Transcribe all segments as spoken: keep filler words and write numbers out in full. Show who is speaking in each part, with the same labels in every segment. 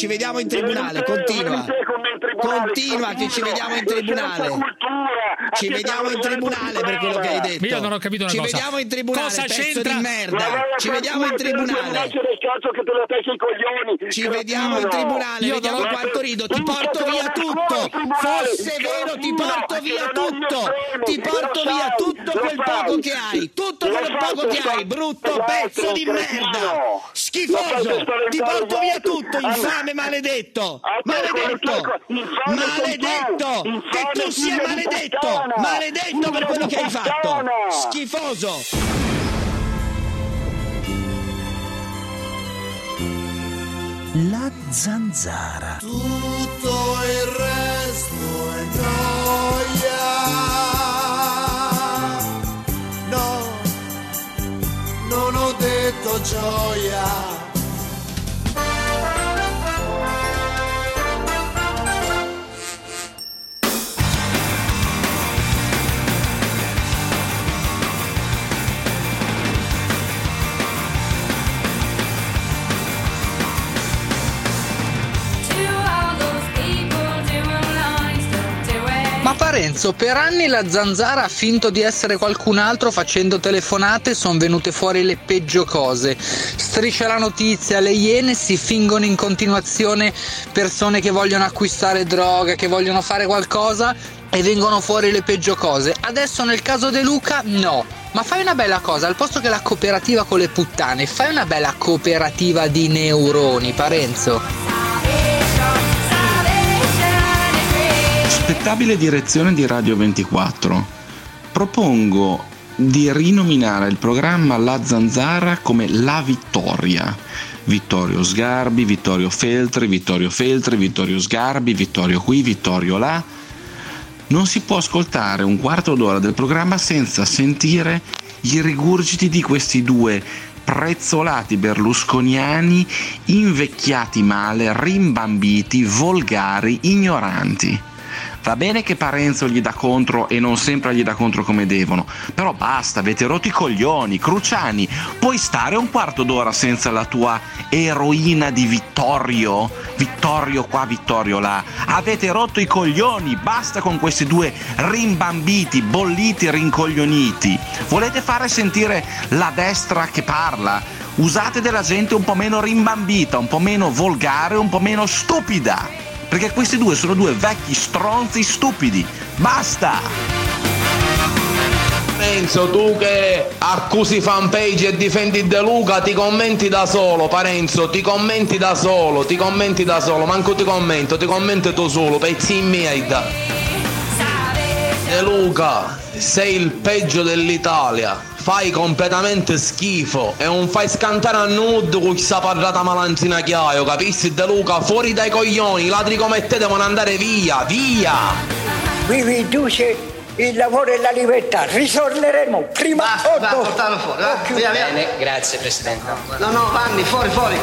Speaker 1: ci vediamo in tribunale, continua. Continua che ci vediamo in tribunale. Ci vediamo in tribunale per quello che hai detto.
Speaker 2: Io non ho capito una
Speaker 1: ci
Speaker 2: cosa.
Speaker 1: Ci vediamo in tribunale,
Speaker 2: cosa
Speaker 1: pezzo
Speaker 2: c'entra?
Speaker 1: di merda. Ci vediamo in tribunale. Ci vediamo in tribunale,
Speaker 2: Io
Speaker 1: vediamo
Speaker 2: non ho-
Speaker 1: quanto rido. Ti porto via tutto. Fosse vero, ti porto via tutto. Ti porto via tutto quel poco che hai. Tutto quel poco che hai, brutto pezzo di merda. Schifoso. Ti porto via tutto, infame maledetto. Maledetto. Maledetto. Che tu sia maledetto. Maledetto per quello che hai fatto. Schifoso.
Speaker 3: La zanzara.
Speaker 4: Tutto il resto è noia. No, non ho detto gioia.
Speaker 5: Ma Parenzo, per anni la zanzara ha finto di essere qualcun altro facendo telefonate, sono venute fuori le peggio cose. Striscia la notizia, le iene si fingono in continuazione persone che vogliono acquistare droga, che vogliono fare qualcosa e vengono fuori le peggio cose. Adesso nel caso De Luca no. Ma fai una bella cosa, al posto che la cooperativa con le puttane, fai una bella cooperativa di neuroni, Parenzo.
Speaker 6: Rispettabile direzione di Radio ventiquattro, propongo di rinominare il programma La Zanzara come La Vittoria. Vittorio Sgarbi, Vittorio Feltri, Vittorio Feltri, Vittorio Sgarbi, Vittorio qui, Vittorio là. Non si può ascoltare un quarto d'ora del programma senza sentire i rigurgiti di questi due prezzolati berlusconiani invecchiati male, rimbambiti, volgari, ignoranti. Va bene che Parenzo gli dà contro e non sempre gli dà contro come devono, però basta, avete rotto i coglioni. Cruciani, puoi stare un quarto d'ora senza la tua eroina di Vittorio? Vittorio qua, Vittorio là. Avete rotto i coglioni, basta con questi due rimbambiti, bolliti, rincoglioniti. Volete fare sentire la destra che parla? Usate della gente un po' meno rimbambita, un po' meno volgare, un po' meno stupida. Perché questi due sono due vecchi stronzi stupidi. Basta!
Speaker 7: Parenzo, tu che accusi fanpage e difendi De Luca, ti commenti da solo, Parenzo, ti commenti da solo, ti commenti da solo, manco ti commento, ti commento tu solo, pezzi in merda. De Luca, sei il peggio dell'Italia. Fai completamente schifo e non fai scantare a nudo con questa parlata malanzina chiaio, capisci De Luca? Fuori dai coglioni, i ladri come te devono andare via, via!
Speaker 8: Vi riduce il lavoro e la libertà, ritorneremo prima
Speaker 9: Basta,
Speaker 8: o
Speaker 9: va,
Speaker 8: dopo.
Speaker 9: portalo fuori, va, via, via.
Speaker 10: Bene, grazie Presidente.
Speaker 9: No, no, Vanni, fuori, fuori.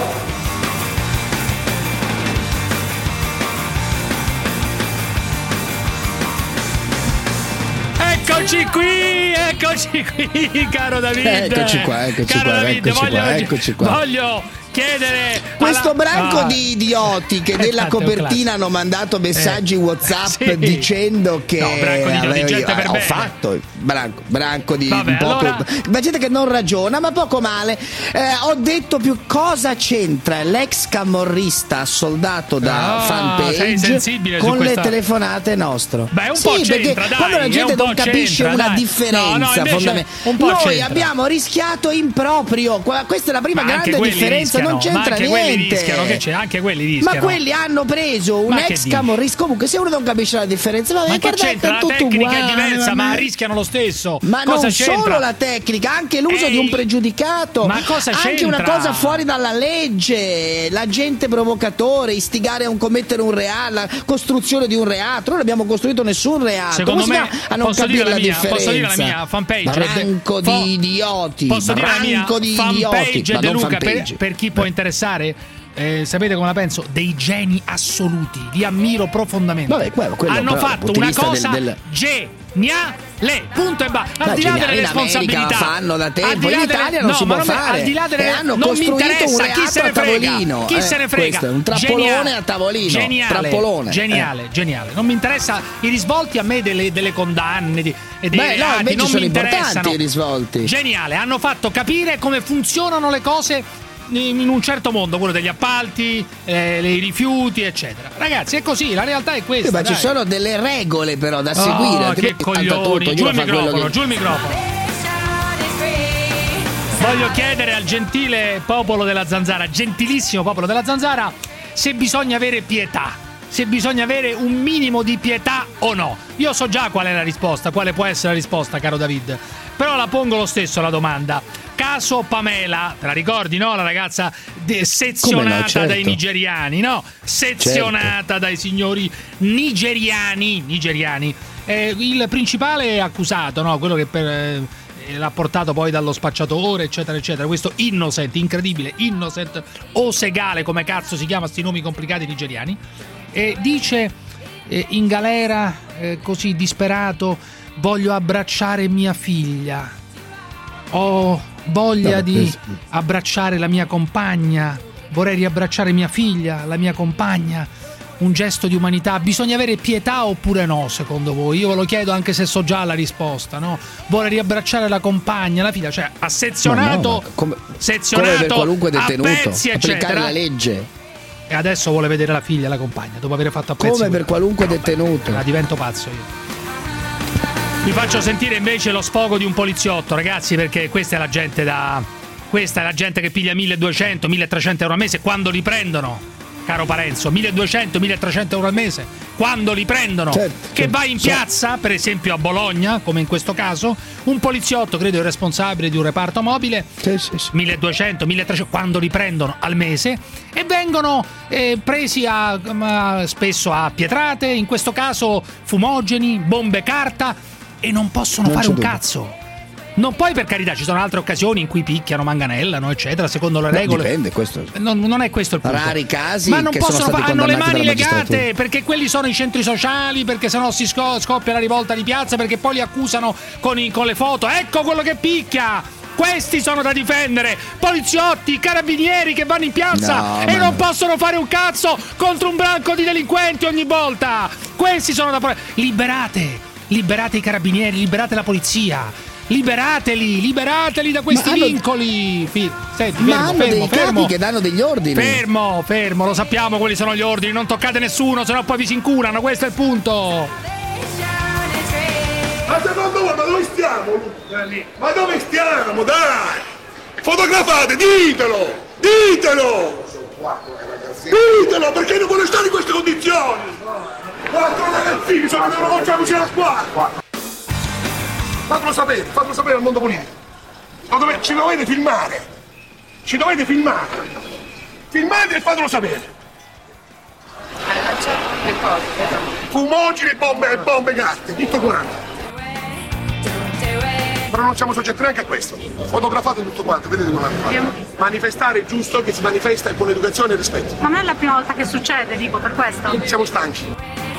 Speaker 2: Eccoci qui, eccoci qui, caro David.
Speaker 1: Eccoci qua, eccoci
Speaker 2: caro
Speaker 1: qua,
Speaker 2: David,
Speaker 1: eccoci
Speaker 2: voglio,
Speaker 1: qua, eccoci qua.
Speaker 2: Voglio chiedere
Speaker 1: questo
Speaker 2: alla...
Speaker 1: branco
Speaker 2: ah.
Speaker 1: di idioti che nella
Speaker 2: Esatto,
Speaker 1: copertina hanno mandato messaggi
Speaker 2: Eh.
Speaker 1: WhatsApp
Speaker 2: Sì.
Speaker 1: dicendo che
Speaker 2: No, branco di idioti,
Speaker 1: avevo-
Speaker 2: gente per
Speaker 1: ho
Speaker 2: bene.
Speaker 1: fatto branco, branco di
Speaker 2: Vabbè,
Speaker 1: poco,
Speaker 2: allora-
Speaker 1: ma gente che non ragiona, ma poco male. Eh, ho detto più cosa c'entra l'ex camorrista soldato da
Speaker 2: Ah, sei
Speaker 1: fanpage
Speaker 2: sensibile su
Speaker 1: con le
Speaker 2: questa-
Speaker 1: telefonate nostre.
Speaker 2: Beh, un
Speaker 1: sì,
Speaker 2: po'
Speaker 1: perché
Speaker 2: c'entra, dai,
Speaker 1: quando la
Speaker 2: è
Speaker 1: gente
Speaker 2: un po'
Speaker 1: non capisce
Speaker 2: c'entra,
Speaker 1: una
Speaker 2: dai.
Speaker 1: differenza
Speaker 2: No, no, invece
Speaker 1: fondamentale.
Speaker 2: un po'
Speaker 1: Noi
Speaker 2: c'entra.
Speaker 1: abbiamo rischiato in proprio. Qua- Questa è la prima
Speaker 2: Ma anche
Speaker 1: grande
Speaker 2: quelli
Speaker 1: differenza, non
Speaker 2: rischiano, ma
Speaker 1: c'entra
Speaker 2: anche quelli
Speaker 1: niente.
Speaker 2: rischiano, che c'è, anche quelli
Speaker 1: Ma
Speaker 2: rischiano.
Speaker 1: quelli hanno preso un
Speaker 2: Ma che
Speaker 1: ex
Speaker 2: dici?
Speaker 1: camorrista. Comunque, se uno non capisce la differenza, vabbè,
Speaker 2: Ma che
Speaker 1: guardate,
Speaker 2: c'entra? La
Speaker 1: è tutto
Speaker 2: tecnica è
Speaker 1: uguale,
Speaker 2: diversa, ma
Speaker 1: vabbè.
Speaker 2: rischiano lo stesso.
Speaker 1: Ma
Speaker 2: cosa
Speaker 1: non
Speaker 2: c'entra?
Speaker 1: solo la tecnica, anche l'uso
Speaker 2: Ehi,
Speaker 1: di un pregiudicato.
Speaker 2: ma cosa
Speaker 1: anche
Speaker 2: c'entra?
Speaker 1: una cosa fuori dalla legge. L'agente provocatore, istigare a un commettere un reato, la costruzione di un reato. Noi non abbiamo costruito nessun reato.
Speaker 2: Secondo
Speaker 1: Come si
Speaker 2: me,
Speaker 1: chiama? A non
Speaker 2: posso
Speaker 1: capire
Speaker 2: dire la
Speaker 1: la
Speaker 2: mia,
Speaker 1: differenza.
Speaker 2: posso dire la mia fanpage.
Speaker 1: Branco
Speaker 2: Fo-
Speaker 1: di idioti.
Speaker 2: Posso dire la mia
Speaker 1: branco di idioti.
Speaker 2: fanpage
Speaker 1: Ma
Speaker 2: De
Speaker 1: non
Speaker 2: Luca per,
Speaker 1: fanpage.
Speaker 2: per chi può interessare. Eh, sapete come la penso? Dei geni assoluti, li ammiro profondamente.
Speaker 1: Vabbè, quello- quello
Speaker 2: hanno
Speaker 1: però, dal
Speaker 2: fatto
Speaker 1: punto di
Speaker 2: una
Speaker 1: vista
Speaker 2: cosa
Speaker 1: del- del-
Speaker 2: geniale. Le, punto e basta. Al
Speaker 10: Ma
Speaker 2: di là
Speaker 10: geniale,
Speaker 2: delle
Speaker 10: in
Speaker 2: responsabilità.
Speaker 10: America fanno da tempo,
Speaker 2: Al di là
Speaker 10: in
Speaker 2: delle-
Speaker 10: Italia non
Speaker 2: no,
Speaker 10: si
Speaker 2: ma
Speaker 10: può
Speaker 2: non-
Speaker 10: fare.
Speaker 2: Al di là delle
Speaker 10: E hanno
Speaker 2: non mi
Speaker 10: costruito un
Speaker 2: interessa chi
Speaker 10: reato
Speaker 2: se ne
Speaker 10: a
Speaker 2: frega.
Speaker 10: tavolino.
Speaker 2: Chi
Speaker 10: Eh,
Speaker 2: se ne frega.
Speaker 10: questo è un trappolone
Speaker 2: Geniale.
Speaker 10: a tavolino.
Speaker 2: Geniale.
Speaker 10: Trappolone.
Speaker 2: Geniale, geniale. Non mi interessa i risvolti a me delle, delle condanne di, e dei
Speaker 10: Beh, no,
Speaker 2: reati,
Speaker 10: invece
Speaker 2: non
Speaker 10: sono
Speaker 2: mi interessano.
Speaker 10: importanti i risvolti.
Speaker 2: Geniale, hanno fatto capire come funzionano le cose in un certo mondo, quello degli appalti, eh, i rifiuti, eccetera. Ragazzi, è così, la realtà è questa.
Speaker 10: Eh, ma
Speaker 2: dai.
Speaker 10: ci sono delle regole però da
Speaker 2: Oh,
Speaker 10: seguire.
Speaker 2: che
Speaker 10: altrimenti canta
Speaker 2: coglioni,
Speaker 10: tutto,
Speaker 2: giù
Speaker 10: ognuno
Speaker 2: il
Speaker 10: fa quello
Speaker 2: microfono,
Speaker 10: che-
Speaker 2: giù il microfono. Voglio chiedere al gentile popolo della Zanzara, gentilissimo popolo della Zanzara, se bisogna avere pietà, se bisogna avere un minimo di pietà o no. Io so già qual è la risposta, quale può essere la risposta, caro David, però la pongo lo stesso la domanda. Caso Pamela, te la ricordi, no? La ragazza de- sezionata
Speaker 10: Come no, certo.
Speaker 2: dai nigeriani, no? Sezionata
Speaker 10: Certo.
Speaker 2: dai signori nigeriani, nigeriani. Eh, il principale accusato, no? Quello che per... eh, l'ha portato poi dallo spacciatore, eccetera eccetera, questo Innocent, incredibile, Innocent o Segale, come cazzo si chiama sti nomi complicati nigeriani, e dice eh, in galera eh, così disperato: voglio abbracciare mia figlia, ho voglia
Speaker 10: No,
Speaker 2: di
Speaker 10: questo-
Speaker 2: abbracciare la mia compagna, vorrei riabbracciare mia figlia, la mia compagna. Un gesto di umanità. Bisogna avere pietà oppure no, secondo voi? Io ve lo chiedo anche se so già la risposta, no? Vuole riabbracciare la compagna, la figlia, cioè ha sezionato,
Speaker 10: Ma no, ma come,
Speaker 2: sezionato
Speaker 10: come per qualunque detenuto,
Speaker 2: a pezzi,
Speaker 10: applicare
Speaker 2: eccetera.
Speaker 10: la legge.
Speaker 2: E adesso vuole vedere la figlia, la compagna, dopo aver fatto a pezzi.
Speaker 10: Come per qualunque
Speaker 2: No,
Speaker 10: detenuto.
Speaker 2: Ma divento pazzo io. Vi faccio sentire invece lo sfogo di un poliziotto, ragazzi, perché questa è la gente da questa è la gente che piglia milleduecento milletrecento euro al mese quando li prendono. Caro Parenzo, milleduecento milletrecento euro al mese quando li prendono,
Speaker 10: Certo,
Speaker 2: che
Speaker 10: certo,
Speaker 2: va in piazza, per esempio a Bologna, come in questo caso, un poliziotto, credo il responsabile di un reparto mobile,
Speaker 10: Sì, sì, sì.
Speaker 2: milleduecento milletrecento quando li prendono al mese e vengono eh, presi a, a- spesso a pietrate, in questo caso fumogeni, bombe carta, e non possono
Speaker 10: Non
Speaker 2: fare
Speaker 10: c'è
Speaker 2: un
Speaker 10: dubbio.
Speaker 2: cazzo. Non poi, per carità, ci sono altre occasioni in cui picchiano, manganellano, eccetera, secondo le
Speaker 10: No,
Speaker 2: regole.
Speaker 10: dipende, questo.
Speaker 2: Non, non è questo il punto.
Speaker 10: Rari casi
Speaker 2: Ma non
Speaker 10: che sono
Speaker 2: possono
Speaker 10: stati
Speaker 2: fa- hanno le
Speaker 10: condannati
Speaker 2: mani
Speaker 10: dalla
Speaker 2: legate,
Speaker 10: magistratura.
Speaker 2: perché quelli sono i centri sociali, perché sennò si sco- scoppia la rivolta di piazza, perché poi li accusano con, i- con le foto. Ecco quello che picchia! Questi sono da difendere, poliziotti, carabinieri che vanno in piazza
Speaker 10: No,
Speaker 2: e
Speaker 10: ma
Speaker 2: non
Speaker 10: no.
Speaker 2: possono fare un cazzo contro un branco di delinquenti ogni volta. Questi sono da... Liberate, liberate i carabinieri, liberate la polizia. Liberateli, liberateli da questi
Speaker 10: Ma hanno-
Speaker 2: vincoli. Fi- Senti,
Speaker 10: Ma
Speaker 2: fermo,
Speaker 10: hanno
Speaker 2: fermo,
Speaker 10: dei
Speaker 2: fermo.
Speaker 10: capi che danno degli ordini.
Speaker 2: Fermo, fermo, lo sappiamo quali sono gli ordini, non toccate nessuno, sennò poi vi si incunano, questo è il punto.
Speaker 11: Ma secondo voi, ma dove stiamo? Ma dove stiamo, dai? Fotografate, ditelo! Ditelo! Ditelo, perché non vuole stare in queste condizioni? Quattro ragazzini sono venuti a facciamo vicino alla squadra! Fatelo sapere, fatelo sapere al mondo politico. Lo dove- ci dovete filmare! Ci dovete filmare! Filmate e fatelo sapere! Fumogeni e bombe, e bombe gatte, tutto quanto! Però non siamo soggetti neanche a questo. Fotografate tutto quanto, vedete come fate. Manifestare è giusto, che si manifesta con educazione e rispetto.
Speaker 12: Ma non è la prima volta che succede, dico, per questo.
Speaker 11: Siamo stanchi.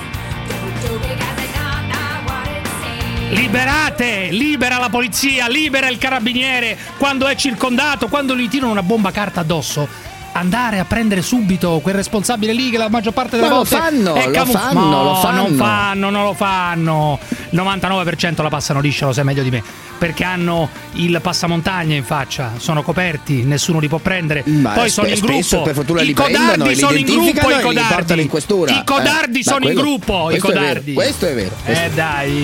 Speaker 2: Liberate, libera la polizia, libera il carabiniere quando è circondato, quando gli tirano una bomba carta addosso. Andare a prendere subito quel responsabile lì che la maggior parte delle
Speaker 10: Ma lo
Speaker 2: volte
Speaker 10: fanno,
Speaker 2: è
Speaker 10: lo
Speaker 2: camu-
Speaker 10: fanno,
Speaker 2: no,
Speaker 10: lo fanno.
Speaker 2: non fanno, non lo fanno. Il novantanove per cento la passano liscia, lo sai meglio di me, perché hanno il passamontagna in faccia, sono coperti, nessuno li può prendere.
Speaker 10: Ma
Speaker 2: Poi sono
Speaker 10: spe-
Speaker 2: in gruppo.
Speaker 10: spesso per fortuna
Speaker 2: I
Speaker 10: li prendono
Speaker 2: codardi
Speaker 10: e li
Speaker 2: sono in gruppo,
Speaker 10: identificano
Speaker 2: i
Speaker 10: e li
Speaker 2: codardi.
Speaker 10: portano in questura.
Speaker 2: I codardi
Speaker 10: Eh,
Speaker 2: sono
Speaker 10: ma
Speaker 2: in
Speaker 10: quello-
Speaker 2: gruppo, i
Speaker 10: questo è vero,
Speaker 2: codardi.
Speaker 10: questo è vero, questo
Speaker 2: Eh
Speaker 10: è vero.
Speaker 2: dai.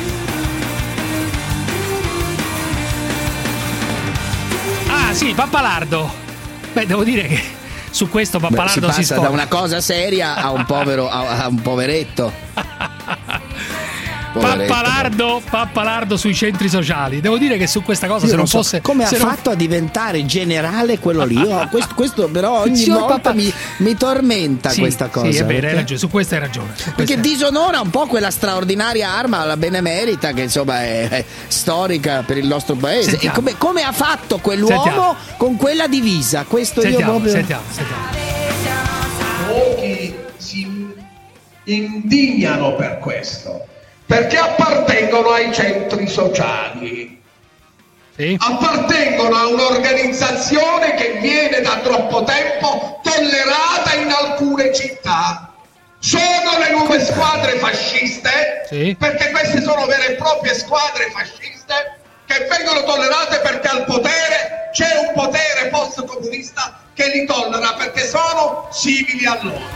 Speaker 2: Ah sì, Pappalardo. Beh, devo dire che su questo
Speaker 10: Beh,
Speaker 2: Pappalardo
Speaker 10: si
Speaker 2: si,
Speaker 10: passa
Speaker 2: scorda.
Speaker 10: da una cosa seria a un povero a, a un poveretto. Poveretto.
Speaker 2: Pappalardo, Pappalardo sui centri sociali. Devo dire che su questa cosa,
Speaker 10: Io
Speaker 2: se non
Speaker 10: non so
Speaker 2: fosse
Speaker 10: come
Speaker 2: se
Speaker 10: ha
Speaker 2: non-
Speaker 10: fatto a diventare generale quello lì. Io, questo, questo però ogni
Speaker 2: Signor
Speaker 10: volta
Speaker 2: Pappa-
Speaker 10: mi, mi tormenta
Speaker 2: Sì,
Speaker 10: questa cosa.
Speaker 2: Sì, è vero, hai
Speaker 10: perché-
Speaker 2: ragione, su questo hai ragione. su questo
Speaker 10: Perché
Speaker 2: hai-
Speaker 10: disonora un po' quella straordinaria arma, la benemerita, che insomma è, è storica per il nostro paese.
Speaker 2: Sentiamo.
Speaker 10: E come, come ha fatto quell'uomo
Speaker 2: Sentiamo.
Speaker 10: con quella divisa? Questo io
Speaker 2: Sentiamo,
Speaker 10: proprio.
Speaker 2: sentiamo, sentiamo.
Speaker 13: Pochi si indignano per questo, perché appartengono ai centri sociali.
Speaker 2: Sì.
Speaker 13: Appartengono a un'organizzazione che viene da troppo tempo tollerata in alcune città. Sono le nuove squadre fasciste,
Speaker 2: sì.
Speaker 13: perché queste sono vere e proprie squadre fasciste che vengono tollerate perché al potere c'è un potere post-comunista che li tollera perché sono simili a loro.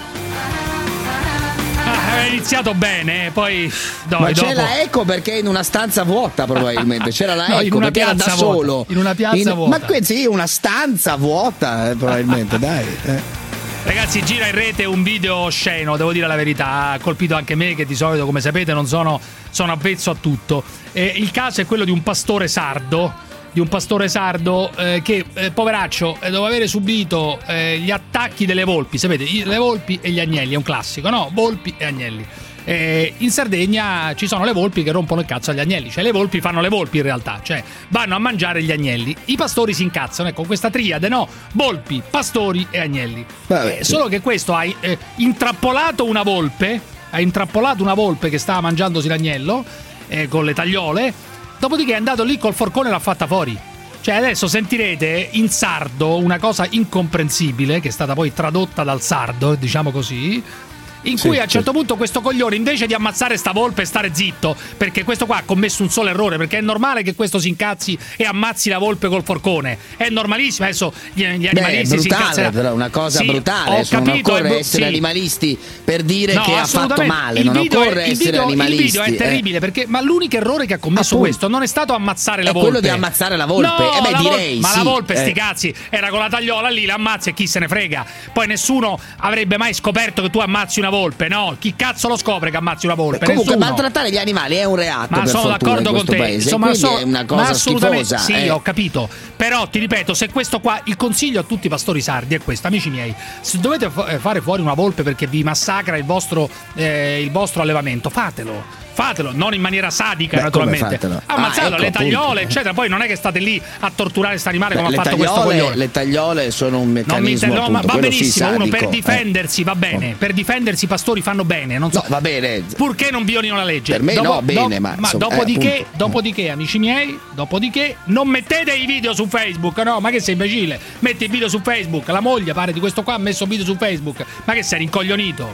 Speaker 2: Ah, aveva iniziato bene, poi dai,
Speaker 10: ma c'è
Speaker 2: dopo...
Speaker 10: la eco perché è in una stanza vuota probabilmente. C'era la
Speaker 2: no,
Speaker 10: eco
Speaker 2: in una
Speaker 10: perché era da
Speaker 2: piazza
Speaker 10: solo.
Speaker 2: Vuota. In una piazza
Speaker 10: in...
Speaker 2: vuota.
Speaker 10: Ma qui sì, una stanza vuota, eh, probabilmente, dai. Eh.
Speaker 2: Ragazzi, gira in rete un video osceno, devo dire la verità, ha colpito anche me che di solito, come sapete, non sono, sono avvezzo a tutto. Eh, il caso è quello di un pastore sardo, di un pastore sardo eh, che, eh, poveraccio, eh, dopo avere subito eh, gli attacchi delle volpi, sapete, le volpi e gli agnelli, è un classico, no? Volpi e agnelli. Eh, in Sardegna ci sono le volpi che rompono il cazzo agli agnelli, cioè le volpi fanno le volpi in realtà, cioè vanno a mangiare gli agnelli, i pastori si incazzano, ecco questa triade, no? Volpi, pastori e agnelli.
Speaker 10: Vabbè,
Speaker 2: eh,
Speaker 10: sì.
Speaker 2: Solo che questo ha eh, intrappolato una volpe, ha intrappolato una volpe che stava mangiandosi l'agnello eh, con le tagliole, dopodiché è andato lì col forcone e l'ha fatta fuori. Cioè adesso sentirete in sardo una cosa incomprensibile che è stata poi tradotta dal sardo, diciamo così, in cui
Speaker 10: sì,
Speaker 2: a un certo
Speaker 10: sì.
Speaker 2: punto questo coglione, invece di ammazzare sta volpe e stare zitto, perché questo qua ha commesso un solo errore, perché è normale che questo si incazzi e ammazzi la volpe col forcone, è normalissimo. Adesso gli, gli animalisti
Speaker 10: Beh, è
Speaker 2: si
Speaker 10: brutale,
Speaker 2: incazzeranno.
Speaker 10: però una cosa
Speaker 2: Sì,
Speaker 10: brutale,
Speaker 2: ho
Speaker 10: adesso non
Speaker 2: capito,
Speaker 10: occorre
Speaker 2: è bru-
Speaker 10: essere
Speaker 2: sì.
Speaker 10: animalisti per dire
Speaker 2: No,
Speaker 10: che ha fatto
Speaker 2: assolutamente.
Speaker 10: male,
Speaker 2: Il
Speaker 10: non
Speaker 2: video
Speaker 10: occorre
Speaker 2: è, il
Speaker 10: essere
Speaker 2: video,
Speaker 10: animalisti.
Speaker 2: il video è terribile,
Speaker 10: eh.
Speaker 2: perché ma l'unico errore che ha commesso
Speaker 10: Appunto.
Speaker 2: questo non è stato ammazzare la
Speaker 10: È
Speaker 2: volpe.
Speaker 10: quello di ammazzare la volpe.
Speaker 2: No,
Speaker 10: Eh beh,
Speaker 2: la vol-
Speaker 10: direi,
Speaker 2: ma
Speaker 10: sì.
Speaker 2: la volpe sti
Speaker 10: Eh.
Speaker 2: cazzi era con la tagliola lì, la ammazzi e chi se ne frega. Poi nessuno avrebbe mai scoperto che tu ammazzi una volpe, no? Chi cazzo lo scopre che ammazzi una volpe?
Speaker 10: Comunque
Speaker 2: Nessuno.
Speaker 10: maltrattare gli animali è un reato,
Speaker 2: Ma
Speaker 10: per
Speaker 2: sono
Speaker 10: fortuna,
Speaker 2: d'accordo
Speaker 10: in
Speaker 2: con
Speaker 10: questo
Speaker 2: te.
Speaker 10: paese.
Speaker 2: Insomma,
Speaker 10: Quindi
Speaker 2: so-
Speaker 10: è una
Speaker 2: ma
Speaker 10: cosa
Speaker 2: assolutamente
Speaker 10: schifosa.
Speaker 2: sì,
Speaker 10: eh.
Speaker 2: ho capito. Però ti ripeto, se questo qua, il consiglio a tutti i pastori sardi è questo, amici miei: se dovete fa- fare fuori una volpe perché vi massacra il vostro, eh, il vostro allevamento, fatelo. Fatelo, non in maniera sadica,
Speaker 10: Beh,
Speaker 2: naturalmente.
Speaker 10: come fatelo?
Speaker 2: Ammazzatelo,
Speaker 10: Ah, ecco,
Speaker 2: le tagliole,
Speaker 10: appunto.
Speaker 2: eccetera. Poi non è che state lì a torturare questo animale
Speaker 10: Beh,
Speaker 2: come
Speaker 10: le
Speaker 2: ha fatto
Speaker 10: tagliole,
Speaker 2: questo coglione.
Speaker 10: le tagliole sono un
Speaker 2: Non mi
Speaker 10: meccanismo,
Speaker 2: inter- no, ma
Speaker 10: appunto,
Speaker 2: va
Speaker 10: quello sì,
Speaker 2: benissimo, uno per
Speaker 10: sadico,
Speaker 2: difendersi
Speaker 10: eh.
Speaker 2: va bene, per difendersi i pastori fanno bene, non so.
Speaker 10: No, va bene.
Speaker 2: Purché non violino la legge.
Speaker 10: Per me no, bene, ma insomma,
Speaker 2: dopodiché,
Speaker 10: eh, appunto.
Speaker 2: dopodiché, amici miei, dopodiché non mettete i video su Facebook, no? Ma che sei imbecille? Metti il video su Facebook, la moglie pare di questo qua ha messo video su Facebook. Ma che sei rincoglionito?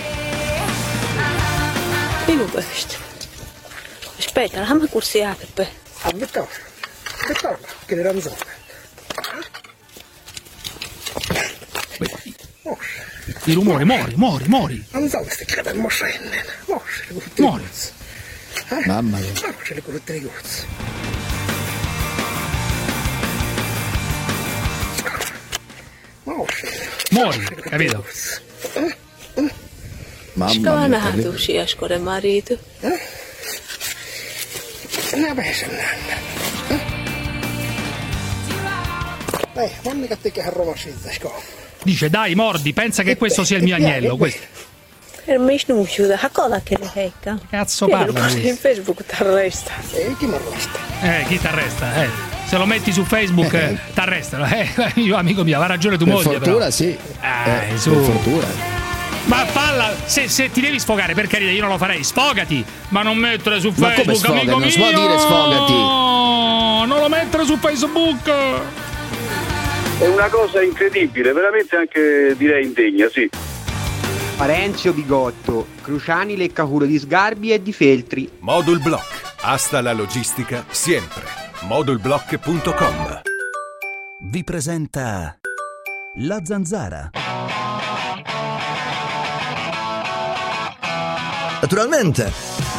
Speaker 14: Minun Aspetta, lasciami cursiare per
Speaker 15: Aspetta, aspetta, che le ranzone.
Speaker 2: I rumori, mori, mori, mori.
Speaker 15: Non so queste cade moscenne.
Speaker 2: Mori.
Speaker 10: Mamma mia.
Speaker 15: Ma c'è le corrette di corso.
Speaker 2: Mori, capito?
Speaker 10: Mamma mia.
Speaker 14: Scavanato si esco del marito.
Speaker 15: Una pesa Eh, fammi che te che a Roma scesa, sco.
Speaker 2: Dice, dai, mordi, pensa che questo sia il mio agnello. Questo.
Speaker 14: Per me non chiude, a cosa che le hecca?
Speaker 2: Cazzo parla lui?
Speaker 14: In Facebook ti arresta.
Speaker 15: E chi mi arresta?
Speaker 2: Eh, chi t'arresta? Eh. Se lo metti su Facebook eh, t'arrestano. Eh, io, amico mio, ha ragione tu
Speaker 10: Per
Speaker 2: moglie.
Speaker 10: fortuna
Speaker 2: però.
Speaker 10: sì.
Speaker 2: Eh,
Speaker 10: Eh,
Speaker 2: su.
Speaker 10: per fortuna.
Speaker 2: Ma falla, se, se ti devi sfogare, per carità, io non lo farei. Sfogati, ma non mettere su
Speaker 10: Ma come
Speaker 2: Facebook,
Speaker 10: sfogati?
Speaker 2: amico
Speaker 10: Non
Speaker 2: mio.
Speaker 10: si può dire sfogati.
Speaker 2: Non lo mettere su Facebook.
Speaker 16: È una cosa incredibile, veramente anche direi indegna, sì.
Speaker 17: Parenzio Bigotto, Cruciani Leccaculo di Sgarbi e di Feltri.
Speaker 18: Modul Block, hasta la logistica sempre. modulblock punto com
Speaker 3: Vi presenta La Zanzara.
Speaker 19: Naturalmente.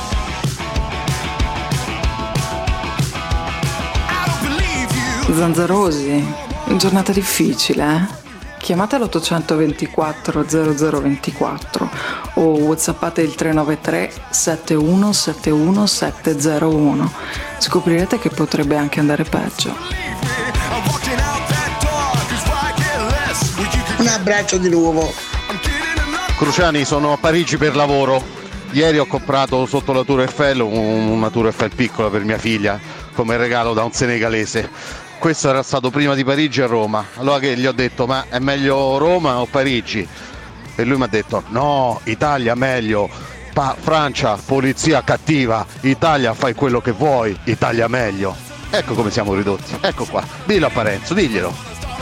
Speaker 20: Zanzarosi, giornata difficile, eh? Chiamate l'ottocentoventiquattro zero zero ventiquattro o whatsappate il tre nove tre sette uno sette uno sette zero uno. Scoprirete che potrebbe anche andare peggio.
Speaker 21: Un abbraccio di nuovo.
Speaker 22: Cruciani, sono a Parigi per lavoro. Ieri ho comprato sotto la Tour Eiffel una Tour Eiffel piccola per mia figlia come regalo da un senegalese. Questo era stato prima di Parigi a Roma. Allora che gli ho detto, ma è meglio Roma o Parigi? E lui mi ha detto, no, Italia meglio. Pa- Francia, polizia cattiva, Italia fai quello che vuoi, Italia meglio. Ecco come siamo ridotti, ecco qua, dillo a Parenzo, diglielo.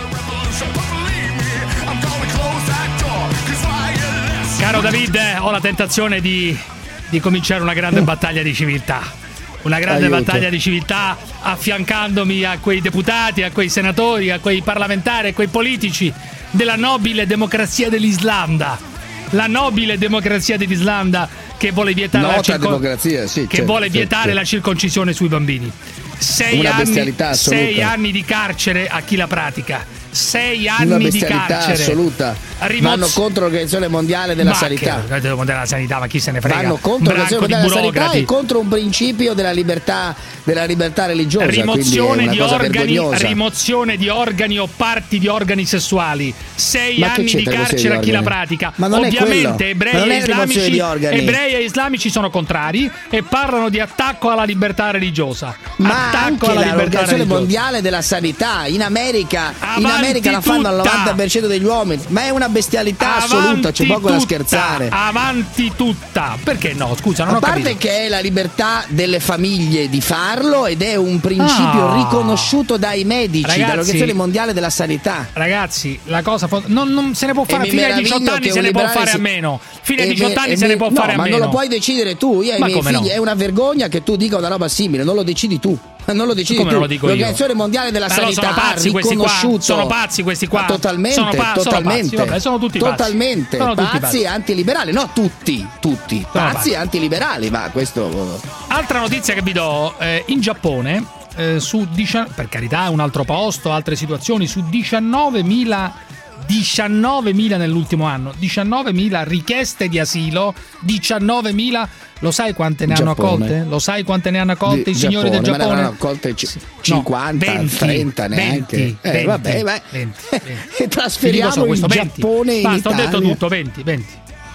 Speaker 2: Caro David, ho la tentazione di, di cominciare una grande battaglia di civiltà. Una grande
Speaker 10: Aiuto.
Speaker 2: battaglia di civiltà affiancandomi a quei deputati, a quei senatori, a quei parlamentari, a quei politici della nobile democrazia dell'Islanda. La nobile democrazia dell'Islanda che vuole vietare,
Speaker 10: Nota
Speaker 2: la, circo-
Speaker 10: democrazia, sì,
Speaker 2: che
Speaker 10: certo,
Speaker 2: vuole vietare
Speaker 10: certo.
Speaker 2: la circoncisione sui bambini. Sei
Speaker 10: Una
Speaker 2: anni,
Speaker 10: bestialità assoluta.
Speaker 2: sei anni di carcere a chi la pratica. Sei anni
Speaker 10: Una
Speaker 2: di
Speaker 10: bestialità
Speaker 2: carcere
Speaker 10: assoluta.
Speaker 2: Rimoz-
Speaker 10: Vanno contro l'Organizzazione Mondiale della
Speaker 2: ma
Speaker 10: Sanità.
Speaker 2: che, della sanità, ma chi se ne frega?
Speaker 10: Vanno contro
Speaker 2: Un
Speaker 10: l'Organizzazione
Speaker 2: branco
Speaker 10: Mondiale
Speaker 2: di
Speaker 10: della Sanità
Speaker 2: burocrati.
Speaker 10: e contro un principio della libertà, della libertà religiosa.
Speaker 2: Rimozione
Speaker 10: quindi è
Speaker 2: di,
Speaker 10: una cosa
Speaker 2: organi,
Speaker 10: vergognosa.
Speaker 2: rimozione di organi o parti di organi sessuali. Sei
Speaker 10: Ma che
Speaker 2: anni di
Speaker 10: c'entra rimozione
Speaker 2: carcere
Speaker 10: di
Speaker 2: a chi la
Speaker 10: organi?
Speaker 2: pratica.
Speaker 10: Ma non è
Speaker 2: Ovviamente
Speaker 10: quello.
Speaker 2: ebrei
Speaker 10: Ma non
Speaker 2: e
Speaker 10: è rimozione
Speaker 2: islamici,
Speaker 10: di organi.
Speaker 2: ebrei e islamici sono contrari e parlano di attacco alla libertà religiosa.
Speaker 10: Ma
Speaker 2: attacco
Speaker 10: anche
Speaker 2: alla
Speaker 10: la-
Speaker 2: libertà
Speaker 10: l'Organizzazione
Speaker 2: religiosa.
Speaker 10: Mondiale della Sanità in America, in
Speaker 2: Avanti
Speaker 10: America la fanno al
Speaker 2: tutta.
Speaker 10: novanta per cento degli uomini, ma è una bestialità assoluta, c'è
Speaker 2: Avanti
Speaker 10: poco da
Speaker 2: tutta,
Speaker 10: scherzare.
Speaker 2: Avanti tutta. Perché no? Scusa, non
Speaker 10: A
Speaker 2: ho
Speaker 10: parte
Speaker 2: capito.
Speaker 10: che è la libertà delle famiglie di farlo ed è un principio
Speaker 2: Ah.
Speaker 10: riconosciuto dai medici,
Speaker 2: Ragazzi,
Speaker 10: dall'Organizzazione Mondiale della Sanità.
Speaker 2: Ragazzi, la cosa fo- non, non se ne può
Speaker 10: E
Speaker 2: fare
Speaker 10: mi
Speaker 2: fino ai
Speaker 10: meraviglio
Speaker 2: diciotto anni
Speaker 10: che
Speaker 2: se
Speaker 10: un
Speaker 2: ne può
Speaker 10: liberale
Speaker 2: fare a
Speaker 10: si-
Speaker 2: meno. Fino ai
Speaker 10: E
Speaker 2: diciotto
Speaker 10: me-
Speaker 2: anni
Speaker 10: e
Speaker 2: se
Speaker 10: me-
Speaker 2: ne può
Speaker 10: no,
Speaker 2: fare a
Speaker 10: ma
Speaker 2: meno.
Speaker 10: non lo puoi decidere tu. Io ai
Speaker 2: Ma
Speaker 10: miei
Speaker 2: come
Speaker 10: figli
Speaker 2: no?
Speaker 10: è una vergogna che tu dica una roba simile, non lo decidi tu. Non lo decidi
Speaker 2: Come
Speaker 10: tu.
Speaker 2: non lo dico io?
Speaker 10: L'Organizzazione Mondiale della
Speaker 2: Ma no,
Speaker 10: Sanità
Speaker 2: sono pazzi
Speaker 10: ha
Speaker 2: questi qua.
Speaker 10: riconosciuto.
Speaker 2: Sono pazzi questi qua.
Speaker 10: Ma totalmente,
Speaker 2: Sono pa- sono
Speaker 10: totalmente.
Speaker 2: pazzi, vabbè, sono tutti pazzi.
Speaker 10: Totalmente.
Speaker 2: Sono tutti
Speaker 10: pazzi
Speaker 2: pazzi.
Speaker 10: e antiliberali. No, tutti, tutti.
Speaker 2: Sono
Speaker 10: Pazzi
Speaker 2: pazzi.
Speaker 10: e antiliberali, ma questo.
Speaker 2: Altra notizia che vi do, eh, in Giappone, eh, su diciannove per carità, un altro posto, altre situazioni, su diciannovemila diciannovemila nell'ultimo anno, diciannovemila richieste di asilo, diciannovemila, lo sai quante ne hanno
Speaker 10: Giappone.
Speaker 2: accolte? Lo sai quante ne hanno accolte
Speaker 10: Di-
Speaker 2: i signori del
Speaker 10: Giappone, ma ne
Speaker 2: Giappone?
Speaker 10: avranno accolte c- cinquanta,
Speaker 2: venti,
Speaker 10: trenta neanche.
Speaker 2: venti,
Speaker 10: Eh,
Speaker 2: venti,
Speaker 10: vabbè, vai.
Speaker 2: venti,
Speaker 10: E
Speaker 2: Ti dico
Speaker 10: trasferiamo
Speaker 2: solo
Speaker 10: il
Speaker 2: questo, venti.
Speaker 10: Giappone in
Speaker 2: Basta, ho
Speaker 10: Italia.
Speaker 2: detto tutto, venti, venti.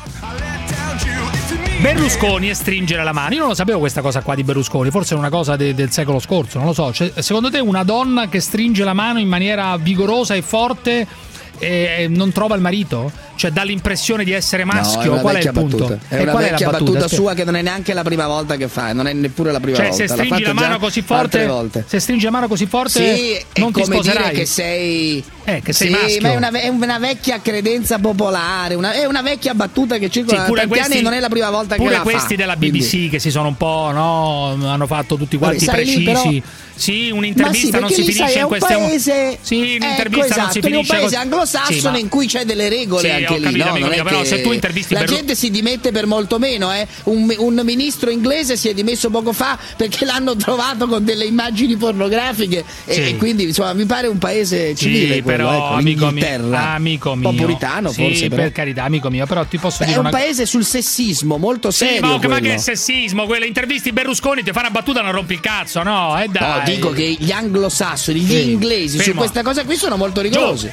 Speaker 2: Berlusconi e stringere la mano. Io non lo sapevo questa cosa qua di Berlusconi, forse è una cosa de- del secolo scorso, non lo so. Cioè, secondo te una donna che stringe la mano in maniera vigorosa e forte e non trova il marito? Cioè dà l'impressione di essere
Speaker 10: No, è
Speaker 2: maschio?
Speaker 10: una
Speaker 2: Qual è il
Speaker 10: vecchia
Speaker 2: punto?
Speaker 10: battuta. È
Speaker 2: E
Speaker 10: una
Speaker 2: qual è la
Speaker 10: vecchia battuta,
Speaker 2: battuta?
Speaker 10: sua che non è neanche la prima volta che fa, non è neppure la prima
Speaker 2: Cioè
Speaker 10: volta.
Speaker 2: se
Speaker 10: l'ha
Speaker 2: stringi
Speaker 10: fatto
Speaker 2: la mano
Speaker 10: già
Speaker 2: così
Speaker 10: altre
Speaker 2: forte,
Speaker 10: volte.
Speaker 2: se stringi la mano così forte
Speaker 10: Sì,
Speaker 2: non
Speaker 10: è
Speaker 2: ti
Speaker 10: come dire
Speaker 2: sposerai.
Speaker 10: che sei
Speaker 2: Eh, che sei
Speaker 10: sì,
Speaker 2: maschio.
Speaker 10: ma è una, è una vecchia credenza popolare, una, è una vecchia battuta che circola
Speaker 2: Sì,
Speaker 10: da
Speaker 2: pure
Speaker 10: tanti
Speaker 2: questi,
Speaker 10: anni e non è la prima volta che
Speaker 2: pure
Speaker 10: la
Speaker 2: questi
Speaker 10: fa.
Speaker 2: della B B C
Speaker 10: Quindi-
Speaker 2: che si sono un po', no, hanno fatto tutti quanti
Speaker 10: Vabbè, sai lì,
Speaker 2: precisi.
Speaker 10: però-
Speaker 2: Sì,
Speaker 10: Ma
Speaker 2: un'intervista
Speaker 10: sì,
Speaker 2: non
Speaker 10: perché
Speaker 2: si
Speaker 10: lì,
Speaker 2: finisce
Speaker 10: sai, è
Speaker 2: in
Speaker 10: un
Speaker 2: queste
Speaker 10: paese,
Speaker 2: Sì, un'intervista
Speaker 10: ecco,
Speaker 2: non
Speaker 10: esatto,
Speaker 2: si
Speaker 10: in un
Speaker 2: finisce
Speaker 10: paese
Speaker 2: così.
Speaker 10: anglosassone
Speaker 2: Sì, ma-
Speaker 10: in cui c'è delle regole
Speaker 2: Sì,
Speaker 10: anche
Speaker 2: ho
Speaker 10: lì,
Speaker 2: capito,
Speaker 10: no?
Speaker 2: amico
Speaker 10: Non è
Speaker 2: mio, però
Speaker 10: che-
Speaker 2: se tu intervisti
Speaker 10: la
Speaker 2: Berlu-
Speaker 10: gente si dimette per molto meno, eh. un, un ministro inglese si è dimesso poco fa perché l'hanno trovato con delle immagini pornografiche e,
Speaker 2: Sì.
Speaker 10: e quindi insomma mi pare un paese civile
Speaker 2: Sì,
Speaker 10: quello,
Speaker 2: però
Speaker 10: ecco,
Speaker 2: amico mio,
Speaker 10: l'Inghilterra.
Speaker 2: amico mio,
Speaker 10: un po' puritano
Speaker 2: sì,
Speaker 10: forse, però.
Speaker 2: per carità, amico mio, però ti posso
Speaker 10: Beh,
Speaker 2: dire
Speaker 10: è un
Speaker 2: una
Speaker 10: paese sul sessismo molto
Speaker 2: Sì,
Speaker 10: serio
Speaker 2: ma, ma
Speaker 10: quello.
Speaker 2: che sessismo, quelle intervisti Berlusconi ti fa una battuta non rompi il cazzo, no? E dai.
Speaker 10: No, dico che gli anglosassoni, gli
Speaker 2: Sì,
Speaker 10: inglesi su
Speaker 2: fermo.
Speaker 10: questa cosa qui sono molto rigorosi.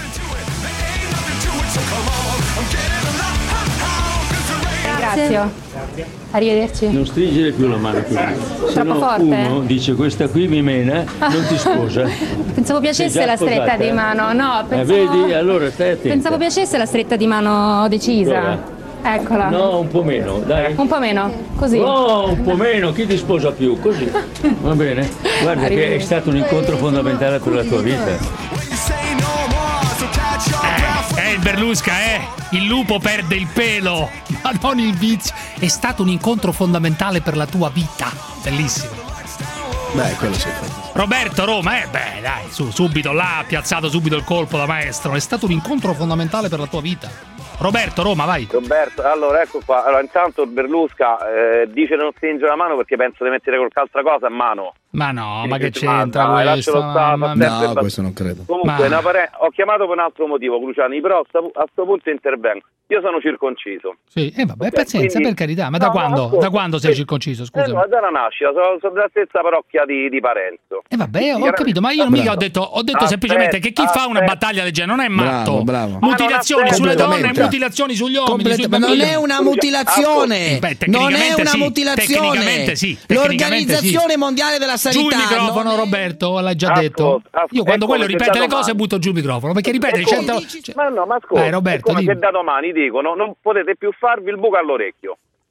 Speaker 19: Grazie. Arrivederci.
Speaker 21: Non stringere più la mano così. Se
Speaker 19: Troppo
Speaker 21: no
Speaker 19: forte?
Speaker 21: uno dice questa qui mi mena, non ti sposa.
Speaker 19: Pensavo
Speaker 21: Sei
Speaker 19: piacesse
Speaker 21: già
Speaker 19: la stretta
Speaker 21: sposata?
Speaker 19: di mano. No,
Speaker 21: Eh,
Speaker 19: pensavo,
Speaker 21: vedi? Allora stai attento.
Speaker 19: pensavo piacesse la stretta di mano decisa.
Speaker 21: Prova.
Speaker 19: Eccola.
Speaker 21: No, un po' meno, dai.
Speaker 19: Un po' meno, così.
Speaker 21: No, un po' meno, chi ti sposa più? Così. Va bene? Guarda che è stato un incontro fondamentale per la tua vita.
Speaker 2: Eh, il Berlusca, eh! Il lupo perde il pelo, ma non il vizio. È stato un incontro fondamentale per la tua vita. Bellissimo.
Speaker 10: Beh, quello sì.
Speaker 2: Roberto Roma, eh beh, dai, su, subito là, ha piazzato subito il colpo da maestro. È stato un incontro fondamentale per la tua vita. Roberto Roma, vai.
Speaker 23: Roberto, allora ecco qua. Allora, intanto Berlusca eh, dice non stringe la mano perché pensa di mettere qualche altra cosa in mano.
Speaker 2: Ma no, ma che
Speaker 23: Dai,
Speaker 2: c'entra
Speaker 23: dai,
Speaker 2: questo?
Speaker 23: lascialo stare,
Speaker 2: Mamma
Speaker 23: fa
Speaker 2: mia.
Speaker 23: sempre
Speaker 10: No,
Speaker 23: ba-
Speaker 10: questo non credo.
Speaker 23: Comunque,
Speaker 2: Ma-
Speaker 23: una pare- ho chiamato per un altro motivo, Cruciani, però a sto, a sto punto intervengo. Io sono circonciso.
Speaker 2: Sì, e eh, vabbè,
Speaker 23: Ok,
Speaker 2: pazienza,
Speaker 23: quindi-
Speaker 2: per carità. Ma da
Speaker 23: No, no,
Speaker 2: quando?
Speaker 23: ascolta,
Speaker 2: Da quando sei
Speaker 23: sì.
Speaker 2: circonciso,
Speaker 23: Eh,
Speaker 2: scusa?
Speaker 23: no, dalla nascita, sono, sono della stessa parrocchia di, di Parenzo.
Speaker 2: E vabbè, ho
Speaker 23: Chiaramente-
Speaker 2: capito, ma io
Speaker 23: Bravo.
Speaker 2: mica ho detto, ho detto
Speaker 23: Aspetta,
Speaker 2: semplicemente che chi fa una
Speaker 23: aspetta.
Speaker 2: battaglia del genere non è matto.
Speaker 10: Bravo, bravo.
Speaker 2: Mutilazioni
Speaker 23: Ma non
Speaker 2: sulle donne,
Speaker 10: completamente.
Speaker 2: mutilazioni sugli uomini,
Speaker 10: Completa-
Speaker 2: sui
Speaker 10: ma non
Speaker 2: bambini.
Speaker 10: è una
Speaker 23: Scusa,
Speaker 10: mutilazione,
Speaker 2: Beh,
Speaker 10: non è
Speaker 2: tecnicamente
Speaker 10: una
Speaker 2: sì,
Speaker 10: mutilazione.
Speaker 2: tecnicamente sì, tecnicamente
Speaker 10: L'Organizzazione
Speaker 2: sì.
Speaker 10: Mondiale della
Speaker 2: Giù il
Speaker 10: Sanità
Speaker 2: microfono,
Speaker 10: non è-
Speaker 2: Roberto, l'hai già
Speaker 23: Ascolta,
Speaker 2: detto.
Speaker 23: ascolta,
Speaker 2: Io quando
Speaker 23: è
Speaker 2: quello
Speaker 23: come se
Speaker 2: ripete
Speaker 23: da
Speaker 2: le cose
Speaker 23: domani-
Speaker 2: butto giù il microfono, perché ripetere
Speaker 23: È come-
Speaker 2: cento...
Speaker 23: Ma no, ma ascolta,
Speaker 2: Eh, Roberto,
Speaker 23: è come
Speaker 2: dimmi.
Speaker 23: se da domani dicono non potete più farvi il buco all'orecchio.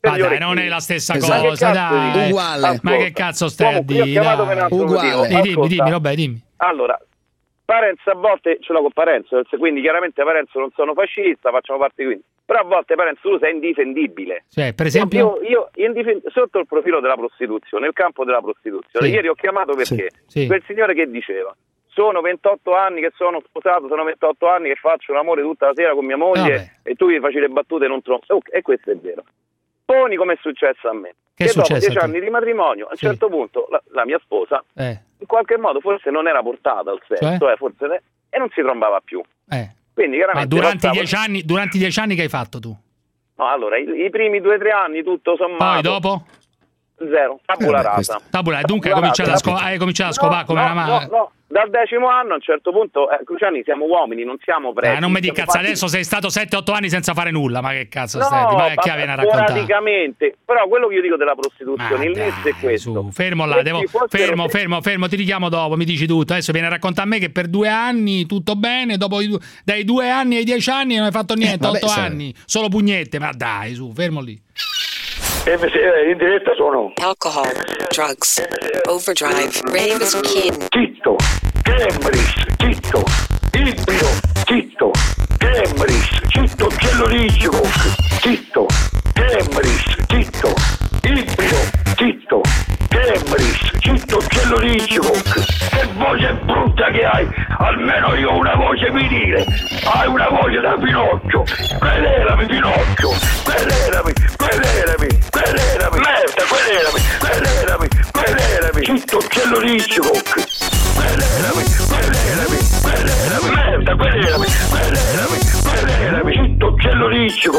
Speaker 2: Ma dai, non è la stessa
Speaker 10: Esatto.
Speaker 2: cosa, dai.
Speaker 10: Uguale.
Speaker 2: Ma che cazzo stai a
Speaker 23: Comunque, io ho
Speaker 2: dire?
Speaker 23: chiamato per un
Speaker 2: dai.
Speaker 23: altro motivo.
Speaker 2: Dimmi, dimmi,
Speaker 23: Ascolta.
Speaker 2: dimmi, Robè, dimmi.
Speaker 23: Allora, Parenzo a volte ce l'ho con Parenzo, quindi chiaramente Parenzo non sono fascista, facciamo parte quindi. Però a volte Parenzo tu sei indifendibile.
Speaker 2: Cioè, per esempio?
Speaker 23: Io, io indifen- sotto il profilo della prostituzione, nel campo della prostituzione,
Speaker 2: Sì.
Speaker 23: ieri ho chiamato perché
Speaker 2: Sì, sì.
Speaker 23: quel signore che diceva sono ventotto anni che sono sposato, sono ventotto anni che faccio l'amore tutta la sera con mia moglie
Speaker 2: Vabbè.
Speaker 23: e tu gli faci le battute e non troppo. Oh, e questo è vero. Poni come è successo a me.
Speaker 2: Che è
Speaker 23: dopo
Speaker 2: successo
Speaker 23: dieci
Speaker 2: a te?
Speaker 23: anni di matrimonio, a un
Speaker 2: Sì.
Speaker 23: certo punto la, la mia sposa
Speaker 2: Eh,
Speaker 23: in qualche modo forse non era portata al sesso,
Speaker 2: Cioè?
Speaker 23: eh, forse ne- e non si trombava più.
Speaker 2: eh.
Speaker 23: Quindi
Speaker 2: Ma
Speaker 23: chiaramente
Speaker 2: durante i
Speaker 23: passavo-
Speaker 2: dieci anni, durante i dieci anni che hai fatto tu?
Speaker 23: No, allora, i, i primi due o tre anni tutto sommato.
Speaker 2: Poi dopo?
Speaker 23: Zero, tabula
Speaker 22: Eh, beh,
Speaker 23: rasa.
Speaker 22: questo-
Speaker 2: Tabula, dunque hai
Speaker 23: Tabula
Speaker 2: cominciato a,
Speaker 23: rasa.
Speaker 2: sco- hai cominciato a scopare come
Speaker 23: no,
Speaker 2: una mano.
Speaker 23: no, no. Dal decimo anno a un certo punto, eh, Cruciani, siamo uomini, non siamo preti.
Speaker 2: Eh, non mi di
Speaker 23: siamo
Speaker 2: cazzo,
Speaker 23: fatti-
Speaker 2: adesso sei stato sette otto anni senza fare nulla, ma che cazzo
Speaker 23: No,
Speaker 2: stai? Ma che
Speaker 23: vabbè,
Speaker 2: viene a raccontare?
Speaker 23: sporadicamente. Però quello che io dico della prostituzione,
Speaker 2: Ma
Speaker 23: il
Speaker 2: dai,
Speaker 23: nesso è questo.
Speaker 2: su, fermo là,
Speaker 23: Se
Speaker 2: devo,
Speaker 23: ci fossero-
Speaker 2: fermo, fermo, fermo, ti richiamo dopo, mi dici tutto. Adesso viene a raccontare a me che per due anni tutto bene, dopo i du- dai due anni ai dieci anni non hai fatto niente,
Speaker 22: Eh, vabbè,
Speaker 2: otto
Speaker 22: se-
Speaker 2: anni, solo pugnette, ma dai, su, fermo lì.
Speaker 11: M C L in diretta sono
Speaker 4: Alcohol, drugs, overdrive, rave as a kid.
Speaker 11: Zitto, Cambridge, zitto, Ibrio, zitto, Cambridge, zitto, Cellulicico, zitto, Cambridge, zitto, Ibrio, zitto, Cambridge, zitto, Cellulicico. Che voce brutta che hai, almeno io ho una voce virile, hai una voce da Pinocchio, querelami Pinocchio, querelami, querelami, querelami, merda, querelami, querelami, querelami, zitto, Cellulicico. Querelami, querelami, querelami, merda, querelami, querelami, querelami, zitto, Cellulicico.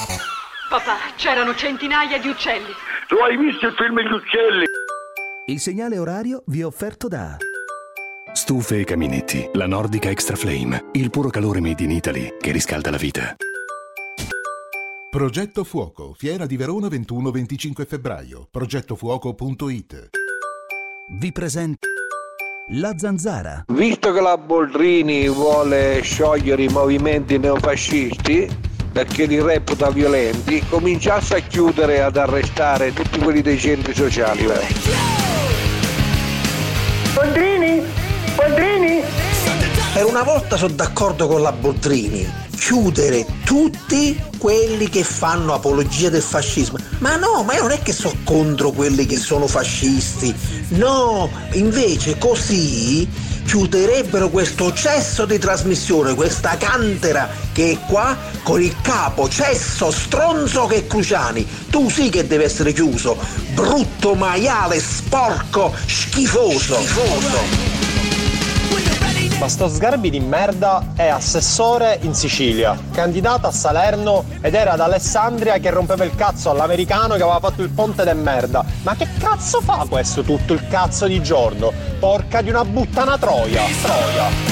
Speaker 12: Papà, c'erano centinaia di uccelli.
Speaker 11: Tu hai visto il film Gli uccelli?
Speaker 3: Il segnale orario vi è offerto da
Speaker 18: Stufe e caminetti, la Nordica Extra Flame, il puro calore made in Italy che riscalda la vita.
Speaker 5: Progetto Fuoco, Fiera di Verona ventuno venticinque febbraio, progettofuoco punto it.
Speaker 3: vi presenta La Zanzara.
Speaker 6: Visto che la Boldrini vuole sciogliere i movimenti neofascisti perché li reputa violenti, cominciasse a chiudere e ad arrestare tutti quelli dei centri sociali.
Speaker 8: Boldrini? Boldrini?
Speaker 24: Per una volta sono d'accordo con la Boldrini. Chiudere tutti quelli che fanno apologia del fascismo. Ma no, ma io non è che sono contro quelli che sono fascisti. No, invece così chiuderebbero questo cesso di trasmissione, questa cantera che è qua con il capo cesso stronzo che è Cruciani. Tu sì che deve essere chiuso, brutto maiale, sporco, schifoso. Schifoso.
Speaker 25: Ma sto Sgarbi di merda è assessore in Sicilia, candidato a Salerno ed era ad Alessandria che rompeva il cazzo all'americano che aveva fatto il ponte de merda. Ma che cazzo fa questo tutto il cazzo di giorno? Porca di una buttana troia, troia.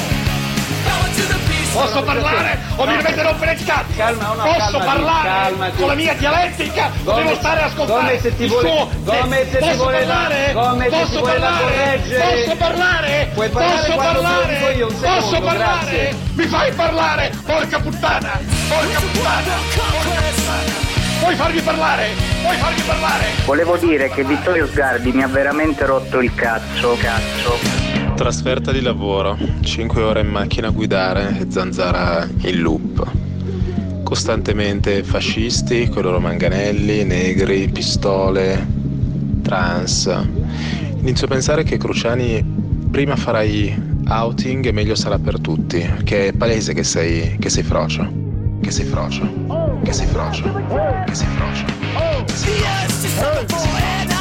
Speaker 11: Posso parlare o mi dovete rompere il cazzo?
Speaker 9: Calma, no,
Speaker 11: Posso
Speaker 9: calmati,
Speaker 11: parlare
Speaker 9: calmati.
Speaker 11: con la mia dialettica?
Speaker 9: Gomez,
Speaker 11: Devo stare a ascoltare
Speaker 9: Gomez, se ti
Speaker 11: il
Speaker 9: vuole-
Speaker 11: suo...
Speaker 9: Gomez, se ti
Speaker 11: Posso
Speaker 9: vuole da-
Speaker 11: parlare?
Speaker 9: Gomez, se ti
Speaker 11: Posso
Speaker 9: vuole da
Speaker 11: parlare?
Speaker 9: correggere.
Speaker 11: Posso parlare?
Speaker 9: Puoi parlare
Speaker 11: Posso
Speaker 9: quando
Speaker 11: parlare?
Speaker 9: te lo dico io, un
Speaker 11: Posso
Speaker 9: secondo,
Speaker 11: parlare?
Speaker 9: grazie.
Speaker 11: Mi fai parlare? Porca puttana! Porca puttana! Porca puttana! Puoi farmi parlare? Puoi farmi parlare?
Speaker 26: Volevo dire che Vittorio Sgarbi mi ha veramente rotto il cazzo, cazzo.
Speaker 27: Trasferta di lavoro, cinque ore in macchina a guidare e Zanzara in loop. Costantemente fascisti, con i loro manganelli, negri, pistole, trans. Inizio a pensare che Cruciani prima farai outing e meglio sarà per tutti, perché è palese che sei, che sei frocio, che sei frocio, che sei frocio, che sei frocio. Che sei frocio.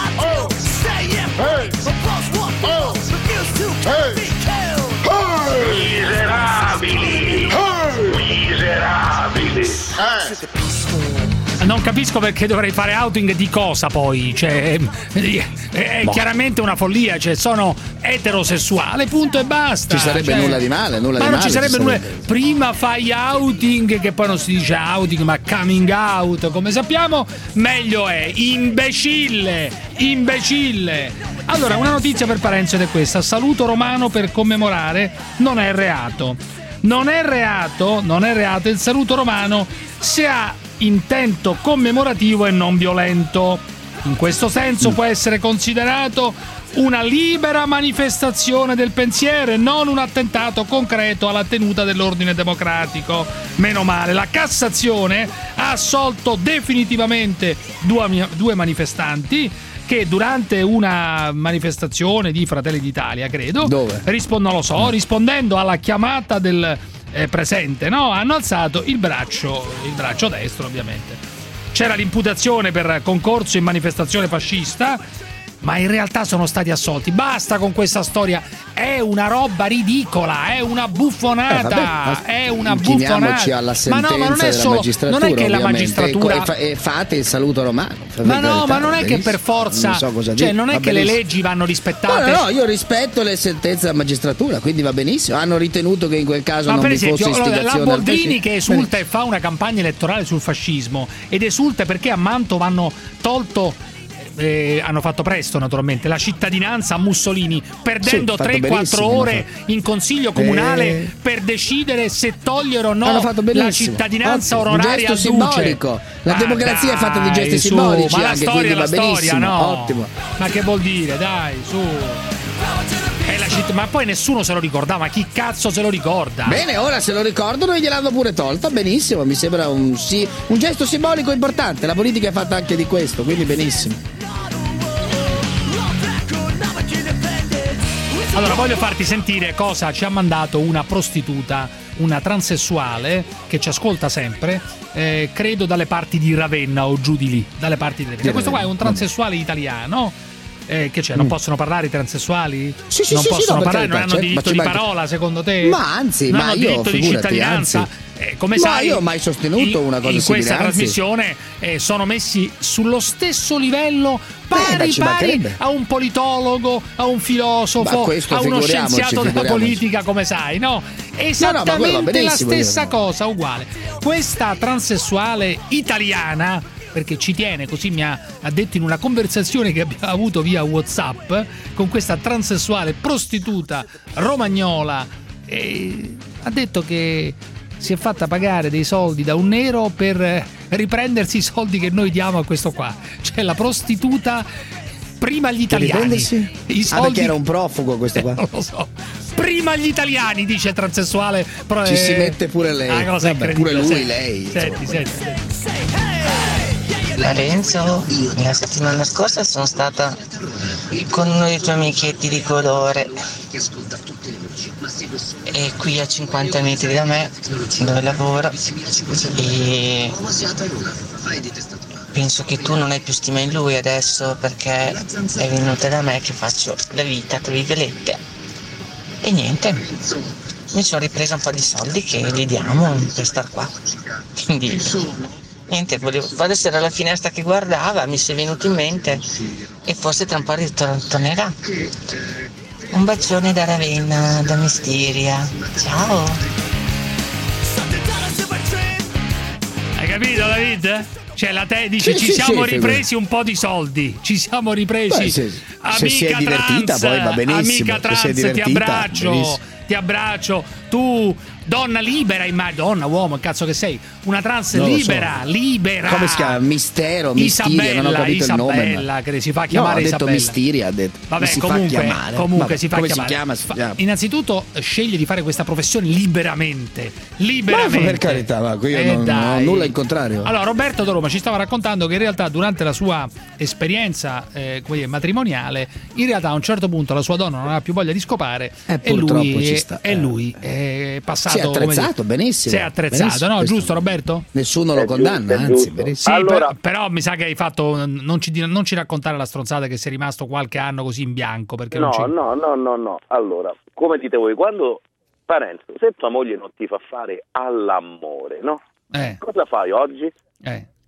Speaker 11: Miserabili! Miserabili!
Speaker 2: Non capisco perché dovrei fare outing di cosa poi, cioè è, è
Speaker 10: Boh.
Speaker 2: chiaramente una follia, cioè sono eterosessuale, punto e basta.
Speaker 10: Ci sarebbe
Speaker 2: cioè,
Speaker 10: nulla di male, nulla
Speaker 2: ma
Speaker 10: di
Speaker 2: non
Speaker 10: male.
Speaker 2: ci sarebbe
Speaker 10: ci
Speaker 2: nulla.
Speaker 10: sarebbe.
Speaker 2: Prima fai outing, che poi non si dice outing, ma coming out, come sappiamo, meglio è. Imbecille, imbecille. Allora, una notizia per Parenzo ed è questa: saluto romano per commemorare non è reato. Non è reato, non è reato il saluto romano se ha intento commemorativo e non violento. In questo senso può essere considerato una libera manifestazione del pensiero e non un attentato concreto alla tenuta dell'ordine democratico. Meno male, la Cassazione ha assolto definitivamente due, due manifestanti che durante una manifestazione di Fratelli d'Italia, credo,
Speaker 10: Dove?
Speaker 2: Rispondo, non lo so, rispondendo alla chiamata del eh, presente, no? Hanno alzato il braccio, il braccio destro, ovviamente. C'era l'imputazione per concorso in manifestazione fascista, ma in realtà sono stati assolti. Basta con questa storia, è una roba ridicola, è una buffonata,
Speaker 10: eh, vabbè,
Speaker 2: è una
Speaker 10: Inchiniamoci
Speaker 2: buffonata.
Speaker 10: alla sentenza
Speaker 2: ma no, ma non è
Speaker 10: della
Speaker 2: solo,
Speaker 10: magistratura,
Speaker 2: non è che la
Speaker 10: ovviamente.
Speaker 2: magistratura
Speaker 10: e, fa- e fate il saluto romano.
Speaker 2: Ma no, ma non è che per forza,
Speaker 10: non so cosa
Speaker 2: cioè
Speaker 10: dire.
Speaker 2: non è
Speaker 10: Va
Speaker 2: che le
Speaker 10: benissimo.
Speaker 2: leggi vanno rispettate.
Speaker 10: No, no, no, io rispetto le sentenze della magistratura, quindi va benissimo. Hanno ritenuto che in quel caso
Speaker 2: ma
Speaker 10: non
Speaker 2: per
Speaker 10: vi
Speaker 2: esempio,
Speaker 10: fosse
Speaker 2: allora,
Speaker 10: istigazione
Speaker 2: la
Speaker 10: al
Speaker 2: Boldrini
Speaker 10: fascismo.
Speaker 2: che esulta e fa una campagna elettorale sul fascismo ed esulta perché a Mantova hanno tolto Eh, hanno fatto presto naturalmente la cittadinanza a Mussolini, perdendo
Speaker 10: sì,
Speaker 2: tre quattro ore in consiglio comunale eh. per decidere se togliere o no la cittadinanza
Speaker 10: Ottimo.
Speaker 2: onoraria
Speaker 10: un gesto
Speaker 2: al duce.
Speaker 10: simbolico. La
Speaker 2: ah,
Speaker 10: democrazia
Speaker 2: dai,
Speaker 10: è fatta di gesti
Speaker 2: su,
Speaker 10: simbolici,
Speaker 2: ma la
Speaker 10: anche,
Speaker 2: storia è la
Speaker 10: va
Speaker 2: storia,
Speaker 10: benissimo.
Speaker 2: no?
Speaker 10: Ottimo.
Speaker 2: Ma che vuol dire, dai, su. È la citt- ma poi nessuno se lo ricordava, ma chi cazzo se lo ricorda?
Speaker 10: Bene, ora se lo ricordano e gliel'hanno pure tolta, benissimo, mi sembra un, sì, un gesto simbolico importante. La politica è fatta anche di questo, quindi benissimo.
Speaker 2: Allora voglio farti sentire cosa ci ha mandato una prostituta, una transessuale che ci ascolta sempre, eh, credo dalle parti di Ravenna o giù di lì, dalle parti di Ravenna. Questo qua è un transessuale italiano. Eh, che c'è? Non mm. possono parlare i transessuali?
Speaker 10: Sì, sì,
Speaker 2: non
Speaker 10: sì,
Speaker 2: possono
Speaker 10: sì, no,
Speaker 2: parlare, non hanno
Speaker 10: certo,
Speaker 2: diritto di
Speaker 10: manca...
Speaker 2: parola secondo te?
Speaker 10: Ma anzi,
Speaker 2: non
Speaker 10: ma
Speaker 2: hanno
Speaker 10: io,
Speaker 2: diritto di
Speaker 10: figurati,
Speaker 2: cittadinanza.
Speaker 10: Anzi.
Speaker 2: Eh, come
Speaker 10: ma
Speaker 2: sai,
Speaker 10: io ho mai sostenuto
Speaker 2: in,
Speaker 10: una cosa
Speaker 2: in
Speaker 10: simile,
Speaker 2: questa
Speaker 10: anzi.
Speaker 2: trasmissione eh, sono messi sullo stesso livello pari
Speaker 10: Beh,
Speaker 2: pari a un politologo, a un filosofo, a uno scienziato della politica, come sai, no? Esattamente no, no, la stessa cosa, uguale. Questa transessuale italiana, perché ci tiene, così mi ha, ha detto in una conversazione che abbiamo avuto via WhatsApp con questa transessuale prostituta romagnola, e ha detto che si è fatta pagare dei soldi da un nero per riprendersi i soldi che noi diamo a questo qua, cioè la prostituta prima gli italiani, i soldi...
Speaker 10: ah, perché era un profugo questo qua,
Speaker 2: eh, non lo so, prima gli italiani, dice transessuale, però
Speaker 10: ci
Speaker 2: è...
Speaker 10: si mette pure lei,
Speaker 2: ah, cosa
Speaker 10: vabbè, pure lui,
Speaker 2: senti,
Speaker 10: lei
Speaker 2: senti, senti, senti.
Speaker 1: Lorenzo, la settimana scorsa sono stata con uno dei tuoi amichetti di colore e qui a cinquanta metri da me dove lavoro, e penso che tu non hai più stima in lui adesso perché è venuta da me che faccio la vita tra virgolette e niente, mi sono ripresa un po' di soldi che gli diamo per star qua, quindi niente, volevo, adesso era la finestra che guardava, mi si è venuto in mente e forse tra un po' ritornerà. Un bacione da Ravenna, da Mistiria. Ciao.
Speaker 2: Hai capito, David? Cioè la te dice
Speaker 10: sì,
Speaker 2: ci
Speaker 10: sì,
Speaker 2: siamo
Speaker 10: sì,
Speaker 2: ripresi un po' di soldi, ci siamo ripresi.
Speaker 10: Beh, se,
Speaker 2: amica
Speaker 10: se si è divertita
Speaker 2: trans,
Speaker 10: poi va benissimo.
Speaker 2: amica trans,
Speaker 10: se si è divertita,
Speaker 2: ti abbraccio,
Speaker 10: benissimo.
Speaker 2: ti abbraccio. Tu, donna libera, immagino, donna, uomo, cazzo che sei, una trans
Speaker 10: non
Speaker 2: libera,
Speaker 10: so.
Speaker 2: libera.
Speaker 10: Come si chiama? Mistero, Mistiria,
Speaker 2: Isabella,
Speaker 10: non ho capito
Speaker 2: Isabella,
Speaker 10: il nome. Ma...
Speaker 2: che si fa chiamare
Speaker 10: no, ha detto
Speaker 2: Isabella.
Speaker 10: Mistiria, ha detto.
Speaker 2: Vabbè,
Speaker 10: si
Speaker 2: comunque,
Speaker 10: fa chiamare.
Speaker 2: comunque
Speaker 10: Vabbè,
Speaker 2: si fa
Speaker 10: come
Speaker 2: chiamare.
Speaker 10: si chiama? Si chiama.
Speaker 2: Innanzitutto sceglie di fare questa professione liberamente, liberamente.
Speaker 10: Ma per carità, ma io
Speaker 2: eh
Speaker 10: non, non ho nulla in contrario.
Speaker 2: Allora, Roberto da Roma ci stava raccontando che in realtà durante la sua esperienza eh, matrimoniale, in realtà a un certo punto la sua donna non aveva più voglia di scopare
Speaker 10: eh,
Speaker 2: e lui,
Speaker 10: ci sta.
Speaker 2: e lui è passato,
Speaker 10: si è attrezzato benissimo.
Speaker 2: Si è attrezzato,
Speaker 10: benissimo,
Speaker 2: no?
Speaker 10: questo.
Speaker 2: Giusto, Roberto?
Speaker 10: Nessuno lo condanna, anzi,
Speaker 2: sì,
Speaker 23: allora,
Speaker 2: per, però mi sa che hai fatto, non ci, non ci raccontare la stronzata che sei rimasto qualche anno così in bianco, perché
Speaker 23: no,
Speaker 2: non ci...
Speaker 23: no, no, no, no. Allora, come dite voi, quando Parenzo, se tua moglie non ti fa fare all'amore, no?
Speaker 2: Eh.
Speaker 23: Cosa fai oggi?
Speaker 2: Eh.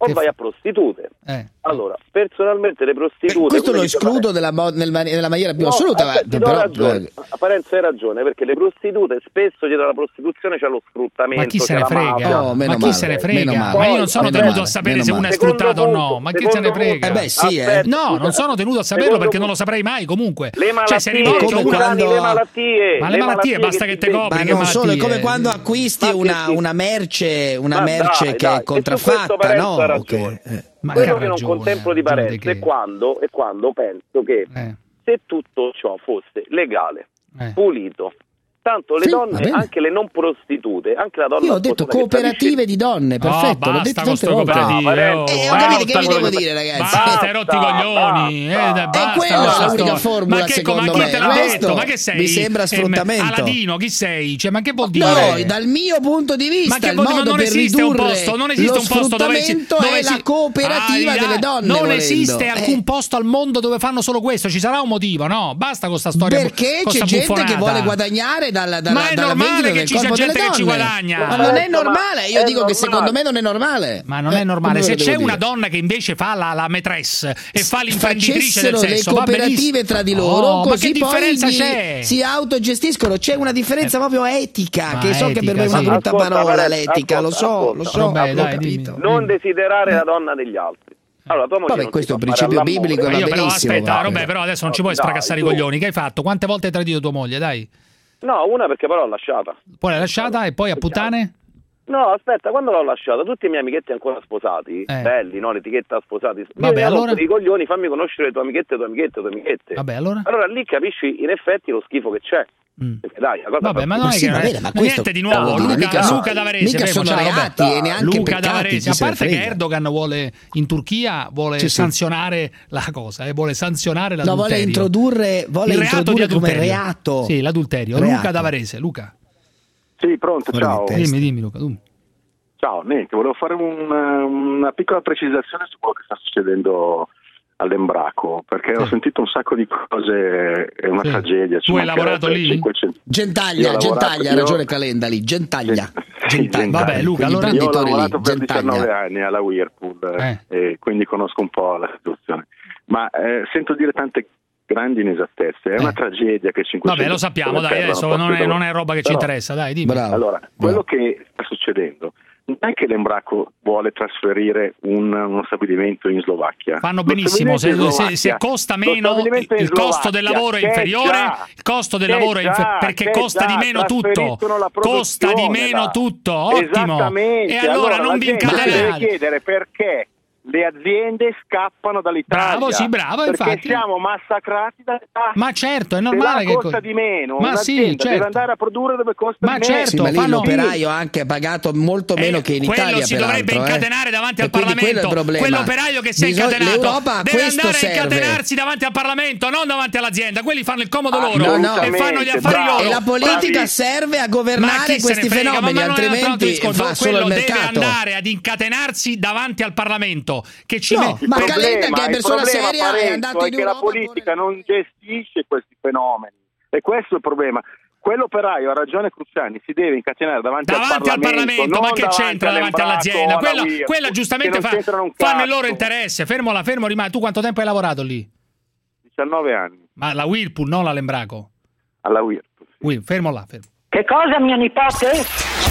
Speaker 23: o
Speaker 2: che
Speaker 23: vai
Speaker 2: fa?
Speaker 23: a prostitute.
Speaker 2: Eh.
Speaker 23: Allora, personalmente le prostitute...
Speaker 10: Questo lo
Speaker 23: come dice
Speaker 10: escludo nella, mo- nel mani- nella maniera più
Speaker 23: No,
Speaker 10: assoluta.
Speaker 23: aspetta,
Speaker 10: ma-
Speaker 23: ti do
Speaker 10: però,
Speaker 23: ragione.
Speaker 10: eh,
Speaker 23: A Parenzo hai ragione, perché le prostitute spesso dietro la prostituzione c'è lo sfruttamento.
Speaker 2: Ma chi se
Speaker 23: c'è
Speaker 2: ne
Speaker 23: la
Speaker 2: frega?
Speaker 23: mafia.
Speaker 10: Oh, meno
Speaker 2: ma chi
Speaker 10: male,
Speaker 2: se ne
Speaker 10: meno
Speaker 2: frega?
Speaker 10: male.
Speaker 2: Ma io non sono
Speaker 10: Meno
Speaker 2: tenuto
Speaker 10: male,
Speaker 2: a sapere
Speaker 10: meno
Speaker 2: se uno è
Speaker 10: male.
Speaker 2: sfruttato o no.
Speaker 23: Secondo
Speaker 2: Ma chi se ne
Speaker 23: punto-
Speaker 2: frega?
Speaker 10: Eh beh, sì, eh.
Speaker 23: Aspetta,
Speaker 2: No,
Speaker 23: scusa.
Speaker 2: non sono tenuto a saperlo
Speaker 23: Secondo
Speaker 2: perché non lo
Speaker 23: punto-
Speaker 2: saprei mai comunque.
Speaker 23: Le malattie,
Speaker 2: Cioè, se rivolti
Speaker 10: come
Speaker 2: a una-
Speaker 10: quando-
Speaker 23: le malattie,
Speaker 2: Ma le malattie basta che te
Speaker 23: ti-
Speaker 2: copri.
Speaker 10: Ma
Speaker 2: che
Speaker 10: non solo, è
Speaker 2: malattie?
Speaker 10: come quando acquisti
Speaker 23: Ma
Speaker 10: una,
Speaker 23: che-
Speaker 10: una merce, una
Speaker 23: Ma
Speaker 10: merce
Speaker 23: dai,
Speaker 10: che
Speaker 23: dai,
Speaker 10: è
Speaker 23: e su questo
Speaker 10: contraffatta,
Speaker 23: Parenzo
Speaker 10: no?
Speaker 23: ha ragione.
Speaker 10: Ok, eh.
Speaker 2: Ma
Speaker 23: Quello
Speaker 2: che
Speaker 23: che non
Speaker 2: ragione,
Speaker 23: contemplo di
Speaker 2: ragione
Speaker 23: Parenzo
Speaker 2: che-
Speaker 23: è quando, è quando penso che
Speaker 2: Eh.
Speaker 23: se tutto ciò fosse legale,
Speaker 2: Eh.
Speaker 23: pulito, tanto le
Speaker 10: Sì, va
Speaker 23: donne,
Speaker 10: bene.
Speaker 23: anche le non prostitute, anche la donna
Speaker 10: Io ho detto
Speaker 23: sposata che
Speaker 10: cooperative di donne, perfetto,
Speaker 2: Oh,
Speaker 10: l'ho
Speaker 2: basta
Speaker 10: detto
Speaker 2: con
Speaker 10: tante
Speaker 2: sto
Speaker 10: volte.
Speaker 2: cooperative,
Speaker 23: No,
Speaker 2: oh,
Speaker 10: Eh, ho
Speaker 23: basta
Speaker 10: capito, che vi
Speaker 23: con
Speaker 10: devo
Speaker 23: le-
Speaker 10: dire, ragazzi?
Speaker 2: Basta, hai rotto i coglioni. Eh,
Speaker 23: basta.
Speaker 2: dai, basta,
Speaker 10: E quella
Speaker 2: basta,
Speaker 10: è l'unica
Speaker 2: sto-
Speaker 10: formula,
Speaker 2: ma che,
Speaker 10: secondo
Speaker 2: ma chi
Speaker 10: me.
Speaker 2: te l'ha
Speaker 10: Questo
Speaker 2: detto? Ma che sei?
Speaker 10: mi sembra
Speaker 2: Eh,
Speaker 10: sfruttamento.
Speaker 2: Aladino, chi sei? Cioè, ma che vuol dire?
Speaker 10: No, dal mio punto di vista,
Speaker 2: Ma che
Speaker 10: il
Speaker 2: vuol dire?
Speaker 10: modo
Speaker 2: Non
Speaker 10: per
Speaker 2: esiste un
Speaker 10: ridurre
Speaker 2: posto, non esiste
Speaker 10: lo
Speaker 2: un posto dove si-
Speaker 10: sfruttamento
Speaker 2: dove
Speaker 10: è
Speaker 2: si-
Speaker 10: la cooperativa
Speaker 2: Ah,
Speaker 10: delle donne.
Speaker 2: Non
Speaker 10: volendo.
Speaker 2: esiste
Speaker 10: Eh,
Speaker 2: alcun posto al mondo dove fanno solo questo, ci sarà un motivo, no? Basta con sta storia.
Speaker 10: Perché
Speaker 2: con
Speaker 10: c'è
Speaker 2: sta
Speaker 10: gente che
Speaker 2: buffonata.
Speaker 10: vuole guadagnare dalla, dalla,
Speaker 2: Ma è
Speaker 10: dalla
Speaker 2: normale
Speaker 10: vendita
Speaker 2: che
Speaker 10: del
Speaker 2: ci sia
Speaker 10: corpo
Speaker 2: gente
Speaker 10: delle
Speaker 2: che ci
Speaker 10: donne.
Speaker 2: guadagna.
Speaker 10: Ma non è
Speaker 23: Certo, ma
Speaker 10: normale, io
Speaker 23: è
Speaker 10: dico che
Speaker 23: normale.
Speaker 10: secondo me non è normale.
Speaker 2: Ma non è
Speaker 10: Eh,
Speaker 2: normale.
Speaker 10: come
Speaker 2: Se
Speaker 10: ve lo
Speaker 2: c'è
Speaker 10: devo
Speaker 2: una
Speaker 10: dire?
Speaker 2: donna che invece fa la, la maîtresse e fa l'imprenditrice del
Speaker 10: Facessero le
Speaker 2: sesso, va benissimo.
Speaker 10: cooperative tra di loro,
Speaker 2: Oh, ma
Speaker 10: così
Speaker 2: che
Speaker 10: poi
Speaker 2: differenza
Speaker 10: gli-
Speaker 2: c'è?
Speaker 10: si autogestiscono. C'è una differenza proprio etica,
Speaker 2: Ma
Speaker 10: che so che per me è
Speaker 2: etica,
Speaker 10: una
Speaker 2: sì.
Speaker 10: brutta
Speaker 23: Ascolta,
Speaker 10: parola,
Speaker 23: Valerio,
Speaker 10: l'etica, lo so,
Speaker 23: ascolta,
Speaker 10: lo so,
Speaker 2: Vabbè,
Speaker 10: l'ho
Speaker 2: dai,
Speaker 10: capito.
Speaker 2: dimmi.
Speaker 23: Non desiderare la donna degli altri. Allora, tua moglie
Speaker 10: Vabbè,
Speaker 23: non
Speaker 10: questo
Speaker 23: ti
Speaker 10: è un
Speaker 23: fa fare
Speaker 10: principio
Speaker 23: all'amore.
Speaker 10: biblico,
Speaker 2: Ma
Speaker 10: va
Speaker 2: io però
Speaker 10: benissimo,
Speaker 2: aspetta,
Speaker 10: va.
Speaker 2: Robè, però adesso non ci puoi
Speaker 23: Dai,
Speaker 2: sfracassare i
Speaker 23: tu.
Speaker 2: coglioni. Che hai fatto? Quante volte hai tradito tua moglie? Dai.
Speaker 23: No, una perché però l'ho lasciata.
Speaker 2: Poi l'hai lasciata e poi a puttane?
Speaker 23: No, aspetta, quando l'ho lasciata, tutti i miei amichetti ancora sposati,
Speaker 2: Eh.
Speaker 23: belli, no? L'etichetta sposati.
Speaker 2: Vabbè,
Speaker 23: Io
Speaker 2: allora-
Speaker 23: i coglioni, fammi conoscere le tue amichette, le tue amichette, le tue amichette.
Speaker 2: Vabbè, allora?
Speaker 23: Allora lì capisci in effetti lo schifo che c'è.
Speaker 2: Mm.
Speaker 23: Perché dai, la cosa
Speaker 2: Vabbè,
Speaker 23: fa-
Speaker 2: ma non
Speaker 10: Ma
Speaker 2: è
Speaker 10: sì,
Speaker 2: che
Speaker 10: va bene, ma questo-
Speaker 2: niente di nuovo.
Speaker 10: Vuol dire,
Speaker 2: Luca,
Speaker 10: mica so-
Speaker 2: Luca D'Avarese,
Speaker 10: mica
Speaker 2: fermo,
Speaker 10: sono
Speaker 2: ciao,
Speaker 10: reati
Speaker 2: Robè.
Speaker 10: e neanche
Speaker 2: Luca
Speaker 10: peccati,
Speaker 2: D'Avarese,
Speaker 10: chi
Speaker 2: a
Speaker 10: se ne
Speaker 2: parte che
Speaker 10: frega.
Speaker 2: Erdogan vuole in Turchia vuole
Speaker 10: Sì, sì.
Speaker 2: sanzionare la cosa, eh, vuole sanzionare
Speaker 10: No,
Speaker 2: l'adulterio.
Speaker 10: vuole introdurre, vuole
Speaker 2: il reato
Speaker 10: introdurre
Speaker 2: di
Speaker 10: come
Speaker 2: adulterio.
Speaker 10: reato.
Speaker 2: Sì, l'adulterio.
Speaker 10: Reato.
Speaker 2: Luca D'Avarese, Luca.
Speaker 23: Sì, pronto, ciao.
Speaker 10: Testa.
Speaker 2: Dimmi, dimmi Luca, tu.
Speaker 23: Ciao, niente, volevo fare una, una piccola precisazione su quello che sta succedendo all'Embraco, perché ho sentito un sacco di cose, è una
Speaker 2: Sì.
Speaker 23: tragedia. ci
Speaker 2: Tu hai
Speaker 23: mancherebbe
Speaker 2: lavorato lì?
Speaker 23: cinquecento Io
Speaker 10: Gentaglia,
Speaker 23: ho lavorato-
Speaker 10: Gentaglia, ha
Speaker 23: io-
Speaker 10: ragione Calenda lì, Gentaglia.
Speaker 23: Sì,
Speaker 10: Gentaglia.
Speaker 2: Vabbè, Luca,
Speaker 10: Quegli
Speaker 2: allora-
Speaker 23: Io ho
Speaker 10: imprenditori
Speaker 23: lavorato
Speaker 10: lì,
Speaker 23: per
Speaker 10: Gentaglia.
Speaker 23: diciannove anni alla Whirlpool
Speaker 2: Eh.
Speaker 23: e quindi conosco un po' la situazione, ma eh, sento dire tante grandi inesattezze, è
Speaker 2: Eh.
Speaker 23: una tragedia che cinquecento
Speaker 2: Vabbè, lo sappiamo,
Speaker 23: persone
Speaker 2: dai,
Speaker 23: perdono
Speaker 2: adesso
Speaker 23: posti
Speaker 2: non è,
Speaker 23: di
Speaker 2: non è
Speaker 23: lavoro.
Speaker 2: roba che ci
Speaker 23: Però-
Speaker 2: interessa, dai, dimmi.
Speaker 10: Bravo.
Speaker 23: Allora, quello che sta succedendo non è che l'Embraco vuole trasferire un, uno stabilimento in Slovacchia.
Speaker 2: Fanno
Speaker 23: Lo
Speaker 2: benissimo, se,
Speaker 23: stabilimento in
Speaker 2: se- se
Speaker 23: Slovacchia-
Speaker 2: costa
Speaker 23: lo
Speaker 2: meno
Speaker 23: stabilimento in
Speaker 2: il costo del
Speaker 23: Slovacchia
Speaker 2: lavoro è
Speaker 23: c'è
Speaker 2: inferiore,
Speaker 23: già,
Speaker 2: il costo del
Speaker 23: c'è
Speaker 2: lavoro è infer-
Speaker 23: già,
Speaker 2: perché
Speaker 23: c'è
Speaker 2: costa di
Speaker 23: già,
Speaker 2: meno tutto,
Speaker 23: trasferiscono la
Speaker 2: costa di
Speaker 23: produzione
Speaker 2: meno
Speaker 23: là.
Speaker 2: tutto, ottimo.
Speaker 23: Esattamente.
Speaker 2: E allora, non
Speaker 23: la
Speaker 2: vi
Speaker 23: gente deve
Speaker 2: incatenate.
Speaker 23: chiedere perché le aziende scappano dall'Italia.
Speaker 2: Bravo, sì, bravo,
Speaker 23: perché
Speaker 2: infatti.
Speaker 23: siamo massacrati dalle tasse.
Speaker 2: Ma certo, è
Speaker 23: Se
Speaker 2: normale
Speaker 23: là
Speaker 2: che
Speaker 23: costa
Speaker 2: co-
Speaker 23: di meno,
Speaker 2: Ma
Speaker 23: un'azienda
Speaker 2: sì, certo.
Speaker 23: deve andare a produrre dove costa
Speaker 2: Ma
Speaker 23: di meno.
Speaker 2: certo,
Speaker 10: Sì, ma lì
Speaker 2: fanno-
Speaker 10: l'operaio ha anche pagato molto meno
Speaker 2: Eh,
Speaker 10: che in
Speaker 2: quello
Speaker 10: Italia,
Speaker 2: si dovrebbe
Speaker 10: peraltro, eh.
Speaker 2: incatenare davanti
Speaker 10: E
Speaker 2: al
Speaker 10: quindi quello è il
Speaker 2: Parlamento.
Speaker 10: problema.
Speaker 2: Quell'operaio che si è
Speaker 10: Bisogna-
Speaker 2: incatenato
Speaker 10: l'Europa a
Speaker 2: deve
Speaker 10: questo
Speaker 2: andare
Speaker 10: serve.
Speaker 2: a incatenarsi davanti al Parlamento, non davanti all'azienda. Quelli fanno il comodo loro
Speaker 10: no, no.
Speaker 2: e fanno gli affari
Speaker 23: Bravo.
Speaker 2: loro.
Speaker 10: E la politica
Speaker 23: Bravi.
Speaker 10: serve a
Speaker 2: Ma
Speaker 10: governare
Speaker 2: chi se
Speaker 10: questi
Speaker 2: ne frega?
Speaker 10: fenomeni,
Speaker 2: Ma non è un altro
Speaker 10: altrimenti
Speaker 2: discorso.
Speaker 10: fa solo
Speaker 2: Quello
Speaker 10: il
Speaker 2: deve
Speaker 10: mercato.
Speaker 2: andare ad incatenarsi davanti al Parlamento che ci
Speaker 10: No,
Speaker 2: mette-
Speaker 10: ma
Speaker 23: Il
Speaker 10: Calenda, che è
Speaker 23: il
Speaker 10: persona
Speaker 23: problema,
Speaker 10: seria, è
Speaker 23: Parenzo,
Speaker 10: andato
Speaker 23: è
Speaker 10: in
Speaker 23: che la
Speaker 10: Europa a
Speaker 23: politica non gestisce questi fenomeni e questo è il problema. Quell'operaio, ha ragione Cruciani, si deve incatenare davanti,
Speaker 2: davanti al Parlamento,
Speaker 23: non
Speaker 2: ma che c'entra davanti
Speaker 23: all'Embraco
Speaker 2: all'azienda?
Speaker 23: o alla
Speaker 2: Quella,
Speaker 23: Whirlpool,
Speaker 2: quella
Speaker 23: che
Speaker 2: giustamente
Speaker 23: non
Speaker 2: fa,
Speaker 23: c'entrano un
Speaker 2: fanno il
Speaker 23: cazzo.
Speaker 2: loro interesse. Fermola, fermo rimane. Tu quanto tempo hai lavorato lì?
Speaker 23: diciannove anni
Speaker 2: Ma la Whirlpool, non la Lembraco.
Speaker 23: alla Whirlpool.
Speaker 2: Qui, fermo là, fermo.
Speaker 8: Che cosa, mio nipote?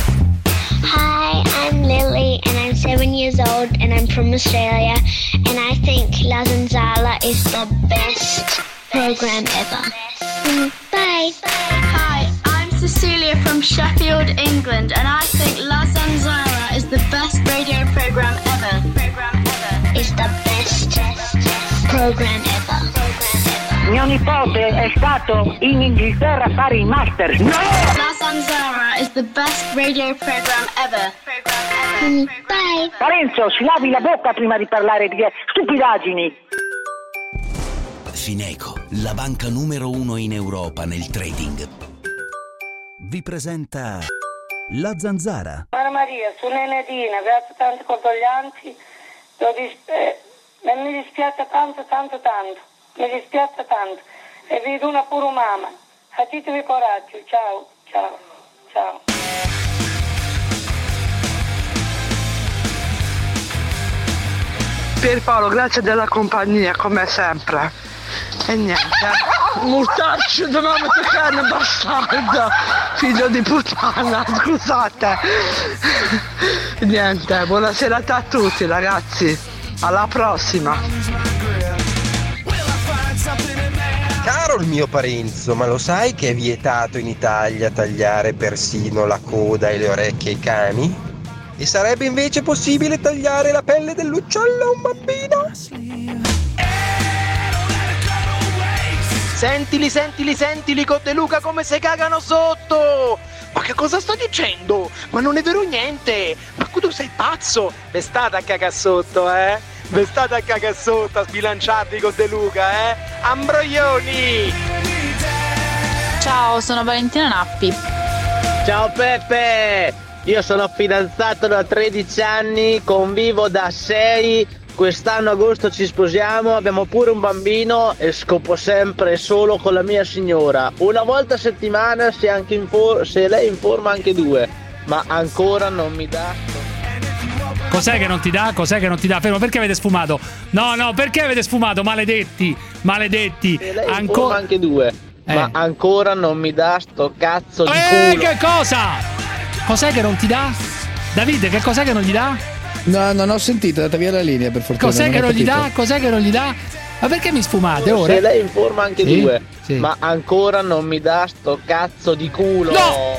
Speaker 7: Hi, I'm Lily and I'm seven years old and I'm from Australia and I think La Zanzala is the best program ever. Mm, Bye.
Speaker 13: Hi, I'm Cecilia from Sheffield, England, and I think La Zanzara is the best radio program ever. Program ever.
Speaker 7: Is the best program ever.
Speaker 8: Mio nipote è stato in Inghilterra a fare il master. No!
Speaker 13: La Zanzara is the best radio program ever. Program ever.
Speaker 7: Mm, Bye.
Speaker 8: Parenzo, si lavi la bocca prima di parlare di stupidaggini.
Speaker 3: Fineco, la banca numero uno in Europa nel trading, vi presenta La Zanzara.
Speaker 14: Anna Maria, sono Enedina, grazie tante condoglianze, lo dis- eh, e mi dispiace tanto, tanto, tanto, mi dispiace tanto, e vedo una pure mamma, fatitevi coraggio, ciao, ciao, ciao. Pierpaolo, grazie della compagnia, come sempre. E niente. Mortaccio di mamma carne bastardo. Figlio di puttana, scusate. Niente, buona serata a tutti ragazzi. Alla prossima.
Speaker 15: Caro il mio Parenzo, ma lo sai che è vietato in Italia tagliare persino la coda e le orecchie ai cani? E sarebbe invece possibile tagliare la pelle dell'uccello a un bambino?
Speaker 16: Sentili, sentili, sentili con De Luca come se cagano sotto! Ma che cosa sto dicendo? Ma non è vero niente! Ma tu sei pazzo! Ve state a cagare sotto, eh? Ve state a cagare sotto a sbilanciarvi con De Luca, eh? Ambroglioni!
Speaker 17: Ciao, sono Valentina Nappi.
Speaker 16: Ciao Peppe! Io sono fidanzato da tredici anni, convivo da sei. Quest'anno agosto ci sposiamo, abbiamo pure un bambino e scopo sempre solo con la mia signora. Una volta a settimana se, anche in for- se lei informa anche due, ma ancora non mi dà.
Speaker 2: Cos'è che non ti dà? Cos'è che non ti dà? Fermo, perché avete sfumato? No, no, perché avete sfumato? Maledetti, maledetti.
Speaker 16: Se lei
Speaker 2: Ancora
Speaker 16: informa anche due,
Speaker 2: eh.
Speaker 16: ma ancora non mi dà sto cazzo di
Speaker 2: eh,
Speaker 16: culo.
Speaker 2: Che cosa? Cos'è che non ti dà? Davide, che cos'è che non gli dà?
Speaker 10: No, non ho sentito, è andata via la linea per fortuna.
Speaker 2: Cos'è
Speaker 10: non
Speaker 2: che non
Speaker 10: capito.
Speaker 2: gli dà? Cos'è che non gli dà? Ma perché mi sfumate ora?
Speaker 16: Se lei informa anche
Speaker 2: sì?
Speaker 16: due,
Speaker 2: sì.
Speaker 16: ma ancora non mi dà sto cazzo di culo.
Speaker 2: No!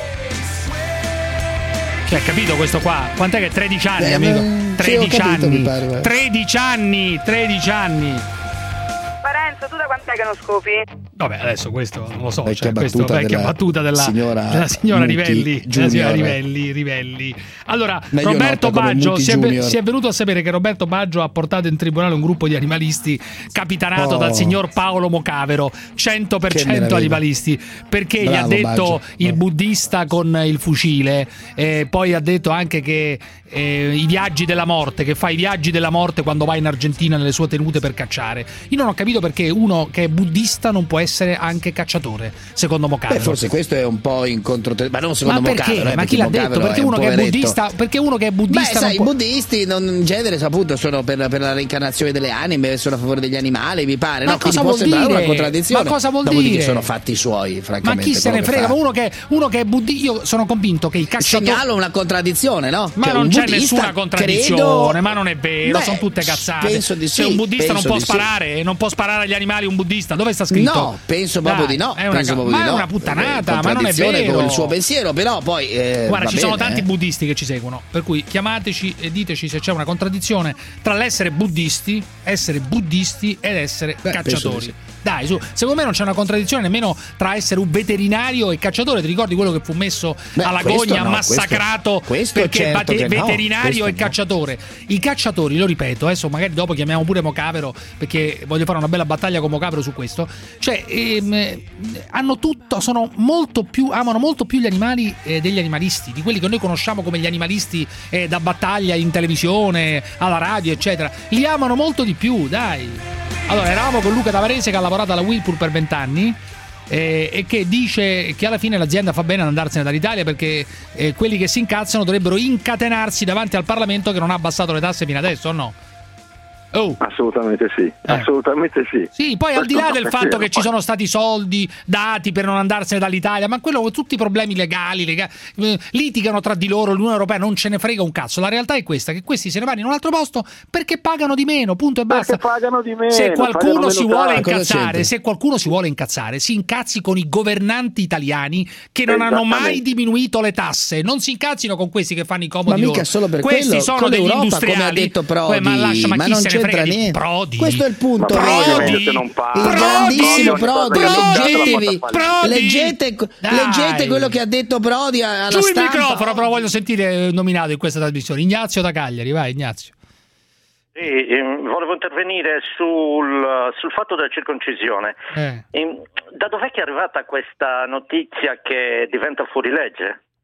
Speaker 2: Cioè, capito questo qua? Quant'è che tredici anni,
Speaker 10: Beh,
Speaker 2: amico?
Speaker 10: non...
Speaker 2: tredici
Speaker 10: sì, capito,
Speaker 2: anni.
Speaker 10: mi pare.
Speaker 2: tredici anni, tredici anni.
Speaker 14: Parenzo, tu da quant'è che non scopi?
Speaker 2: Vabbè, adesso questo non lo so,
Speaker 10: Vecchia
Speaker 2: cioè, questo
Speaker 10: battuta
Speaker 2: vecchia
Speaker 10: della
Speaker 2: battuta della
Speaker 10: signora
Speaker 2: della signora
Speaker 10: Muti
Speaker 2: Rivelli, della signora
Speaker 10: Junior.
Speaker 2: Rivelli, Rivelli. Allora,
Speaker 10: Meglio
Speaker 2: Roberto
Speaker 10: nota come
Speaker 2: Baggio
Speaker 10: Muti
Speaker 2: si è,
Speaker 10: Junior.
Speaker 2: si è venuto a sapere che Roberto Baggio ha portato in tribunale un gruppo di animalisti capitanato
Speaker 10: Oh.
Speaker 2: dal signor Paolo Mocavero, cento per
Speaker 10: Che
Speaker 2: cento
Speaker 10: meraviglia.
Speaker 2: animalisti, perché
Speaker 10: Bravo,
Speaker 2: gli ha detto
Speaker 10: Baggio.
Speaker 2: il buddista con il fucile, eh, poi ha detto anche che eh, i viaggi della morte, che fa i viaggi della morte quando va in Argentina nelle sue tenute per cacciare. Io non ho capito perché uno che è buddista non può essere anche cacciatore, secondo Mocavero.
Speaker 10: Beh, forse questo è un po' in controtendenza, ma non secondo
Speaker 2: Ma perché?
Speaker 10: Mocavero, eh,
Speaker 2: Ma chi l'ha
Speaker 10: Mocavero
Speaker 2: detto? Perché
Speaker 10: è un
Speaker 2: uno che è
Speaker 10: poveretto.
Speaker 2: buddista, perché uno che è buddista
Speaker 10: Beh, sai,
Speaker 2: non può...
Speaker 10: i buddisti non, in genere saputo sono per, per la reincarnazione delle anime, sono a favore degli animali, mi pare.
Speaker 2: Ma
Speaker 10: no?
Speaker 2: cosa
Speaker 10: Quindi può
Speaker 2: vuol
Speaker 10: sembrare
Speaker 2: dire?
Speaker 10: una contraddizione.
Speaker 2: Ma cosa vuol
Speaker 10: Dopodiché
Speaker 2: dire?
Speaker 10: sono fatti suoi, francamente.
Speaker 2: Ma chi se
Speaker 10: quello
Speaker 2: ne
Speaker 10: che
Speaker 2: frega?
Speaker 10: fa.
Speaker 2: Ma uno che, uno che è buddista, io sono convinto che i cacciatori...
Speaker 10: Segnalo una contraddizione, no?
Speaker 2: Ma
Speaker 10: Cioè,
Speaker 2: non
Speaker 10: un
Speaker 2: c'è
Speaker 10: buddista,
Speaker 2: nessuna contraddizione,
Speaker 10: credo...
Speaker 2: ma non è vero,
Speaker 10: Beh,
Speaker 2: sono tutte cazzate.
Speaker 10: penso di
Speaker 2: Se
Speaker 10: sì,
Speaker 2: un buddista non
Speaker 10: penso
Speaker 2: può
Speaker 10: di sì.
Speaker 2: sparare, non può sparare agli animali un buddista, dove sta scritto?
Speaker 10: No, penso proprio
Speaker 2: Dai,
Speaker 10: di no.
Speaker 2: È una,
Speaker 10: penso
Speaker 2: ca-
Speaker 10: proprio
Speaker 2: ma
Speaker 10: di
Speaker 2: è
Speaker 10: no.
Speaker 2: una puttanata,
Speaker 10: Eh,
Speaker 2: ma non è
Speaker 10: contraddizione
Speaker 2: vero.
Speaker 10: con il suo pensiero, però poi. Eh,
Speaker 2: Guarda,
Speaker 10: va
Speaker 2: ci sono
Speaker 10: bene,
Speaker 2: tanti
Speaker 10: eh.
Speaker 2: buddisti che ci seguono, per cui chiamateci e diteci se c'è una contraddizione tra l'essere buddisti, essere buddisti ed essere
Speaker 10: Beh, penso
Speaker 2: cacciatori.
Speaker 10: di sì.
Speaker 2: Dai, su, secondo me non c'è una contraddizione nemmeno tra essere un veterinario e cacciatore. Ti ricordi quello che fu messo
Speaker 10: Beh,
Speaker 2: alla
Speaker 10: questo
Speaker 2: gogna,
Speaker 10: no,
Speaker 2: massacrato
Speaker 10: questo- questo
Speaker 2: perché
Speaker 10: certo
Speaker 2: bate-
Speaker 10: che no,
Speaker 2: veterinario
Speaker 10: questo
Speaker 2: e
Speaker 10: no.
Speaker 2: cacciatore? I cacciatori, lo ripeto, adesso magari dopo chiamiamo pure Mocavero perché voglio fare una bella battaglia con Mocavero su questo. Cioè, ehm, hanno tutto, sono molto più, amano molto più gli animali eh, degli animalisti, di quelli che noi conosciamo come gli animalisti eh, da battaglia in televisione, alla radio, eccetera. Li amano molto di più, dai. Allora, eravamo con Luca Tavarese che ha lavorato alla Whirlpool per vent'anni eh, e che dice che alla fine l'azienda fa bene ad andarsene dall'Italia perché eh, quelli che si incazzano dovrebbero incatenarsi davanti al Parlamento che non ha abbassato le tasse fino adesso, o no? Oh.
Speaker 23: Assolutamente sì, assolutamente sì.
Speaker 2: Sì, poi al di là del fatto che ci sono stati soldi dati per non andarsene dall'Italia, ma quello tutti i problemi legali, lega- eh, litigano tra di loro, l'Unione Europea non ce ne frega un cazzo. La realtà è questa, che questi se ne vanno in un altro posto perché pagano di meno, punto e basta.
Speaker 23: Perché pagano di meno,
Speaker 2: se
Speaker 23: pagano
Speaker 2: qualcuno
Speaker 23: meno
Speaker 2: si vuole
Speaker 23: tasse.
Speaker 10: Cosa
Speaker 2: incazzare,
Speaker 10: c'entra?
Speaker 2: se qualcuno si vuole incazzare, si incazzi con i governanti italiani che non hanno mai
Speaker 23: Esattamente.
Speaker 2: diminuito le tasse. Non si incazzino con questi che fanno i comodi
Speaker 10: Ma
Speaker 2: loro.
Speaker 10: mica solo per
Speaker 2: Questi
Speaker 10: quello,
Speaker 2: sono
Speaker 10: con
Speaker 2: degli
Speaker 10: l'Europa,
Speaker 2: industriali.
Speaker 10: come ha detto Prodi,
Speaker 2: Eh, ma lascia, ma,
Speaker 10: ma
Speaker 2: chi
Speaker 10: non
Speaker 2: se ne frega
Speaker 10: c'entra
Speaker 2: di
Speaker 10: niente.
Speaker 2: Prodi?
Speaker 10: Questo è il punto,
Speaker 23: Ma
Speaker 10: vero.
Speaker 23: Prodi non parla.
Speaker 10: Il grandissimo Prodi,
Speaker 2: Prodi!
Speaker 10: leggetevi,
Speaker 2: Prodi!
Speaker 10: leggete,
Speaker 2: Dai!
Speaker 10: leggete quello che ha detto Prodi alla
Speaker 2: Giù il
Speaker 10: stampa.
Speaker 2: microfono, però voglio sentire nominato in questa trasmissione. Ignazio da Cagliari, vai Ignazio.
Speaker 19: Sì, ehm, volevo intervenire sul, sul fatto della circoncisione.
Speaker 2: Eh.
Speaker 19: Ehm, da dov'è che è arrivata questa notizia che diventa fuorilegge?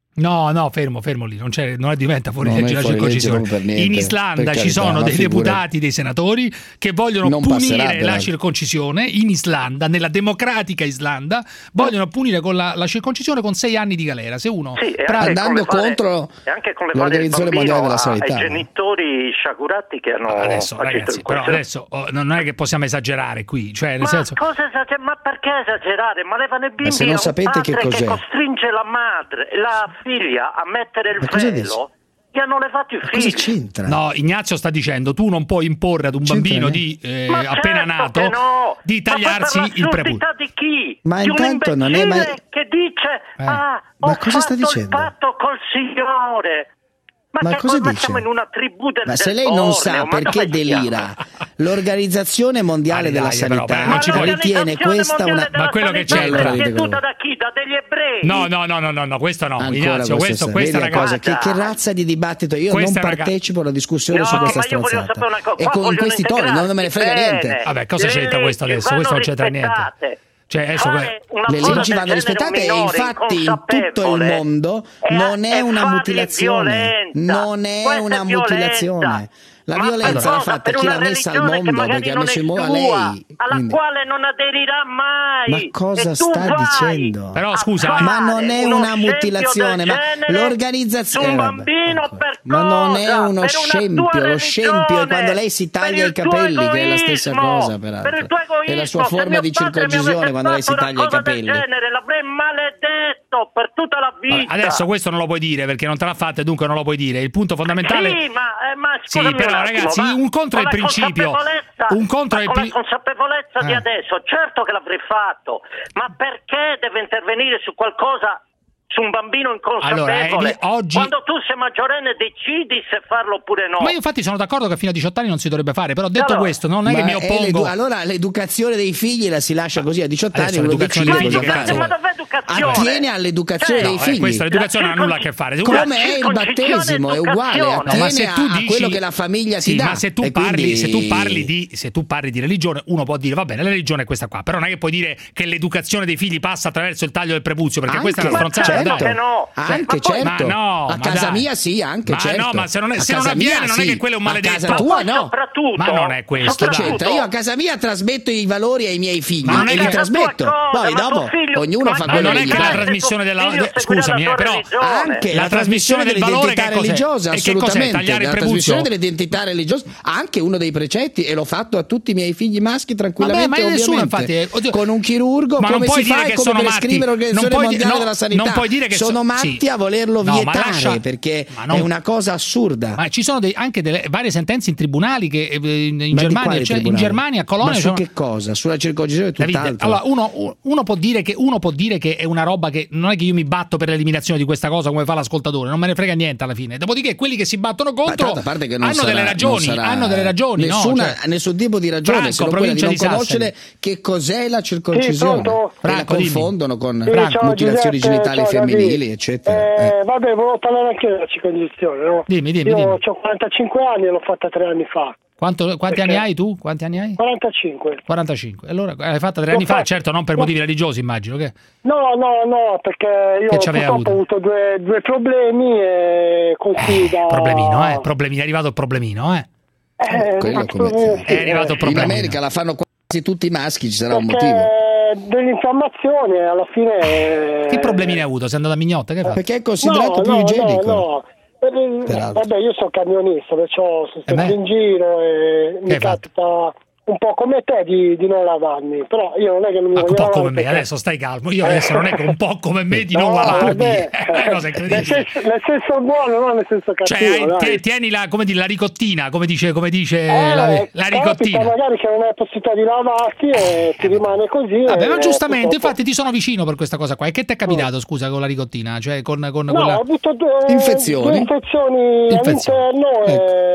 Speaker 2: No, no, fermo, fermo lì, non, c'è, non diventa fuori legge la circoncisione.
Speaker 10: Niente,
Speaker 2: in Islanda ci
Speaker 10: carità,
Speaker 2: sono dei
Speaker 10: figura.
Speaker 2: deputati, dei senatori che vogliono
Speaker 10: Non
Speaker 2: punire la
Speaker 10: la...
Speaker 2: circoncisione in Islanda, nella democratica Islanda, vogliono punire con la, la circoncisione con sei anni di galera. Se uno
Speaker 19: sì,
Speaker 2: pra-
Speaker 10: andando contro
Speaker 19: e anche con le
Speaker 10: l'Organizzazione Mondiale della Sanità,
Speaker 19: ai genitori sciagurati che hanno
Speaker 2: adesso,
Speaker 19: agito
Speaker 2: ragazzi,
Speaker 19: in
Speaker 2: però
Speaker 19: questo.
Speaker 2: adesso oh, non è che possiamo esagerare qui, cioè nel
Speaker 19: Ma
Speaker 2: senso
Speaker 19: cosa esager- ma perché esagerare? Ma levano i bimbi
Speaker 10: se non
Speaker 19: a un
Speaker 10: sapete che
Speaker 19: padre
Speaker 10: cos'è.
Speaker 19: che costringe la madre, la figlia a mettere il
Speaker 10: Ma cosa
Speaker 19: velo. Gli hanno levato i figli.
Speaker 10: Cosa c'entra?
Speaker 2: No, Ignazio sta dicendo tu non puoi imporre ad un
Speaker 10: C'entra,
Speaker 2: bambino
Speaker 10: eh?
Speaker 2: di eh,
Speaker 19: Ma
Speaker 2: appena
Speaker 19: certo
Speaker 2: nato
Speaker 19: che no.
Speaker 2: di tagliarsi
Speaker 19: Ma per
Speaker 2: il prepucio.
Speaker 19: l'assurdità di chi?
Speaker 10: Ma
Speaker 19: di
Speaker 10: intanto
Speaker 19: un
Speaker 10: non è mai-
Speaker 19: che dice
Speaker 2: Eh.
Speaker 19: ah,
Speaker 10: Ma
Speaker 19: ho
Speaker 10: cosa sta
Speaker 19: fatto
Speaker 10: dicendo?
Speaker 19: il patto col Signore. Ma,
Speaker 10: Ma
Speaker 19: che
Speaker 10: cosa
Speaker 19: ma
Speaker 10: dice?
Speaker 19: siamo in una tribù del
Speaker 10: Ma se
Speaker 19: del
Speaker 10: lei non
Speaker 19: Borneo,
Speaker 10: sa
Speaker 19: ma
Speaker 10: perché
Speaker 19: dove siamo?
Speaker 10: delira, l'Organizzazione Mondiale
Speaker 2: Ah,
Speaker 10: della
Speaker 2: dai, però,
Speaker 10: Sanità
Speaker 2: però, non ci puoi-
Speaker 10: ritiene questa una...
Speaker 2: Ma quello che
Speaker 19: Sanità
Speaker 2: c'entra?
Speaker 19: è presieduta da chi? Da degli ebrei.
Speaker 2: No, no, no, no, no, no, questo no.
Speaker 10: Ancora
Speaker 2: Ignazio, questo,
Speaker 10: questa,
Speaker 2: questa
Speaker 10: vedi la
Speaker 2: ragazza.
Speaker 10: cosa, che, che razza di dibattito, io
Speaker 2: Questa
Speaker 10: non
Speaker 2: raga-
Speaker 10: partecipo alla discussione
Speaker 19: No,
Speaker 10: su questa
Speaker 19: ma io voglio
Speaker 10: stronzata
Speaker 19: sapere una cosa,
Speaker 10: e
Speaker 19: qua
Speaker 10: con
Speaker 19: vogliono
Speaker 10: questi toni non me ne frega
Speaker 19: integrarsi
Speaker 10: niente.
Speaker 19: bene.
Speaker 2: Vabbè, cosa
Speaker 19: Le
Speaker 2: c'entra questo
Speaker 19: leggi
Speaker 2: adesso? Questo non c'entra
Speaker 19: vanno
Speaker 2: niente.
Speaker 19: rispettate.
Speaker 2: Cioè, adesso
Speaker 19: Fare una
Speaker 10: Le
Speaker 19: cosa
Speaker 10: leggi
Speaker 19: del
Speaker 10: vanno
Speaker 19: genere
Speaker 10: rispettate
Speaker 19: a un
Speaker 10: e
Speaker 19: minore
Speaker 10: infatti in tutto il
Speaker 19: inconsapevole
Speaker 10: mondo
Speaker 19: è-
Speaker 10: non è
Speaker 19: è
Speaker 10: una
Speaker 19: fargli
Speaker 10: mutilazione,
Speaker 19: violenza.
Speaker 10: non è
Speaker 19: Questa
Speaker 10: una
Speaker 19: è violenza.
Speaker 10: mutilazione. La
Speaker 19: Ma
Speaker 10: violenza
Speaker 19: per
Speaker 10: l'ha
Speaker 19: cosa?
Speaker 10: fatta
Speaker 19: Per
Speaker 10: chi
Speaker 19: una
Speaker 10: l'ha messa al
Speaker 19: religione che
Speaker 10: mondo,
Speaker 19: magari
Speaker 10: perché ha
Speaker 19: non
Speaker 10: messo
Speaker 19: è
Speaker 10: in mondo a
Speaker 19: sua,
Speaker 10: lei.
Speaker 19: alla
Speaker 10: Quindi-
Speaker 19: quale non aderirà mai.
Speaker 10: Ma cosa
Speaker 19: E tu
Speaker 10: sta
Speaker 19: vai
Speaker 10: dicendo?
Speaker 2: Però scusa,
Speaker 19: a
Speaker 10: Ma non
Speaker 19: fare
Speaker 10: è
Speaker 19: uno
Speaker 10: una
Speaker 19: scempio
Speaker 10: mutilazione,
Speaker 19: del
Speaker 10: ma
Speaker 19: genere
Speaker 10: l'organizzazione-
Speaker 19: su un
Speaker 10: eh, vabbè,
Speaker 19: bambino
Speaker 10: ecco.
Speaker 19: per
Speaker 10: Ma non è
Speaker 19: cosa?
Speaker 10: uno
Speaker 19: Per una
Speaker 10: scempio,
Speaker 19: tua
Speaker 10: lo scempio è
Speaker 19: religione,
Speaker 10: quando lei si taglia
Speaker 19: per
Speaker 10: i
Speaker 19: il tuo
Speaker 10: capelli, che è la stessa
Speaker 19: egoismo,
Speaker 10: cosa
Speaker 19: per il
Speaker 10: peraltro.
Speaker 19: tuo
Speaker 10: È la sua
Speaker 19: egoismo. Se
Speaker 10: forma
Speaker 19: mio
Speaker 10: di
Speaker 19: padre mi
Speaker 10: circoncisione
Speaker 19: avesse
Speaker 10: quando lei si
Speaker 19: fatto una
Speaker 10: taglia i
Speaker 19: cosa del
Speaker 10: capelli.
Speaker 19: genere, l'avrei maledetto per tutta la
Speaker 2: Vabbè,
Speaker 19: vita.
Speaker 2: adesso questo non lo puoi dire perché non te l'ha fatta e dunque non lo puoi dire. Il punto fondamentale
Speaker 19: Sì, ma, eh, ma
Speaker 2: Sì,
Speaker 19: scusami
Speaker 2: però
Speaker 19: un attimo,
Speaker 2: ragazzi,
Speaker 19: ma
Speaker 2: un conto è il
Speaker 19: con la
Speaker 2: principio.
Speaker 19: consapevolezza-
Speaker 2: Un conto
Speaker 19: ma
Speaker 2: è il
Speaker 19: con
Speaker 2: pri-
Speaker 19: la consapevolezza di
Speaker 2: Eh.
Speaker 19: adesso, certo che l'avrei fatto, ma perché deve intervenire su qualcosa, su un bambino inconsapevole?
Speaker 2: Allora, eh, oggi-
Speaker 19: Quando tu sei maggiorenne decidi se farlo oppure no.
Speaker 2: Ma io infatti sono d'accordo che fino a diciotto anni non si dovrebbe fare, però detto
Speaker 19: Allora,
Speaker 2: questo non è che
Speaker 10: Ma
Speaker 2: mi
Speaker 10: è
Speaker 2: oppongo.
Speaker 10: l'edu- allora l'educazione dei figli la si lascia così a diciotto
Speaker 2: Adesso
Speaker 10: anni, uno
Speaker 2: l'educazione
Speaker 10: decide
Speaker 2: dei
Speaker 10: cosa
Speaker 2: figli,
Speaker 10: fare.
Speaker 2: cazzo,
Speaker 19: ma dov'è educazione?
Speaker 10: Attiene all'educazione
Speaker 19: Cioè,
Speaker 10: dei
Speaker 2: No, eh,
Speaker 10: figli.
Speaker 2: questa l'educazione non ha nulla a che fare. Tu-
Speaker 10: Come è il
Speaker 19: circoncisione
Speaker 10: battesimo, è uguale,
Speaker 19: educazione.
Speaker 2: No,
Speaker 10: attiene
Speaker 2: ma se tu
Speaker 10: a, a
Speaker 2: dici-
Speaker 10: quello che la famiglia
Speaker 2: sì,
Speaker 10: ti dà.
Speaker 2: ma se tu,
Speaker 10: E
Speaker 2: parli,
Speaker 10: quindi-
Speaker 2: se tu parli di se tu parli di religione, uno può dire va bene, la religione è questa qua, però non è che puoi dire che l'educazione dei figli passa attraverso il taglio del prepuzio, perché
Speaker 10: Anche,
Speaker 2: questa è una stronzata.
Speaker 10: certo,
Speaker 2: dai.
Speaker 19: no.
Speaker 10: anche
Speaker 19: Ma poi-
Speaker 10: certo.
Speaker 2: Ma no,
Speaker 10: a
Speaker 2: ma
Speaker 10: casa
Speaker 2: dai.
Speaker 10: mia sì, anche
Speaker 2: Ma
Speaker 10: certo.
Speaker 2: no, ma se non è-
Speaker 10: A
Speaker 2: se non
Speaker 10: casa
Speaker 2: avviene
Speaker 10: mia
Speaker 2: non è
Speaker 10: sì.
Speaker 2: che quello è un
Speaker 10: A
Speaker 2: maledetto.
Speaker 10: casa tua no.
Speaker 19: Soprattutto,
Speaker 2: Ma non è questo,
Speaker 10: Che
Speaker 2: dai.
Speaker 10: c'entra? Io a casa mia trasmetto i valori ai miei figli
Speaker 2: Ma non è
Speaker 10: e li
Speaker 2: che-
Speaker 10: trasmetto.
Speaker 19: cosa,
Speaker 10: Poi
Speaker 19: ma
Speaker 10: dopo
Speaker 19: tuo figlio-
Speaker 10: ognuno
Speaker 19: ma
Speaker 10: fa
Speaker 2: Ma
Speaker 10: quello
Speaker 2: non
Speaker 10: che
Speaker 2: è
Speaker 10: gli
Speaker 2: che la
Speaker 10: pare.
Speaker 2: trasmissione della
Speaker 19: Figlio
Speaker 2: eh,
Speaker 19: seguirà
Speaker 2: scusami,
Speaker 19: la
Speaker 2: eh,
Speaker 19: tua
Speaker 2: però
Speaker 19: religione.
Speaker 10: Anche
Speaker 2: la
Speaker 10: la
Speaker 2: trasmissione
Speaker 10: trasmissione
Speaker 2: del valore
Speaker 10: dell'identità
Speaker 2: che cos'è?
Speaker 10: religiosa,
Speaker 2: E che cos'è?
Speaker 10: assolutamente.
Speaker 2: Tagliare il
Speaker 10: La
Speaker 2: prepuzio?
Speaker 10: trasmissione dell'identità religiosa, anche uno dei precetti, e l'ho fatto a tutti i miei figli maschi tranquillamente,
Speaker 2: Vabbè, ma nessuno,
Speaker 10: ovviamente.
Speaker 2: infatti, oddio.
Speaker 10: Con un chirurgo,
Speaker 2: Ma non
Speaker 10: come
Speaker 2: puoi
Speaker 10: si
Speaker 2: dire
Speaker 10: fa
Speaker 2: che
Speaker 10: e come
Speaker 2: sono
Speaker 10: per
Speaker 2: matti.
Speaker 10: scrivere
Speaker 2: Non
Speaker 10: l'Organizzazione
Speaker 2: puoi di-
Speaker 10: Mondiale
Speaker 2: no,
Speaker 10: della Sanità.
Speaker 2: non puoi dire che
Speaker 10: sono
Speaker 2: so-
Speaker 10: matti
Speaker 2: sì.
Speaker 10: a volerlo
Speaker 2: No, ma
Speaker 10: vietare
Speaker 2: lascia-
Speaker 10: perché
Speaker 2: ma non-
Speaker 10: è una cosa assurda.
Speaker 2: Ma ci sono dei- anche delle varie sentenze in tribunali che eh, in, in
Speaker 10: Ma di
Speaker 2: Germania,
Speaker 10: quale
Speaker 2: cioè, in
Speaker 10: tribunale?
Speaker 2: Germania a Colonia
Speaker 10: Ma su
Speaker 2: sono-
Speaker 10: che cosa? Sulla circoncisione è
Speaker 2: Davide,
Speaker 10: tutt'altro.
Speaker 2: allora uno, uno può dire che uno può dire che è una roba che non è che io mi batto per l'eliminazione di questa cosa come fa l'ascoltatore, non me ne frega niente alla fine. Dopodiché quelli che si battono
Speaker 10: Ma
Speaker 2: contro
Speaker 10: tanto, a parte che non
Speaker 2: hanno
Speaker 10: sarà-
Speaker 2: delle ragioni,
Speaker 10: non sarà
Speaker 2: hanno delle ragioni,
Speaker 10: nessuna,
Speaker 2: no? Cioè,
Speaker 10: nessun tipo di ragione,
Speaker 2: Franco,
Speaker 10: se non quella di
Speaker 2: provincia
Speaker 10: non
Speaker 2: di Sassari.
Speaker 10: conoscere che cos'è la circoncisione.
Speaker 8: Sì, pronto?
Speaker 10: e la
Speaker 2: Franco, dimmi.
Speaker 10: confondono con
Speaker 8: Sì, ciao,
Speaker 10: mutilazioni
Speaker 8: Giuseppe,
Speaker 10: genitali
Speaker 8: ciao,
Speaker 10: femminili,
Speaker 8: Davide.
Speaker 10: eccetera.
Speaker 8: Eh, vabbè, volevo parlare anche della circoncisione, no?
Speaker 2: Dimmi, dimmi,
Speaker 8: Io
Speaker 2: dimmi.
Speaker 8: ho quarantacinque anni e l'ho fatta tre anni fa.
Speaker 2: Quanto- quanti
Speaker 8: Perché?
Speaker 2: anni hai tu? Quanti anni hai?
Speaker 8: quarantacinque.
Speaker 2: quarantacinque. Allora l'hai fatta tre
Speaker 8: L'ho
Speaker 2: anni fa,
Speaker 8: fatta-
Speaker 2: certo, non per
Speaker 8: no.
Speaker 2: motivi religiosi, immagino che
Speaker 8: No, no, no, perché io
Speaker 2: Che c'aveva
Speaker 8: purtroppo ho avuto due, due problemi e con cui da...
Speaker 2: problemino, eh, problemino, è arrivato il problemino, eh.
Speaker 8: Eh,
Speaker 10: Quello
Speaker 8: ma-
Speaker 10: come-
Speaker 8: sì,
Speaker 2: È arrivato il
Speaker 8: eh,
Speaker 10: In
Speaker 2: problemino.
Speaker 10: America la fanno quasi tutti i maschi, ci sarà un
Speaker 8: perché
Speaker 10: motivo.
Speaker 8: dell'infiammazione alla fine...
Speaker 2: Che problemini hai avuto? Sei andato a mignotta? Che hai fatto?
Speaker 10: Perché è considerato
Speaker 8: no,
Speaker 10: più
Speaker 8: no,
Speaker 10: igienico.
Speaker 8: No, no. Eh,
Speaker 10: Peraltro.
Speaker 8: Vabbè, io sono camionista, perciò sono sempre
Speaker 2: beh.
Speaker 8: in giro e mi
Speaker 2: hai fatto?
Speaker 8: capita un po' come te di, di non lavarmi, però io non è che non mi
Speaker 2: Ah, un
Speaker 8: voglio
Speaker 2: po'
Speaker 8: lavare
Speaker 2: come me,
Speaker 8: perché-
Speaker 2: adesso stai calmo. Io adesso non è che un po' come me di non
Speaker 8: No,
Speaker 2: lavarmi.
Speaker 8: vabbè.
Speaker 2: È una cosa
Speaker 8: nel,
Speaker 2: incredibile.
Speaker 8: senso, nel senso buono, non nel senso
Speaker 2: Cioè,
Speaker 8: cattivo.
Speaker 2: hai-
Speaker 8: dai.
Speaker 2: tie- tieni la, come dire, la ricottina, come dice, come dice
Speaker 8: Eh,
Speaker 2: la, la
Speaker 8: capita
Speaker 2: ricottina.
Speaker 8: magari che non hai possibilità di lavarti e ti rimane così.
Speaker 2: Vabbè, ma
Speaker 8: e
Speaker 2: giustamente,
Speaker 8: purtroppo-
Speaker 2: infatti ti sono vicino per questa cosa qua. E che ti è capitato, scusa, con la ricottina? Cioè, con, con
Speaker 8: No,
Speaker 2: quella...
Speaker 8: ho avuto due
Speaker 10: Infezioni.
Speaker 8: due infezioni
Speaker 2: Infezioni.
Speaker 8: all'interno
Speaker 10: Ecco.
Speaker 8: e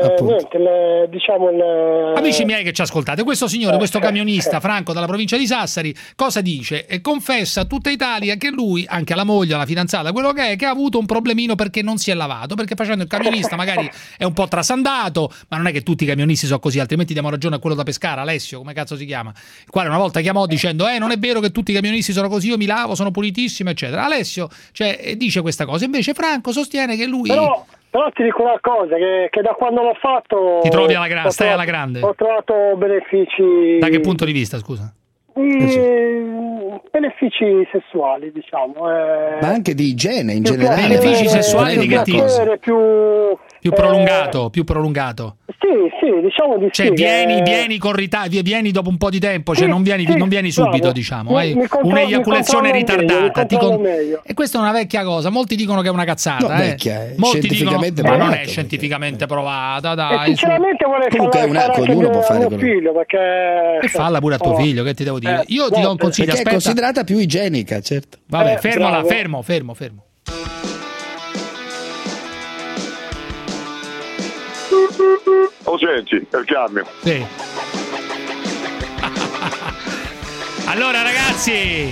Speaker 4: eh, niente, le, diciamo le...
Speaker 2: Amici miei che ci ascoltate, questo signore, questo camionista Franco dalla provincia di Sassari, cosa dice? E confessa a tutta Italia che lui, anche alla moglie, alla fidanzata, quello che è, che ha avuto un problemino perché non si è lavato, perché facendo il camionista magari è un po' trasandato, ma non è che tutti i camionisti sono così, altrimenti diamo ragione a quello da Pescara, Alessio, come cazzo si chiama, il quale una volta chiamò dicendo eh non è vero che tutti i camionisti sono così, io mi lavo, sono pulitissimo, eccetera. Alessio, cioè, dice questa cosa, invece Franco sostiene che lui...
Speaker 4: Però... Però ti dico una cosa, che, che da quando l'ho fatto...
Speaker 2: Ti trovi alla grande, stai alla grande?
Speaker 4: Ho trovato benefici...
Speaker 2: Da che punto di vista, scusa?
Speaker 4: Di... benefici sessuali, diciamo. Eh...
Speaker 10: Ma anche di igiene, in
Speaker 4: più
Speaker 10: generale.
Speaker 2: Benefici sessuali di che tipo?
Speaker 4: Più,
Speaker 2: più prolungato, eh... più prolungato.
Speaker 4: Sì, sì, diciamo di
Speaker 2: cioè,
Speaker 4: sì.
Speaker 2: vieni,
Speaker 4: che...
Speaker 2: vieni con ritardo, vieni dopo un po' di tempo, cioè
Speaker 4: sì,
Speaker 2: non vieni,
Speaker 4: sì,
Speaker 2: non vieni subito,
Speaker 4: bravo.
Speaker 2: diciamo.
Speaker 4: Mi,
Speaker 2: Hai
Speaker 4: mi controllo,
Speaker 2: un'eiaculazione
Speaker 4: mi
Speaker 2: ritardata.
Speaker 4: Meglio,
Speaker 2: ti con...
Speaker 4: meglio.
Speaker 2: E questa è una vecchia cosa. Molti dicono che è una cazzata.
Speaker 10: No,
Speaker 2: eh.
Speaker 10: vecchia, è
Speaker 2: Molti
Speaker 10: scientificamente
Speaker 2: dicono, ma non è
Speaker 10: provato,
Speaker 2: scientificamente provata. Dai,
Speaker 4: e sinceramente vorrei
Speaker 10: Comunque
Speaker 4: fare,
Speaker 10: una,
Speaker 4: fare anche
Speaker 10: ognuno può fare
Speaker 4: mio
Speaker 10: quello.
Speaker 4: figlio, perché...
Speaker 2: E falla pure a tuo
Speaker 4: oh.
Speaker 2: figlio, che ti devo dire?
Speaker 4: Eh,
Speaker 2: Io ti do un consiglio.
Speaker 10: Perché
Speaker 2: Aspetta.
Speaker 10: è considerata più igienica, certo.
Speaker 2: Vabbè,
Speaker 4: Eh,
Speaker 2: fermola,
Speaker 4: bravo.
Speaker 2: fermo, fermo, fermo.
Speaker 11: Oh, senti, è il cambio.
Speaker 2: Sì. Allora ragazzi,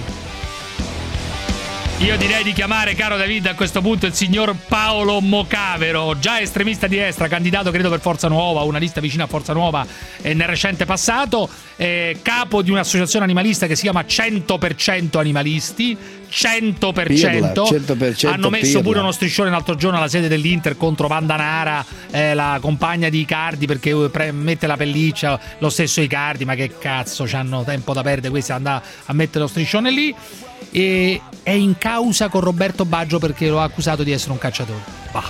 Speaker 2: io direi di chiamare, caro David, a questo punto il signor Paolo Mocavero, già estremista di destra, candidato credo per Forza Nuova, una lista vicina a Forza Nuova eh, nel recente passato, eh, capo di un'associazione animalista che si chiama cento per cento Animalisti, cento per cento.
Speaker 10: Pirla, cento per cento
Speaker 2: Hanno messo
Speaker 10: pirla.
Speaker 2: pure uno striscione l'altro giorno alla sede dell'Inter contro Vandanara, eh, la compagna di Icardi, perché pre- mette la pelliccia, lo stesso Icardi, ma che cazzo, c'hanno tempo da perdere questi, andare a mettere lo striscione lì. E è in causa con Roberto Baggio perché lo ha accusato di essere un cacciatore. Bah.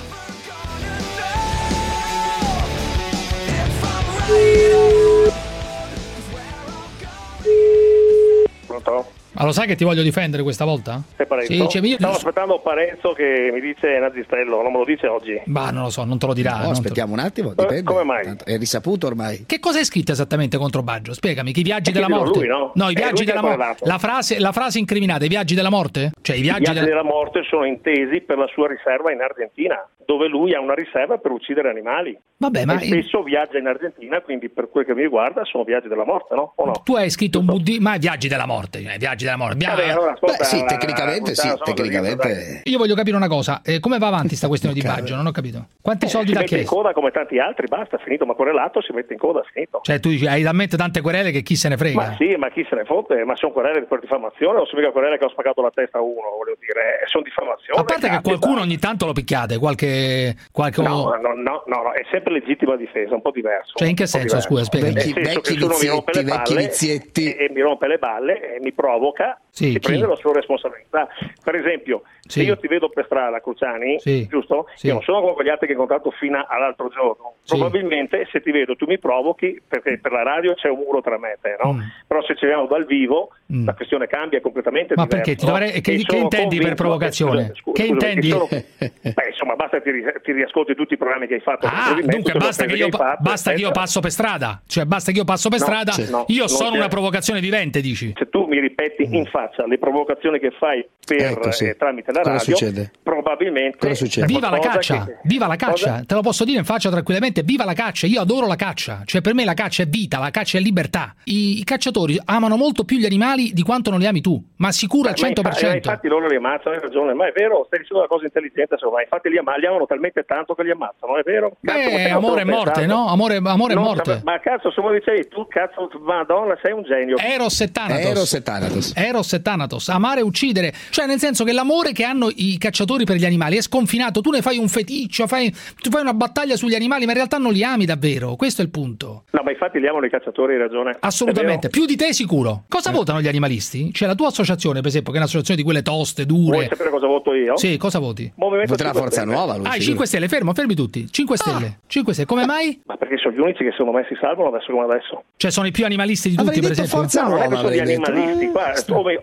Speaker 12: Pronto?
Speaker 2: Ma lo sai che ti voglio difendere questa volta?
Speaker 12: Sei Parenzo?
Speaker 2: Sì, cioè, io...
Speaker 12: Stavo aspettando Parenzo che mi dice Nazistrello, non me lo dice oggi.
Speaker 2: Bah, non lo so, non te lo dirà.
Speaker 10: No,
Speaker 2: non
Speaker 10: aspettiamo
Speaker 2: te...
Speaker 10: un attimo, dipende.
Speaker 12: Eh, come mai?
Speaker 10: Tanto è risaputo ormai.
Speaker 2: Che cosa è scritto esattamente contro Baggio? Spiegami, che i viaggi
Speaker 12: Eh,
Speaker 2: della
Speaker 12: chiedo a
Speaker 2: morte.
Speaker 12: lui, no?
Speaker 2: No, i
Speaker 12: È
Speaker 2: viaggi
Speaker 12: lui che
Speaker 2: della
Speaker 12: ha
Speaker 2: morte.
Speaker 12: parlato.
Speaker 2: La frase, la frase incriminata, i viaggi della morte? Cioè i
Speaker 12: I
Speaker 2: viaggi,
Speaker 12: viaggi
Speaker 2: della...
Speaker 12: della morte sono intesi per la sua riserva in Argentina, dove lui ha una riserva per uccidere animali.
Speaker 2: Vabbè, ma
Speaker 12: e spesso viaggia in Argentina, quindi per quel che mi riguarda sono viaggi della morte, no? O no?
Speaker 2: tu hai scritto un buddismo, ma viaggi della morte, eh, viaggi della morte. Abbiamo...
Speaker 12: Vabbè, allora, ascolta,
Speaker 10: Beh, sì,
Speaker 12: la-
Speaker 10: tecnicamente sì,
Speaker 12: sono
Speaker 10: tecnicamente.
Speaker 2: Io voglio capire una cosa, eh, come va avanti sta questione di
Speaker 10: Cavolo.
Speaker 2: Baggio? Non ho capito. Quanti
Speaker 12: Eh,
Speaker 2: soldi
Speaker 12: si
Speaker 2: ti ha
Speaker 12: mette in
Speaker 2: chiesto?
Speaker 12: coda come tanti altri, basta, finito, ma querelato si mette in coda, finito.
Speaker 2: Cioè tu dici, hai talmente tante querele che chi se ne frega?
Speaker 12: Ma sì, ma chi se ne fotte? Ma sono querele per diffamazione o sono mica querele che ho spaccato la testa a uno, voglio dire, sono diffamazioni.
Speaker 2: A parte che
Speaker 12: capita.
Speaker 2: qualcuno ogni tanto lo picchiate, qualche... qualche...
Speaker 12: No, no, no, no, no, è sempre legittima difesa, un po' diverso.
Speaker 2: Cioè in che
Speaker 12: un po'
Speaker 2: senso,
Speaker 12: diverso.
Speaker 2: scusa, spiegami.
Speaker 12: Nel senso che se uno mi rompe le
Speaker 10: vecchi
Speaker 12: palle
Speaker 10: vizietti.
Speaker 12: e, e mi rompe le balle e mi provoca,
Speaker 2: Sì,
Speaker 12: si
Speaker 2: chi?
Speaker 12: prende la sua responsabilità. Per esempio,
Speaker 2: Sì.
Speaker 12: se io ti vedo per strada, Cruciani,
Speaker 2: Sì.
Speaker 12: giusto?
Speaker 2: Sì.
Speaker 12: Io non sono come quegli altri che ho incontrato fino all'altro giorno.
Speaker 2: Sì.
Speaker 12: Probabilmente se ti vedo tu mi provochi, perché per la radio c'è un muro tra me e te, no?
Speaker 2: Mm.
Speaker 12: Però se ci vediamo dal vivo,
Speaker 2: Mm.
Speaker 12: la questione cambia completamente.
Speaker 2: Ma
Speaker 12: diverso,
Speaker 2: perché ti
Speaker 12: no?
Speaker 2: dovrei...
Speaker 12: E
Speaker 2: che, che
Speaker 12: sono
Speaker 2: intendi per
Speaker 12: convinto-
Speaker 2: provocazione?
Speaker 12: eh, scusa,
Speaker 2: che
Speaker 12: scusami,
Speaker 2: intendi?
Speaker 12: sono- Beh, insomma, basta che ti, ri- ti riascolti tutti i programmi che hai fatto.
Speaker 2: Ah,
Speaker 12: brevemente,
Speaker 2: dunque
Speaker 12: tutte le
Speaker 2: basta che,
Speaker 12: offese
Speaker 2: io,
Speaker 12: hai fatto,
Speaker 2: basta che io
Speaker 12: eccetera.
Speaker 2: passo per strada, cioè basta che io passo per
Speaker 12: No,
Speaker 2: strada,
Speaker 12: sì, no,
Speaker 2: io
Speaker 12: non
Speaker 2: sono
Speaker 12: c'è.
Speaker 2: una provocazione vivente, dici?
Speaker 12: Se tu mi ripeti in faccia le provocazioni che fai per,
Speaker 10: Ecco, sì.
Speaker 12: eh, tramite la
Speaker 10: Cosa
Speaker 12: radio,
Speaker 10: succede?
Speaker 12: probabilmente
Speaker 10: Cosa succede?
Speaker 12: c'è
Speaker 2: Viva la
Speaker 12: qualcosa
Speaker 2: caccia,
Speaker 12: che-
Speaker 2: viva la caccia,
Speaker 12: Cosa?
Speaker 2: te lo posso dire in faccia tranquillamente, viva la caccia, io adoro la caccia, cioè per me la caccia è vita, la caccia è libertà. I, i cacciatori amano molto più gli animali di quanto non li ami tu, ma sicuro al
Speaker 12: Eh, ma
Speaker 2: cento per
Speaker 12: infa- eh,
Speaker 2: cento.
Speaker 12: infatti loro li ammazzano, hai ragione, ma è vero, stai dicendo una cosa intelligente, insomma, infatti li, ama- li amano talmente tanto che li ammazzano, è vero? Cazzo, ma
Speaker 2: Beh,
Speaker 12: te non
Speaker 2: amore e
Speaker 12: te l'ho
Speaker 2: morte,
Speaker 12: pensato.
Speaker 2: no? Amore, amore e
Speaker 12: Non
Speaker 2: morte.
Speaker 12: sape- Ma cazzo, se me lo dicevi tu, cazzo, madonna, sei un genio.
Speaker 2: Eros e Thanatos.
Speaker 10: Eros e Thanatos.
Speaker 2: Eros e Thanatos, amare e uccidere, cioè nel senso che l'amore che hanno i cacciatori per gli animali è sconfinato, tu ne fai un feticcio, fai, tu fai una battaglia sugli animali, ma in realtà non li ami davvero, questo è il punto.
Speaker 12: No, ma infatti li amano i cacciatori, hai ragione.
Speaker 2: Assolutamente,
Speaker 12: È vero?
Speaker 2: più di te sicuro. Cosa
Speaker 12: Eh.
Speaker 2: votano gli animalisti? C'è la tua associazione, per esempio, che è un'associazione di quelle toste, dure.
Speaker 12: Vuoi sapere cosa voto io?
Speaker 2: Sì, cosa voti?
Speaker 12: Movimento
Speaker 10: Voterà
Speaker 12: cinque
Speaker 10: Forza
Speaker 12: Stelle.
Speaker 10: Nuova, lui.
Speaker 2: Ah, i
Speaker 10: sicuro.
Speaker 2: cinque Stelle, fermo, fermi tutti. cinque Stelle. cinque Stelle, come mai?
Speaker 12: Ma perché sono gli unici che sono messi salvo adesso come adesso?
Speaker 2: Cioè sono i più animalisti di tutti,
Speaker 10: Avrei
Speaker 2: per
Speaker 10: detto
Speaker 2: esempio.
Speaker 10: Forza
Speaker 12: No, non è che
Speaker 10: Nuova,
Speaker 12: sono gli
Speaker 10: avrei detto.
Speaker 12: animalisti,
Speaker 10: Eh,
Speaker 12: qua,
Speaker 10: sta-
Speaker 12: come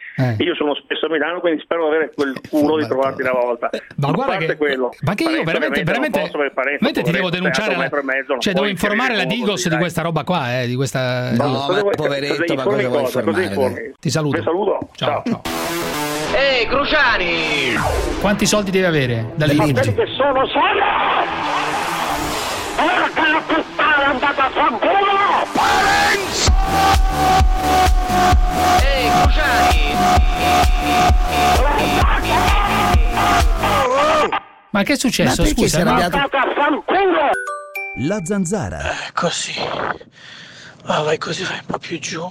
Speaker 12: Eh. Io sono spesso a Milano, quindi spero di avere quel culo di trovare guardi una volta.
Speaker 2: Ma
Speaker 12: A
Speaker 2: guarda
Speaker 12: parte
Speaker 2: che,
Speaker 12: quello,
Speaker 2: ma che io
Speaker 12: Parenzo
Speaker 2: veramente, veramente,
Speaker 12: non posso avere Parenzo,
Speaker 2: veramente ti devo
Speaker 12: poveretto,
Speaker 2: denunciare,
Speaker 12: è alto un metro e mezzo, non
Speaker 2: cioè
Speaker 12: puoi
Speaker 2: devo informare la
Speaker 12: inserire
Speaker 2: Digos
Speaker 12: uomo
Speaker 2: di
Speaker 12: di
Speaker 2: questa roba qua, eh, di questa...
Speaker 10: No,
Speaker 12: Cosa
Speaker 10: ma
Speaker 12: vuoi-
Speaker 10: poveretto,
Speaker 12: cosa
Speaker 10: ma cosa
Speaker 12: informi
Speaker 10: vuoi
Speaker 12: cosa? Cosa
Speaker 10: informare?
Speaker 12: informi?
Speaker 2: Ti saluto.
Speaker 12: Vi saluto.
Speaker 2: Ciao, ciao.
Speaker 5: Ehi, Cruciani!
Speaker 2: Quanti soldi devi avere dalle leggi?
Speaker 14: che sono solo! Porca la puttana, è andata a fanculo! Parenzo!
Speaker 5: Ehi, Cruciani!
Speaker 2: Ma che è successo?
Speaker 10: Ma perché
Speaker 2: Scusa,
Speaker 10: si è
Speaker 2: ma-
Speaker 10: arrabbiato?
Speaker 14: Andata a fanculo!
Speaker 3: La zanzara.
Speaker 1: Eh, così. Ah, vai così, vai un po' più giù.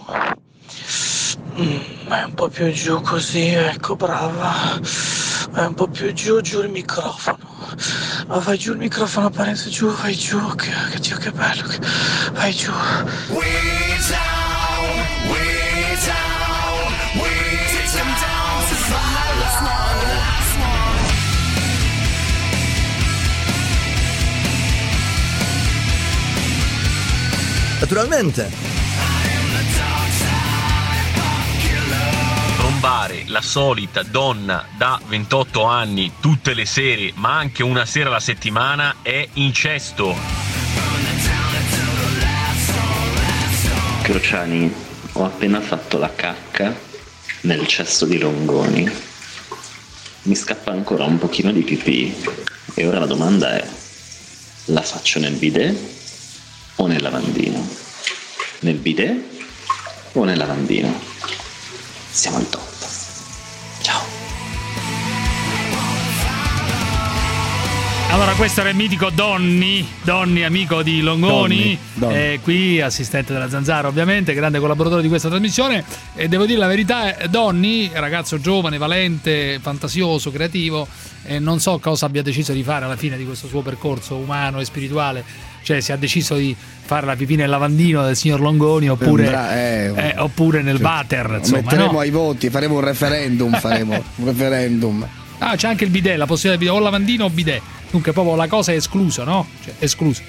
Speaker 1: Mm, vai un po' più giù così, ecco, brava. Vai un po' più giù, giù il microfono. Ah, vai giù il microfono, Parenzo, giù, vai giù. Che, che Dio, che bello. Che... Vai giù.
Speaker 6: Naturalmente.
Speaker 17: Trombare la solita donna da ventotto anni tutte le sere, ma anche una sera alla settimana, è incesto.
Speaker 18: Cruciani, ho appena fatto la cacca nel cesso di Longoni. Mi scappa ancora un pochino di pipì e ora la domanda è: la faccio nel bidet o nel lavandino? Nel bidet o nel lavandino? Siamo al top. Ciao.
Speaker 2: Allora, questo era il mitico Donny, Donny, amico di Longoni,
Speaker 10: Donny, Donny.
Speaker 2: Eh, qui assistente della Zanzara ovviamente, grande collaboratore di questa trasmissione, e devo dire la verità, Donny, ragazzo giovane, valente, fantasioso, creativo, e non so cosa abbia deciso di fare alla fine di questo suo percorso umano e spirituale, cioè se ha deciso di fare la pipì nel lavandino del signor Longoni oppure,
Speaker 10: Eh,
Speaker 2: eh, oppure nel water, insomma,
Speaker 10: metteremo
Speaker 2: no?
Speaker 10: ai voti, faremo un referendum, faremo un referendum.
Speaker 2: Ah, c'è anche il bidet, la possibilità di bidet, o lavandino o bidet. Dunque proprio la cosa è esclusa, no? Cioè, esclusa.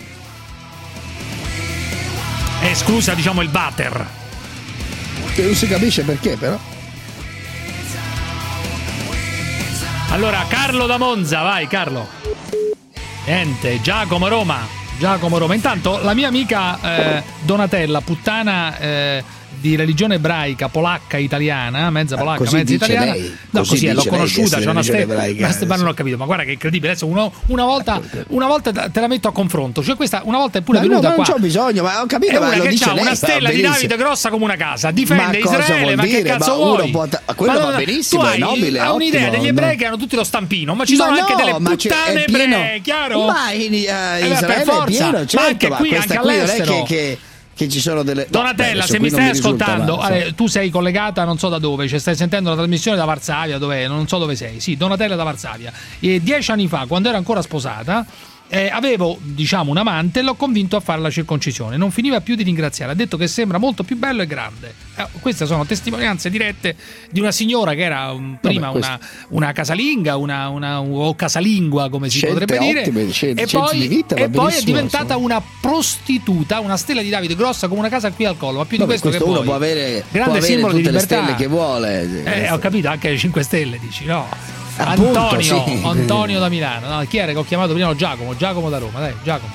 Speaker 2: È esclusa, diciamo, il water.
Speaker 10: Che non si capisce perché, però.
Speaker 2: Allora, Carlo da Monza, vai Carlo. Niente, Giacomo Roma. Giacomo Roma. Intanto la mia amica eh, Donatella, puttana eh, di religione ebraica, polacca, italiana, mezza polacca,
Speaker 10: così
Speaker 2: mezza
Speaker 10: dice
Speaker 2: italiana.
Speaker 10: lei.
Speaker 2: No,
Speaker 10: Così
Speaker 2: così è, l'ho
Speaker 10: dice lei
Speaker 2: conosciuta,
Speaker 10: che
Speaker 2: c'è una
Speaker 10: è religione
Speaker 2: stella.
Speaker 10: ebraica,
Speaker 2: Ma non ho capito, ma guarda che è incredibile. Adesso uno, una volta una volta te la metto a confronto. Cioè questa una volta è pure
Speaker 10: Ma no,
Speaker 2: venuta
Speaker 10: ma
Speaker 2: qua.
Speaker 10: non c'ho bisogno, ma ho capito,
Speaker 2: è
Speaker 10: ma
Speaker 2: una
Speaker 10: lo
Speaker 2: che
Speaker 10: dice
Speaker 2: c'ha
Speaker 10: lei,
Speaker 2: una
Speaker 10: va
Speaker 2: stella di
Speaker 10: benissimo.
Speaker 2: Davide grossa come una casa, difende
Speaker 10: Ma cosa
Speaker 2: Israele,
Speaker 10: vuol
Speaker 2: ma che
Speaker 10: dire?
Speaker 2: cazzo
Speaker 10: Ma uno
Speaker 2: vuoi?
Speaker 10: può- quello va
Speaker 2: non-
Speaker 10: benissimo,
Speaker 2: tu
Speaker 10: è
Speaker 2: hai,
Speaker 10: nobile,
Speaker 2: hai un'idea
Speaker 10: ottimo,
Speaker 2: degli
Speaker 10: no?
Speaker 2: ebrei che hanno tutti lo stampino, ma ci
Speaker 10: Ma
Speaker 2: sono anche
Speaker 10: no,
Speaker 2: delle
Speaker 10: ma c'è-
Speaker 2: puttane
Speaker 10: è pieno-
Speaker 2: ebree, chiaro?
Speaker 10: Ma in, eh,
Speaker 2: Eh beh,
Speaker 10: Israele
Speaker 2: per
Speaker 10: è
Speaker 2: forza,
Speaker 10: pieno,
Speaker 2: ma
Speaker 10: certo,
Speaker 2: anche
Speaker 10: ma
Speaker 2: qui,
Speaker 10: questa
Speaker 2: anche
Speaker 10: qui non è
Speaker 2: all'estero.
Speaker 10: che, che, che ci sono delle...
Speaker 2: Donatella,
Speaker 10: no, beh,
Speaker 2: se mi
Speaker 10: qui non
Speaker 2: stai
Speaker 10: risulta,
Speaker 2: ascoltando,
Speaker 10: ma, insomma.
Speaker 2: eh, tu sei collegata non so da dove, cioè stai sentendo la trasmissione da Varsavia, dov'è? Non so dove sei. Sì, Donatella da Varsavia. E dieci anni fa, quando ero ancora sposata, eh, avevo, diciamo, un amante e l'ho convinto a fare la circoncisione. Non finiva più di ringraziare, ha detto che sembra molto più bello e grande. Eh, queste sono testimonianze dirette di una signora che era um, prima
Speaker 10: Vabbè,
Speaker 2: una, una casalinga, una, una o casalingua, come si
Speaker 10: Scelte
Speaker 2: potrebbe dire,
Speaker 10: ottime, scelte-
Speaker 2: e
Speaker 10: scelte
Speaker 2: poi,
Speaker 10: di vita, va
Speaker 2: e poi è
Speaker 10: benissimo,
Speaker 2: diventata una prostituta, una stella di Davide grossa come una casa qui al collo. Ma più di
Speaker 10: Vabbè,
Speaker 2: questo,
Speaker 10: questo
Speaker 2: che
Speaker 10: uno
Speaker 2: vuoi?
Speaker 10: può avere,
Speaker 2: Grande
Speaker 10: può avere
Speaker 2: simbolo di
Speaker 10: tutte le
Speaker 2: libertà.
Speaker 10: stelle che vuole.
Speaker 2: Eh, ho capito, anche le cinque stelle, dici, no?
Speaker 10: Appunto,
Speaker 2: Antonio,
Speaker 10: sì.
Speaker 2: Antonio da Milano. No, chi era che ho chiamato prima? Giacomo, Giacomo da Roma, dai, Giacomo.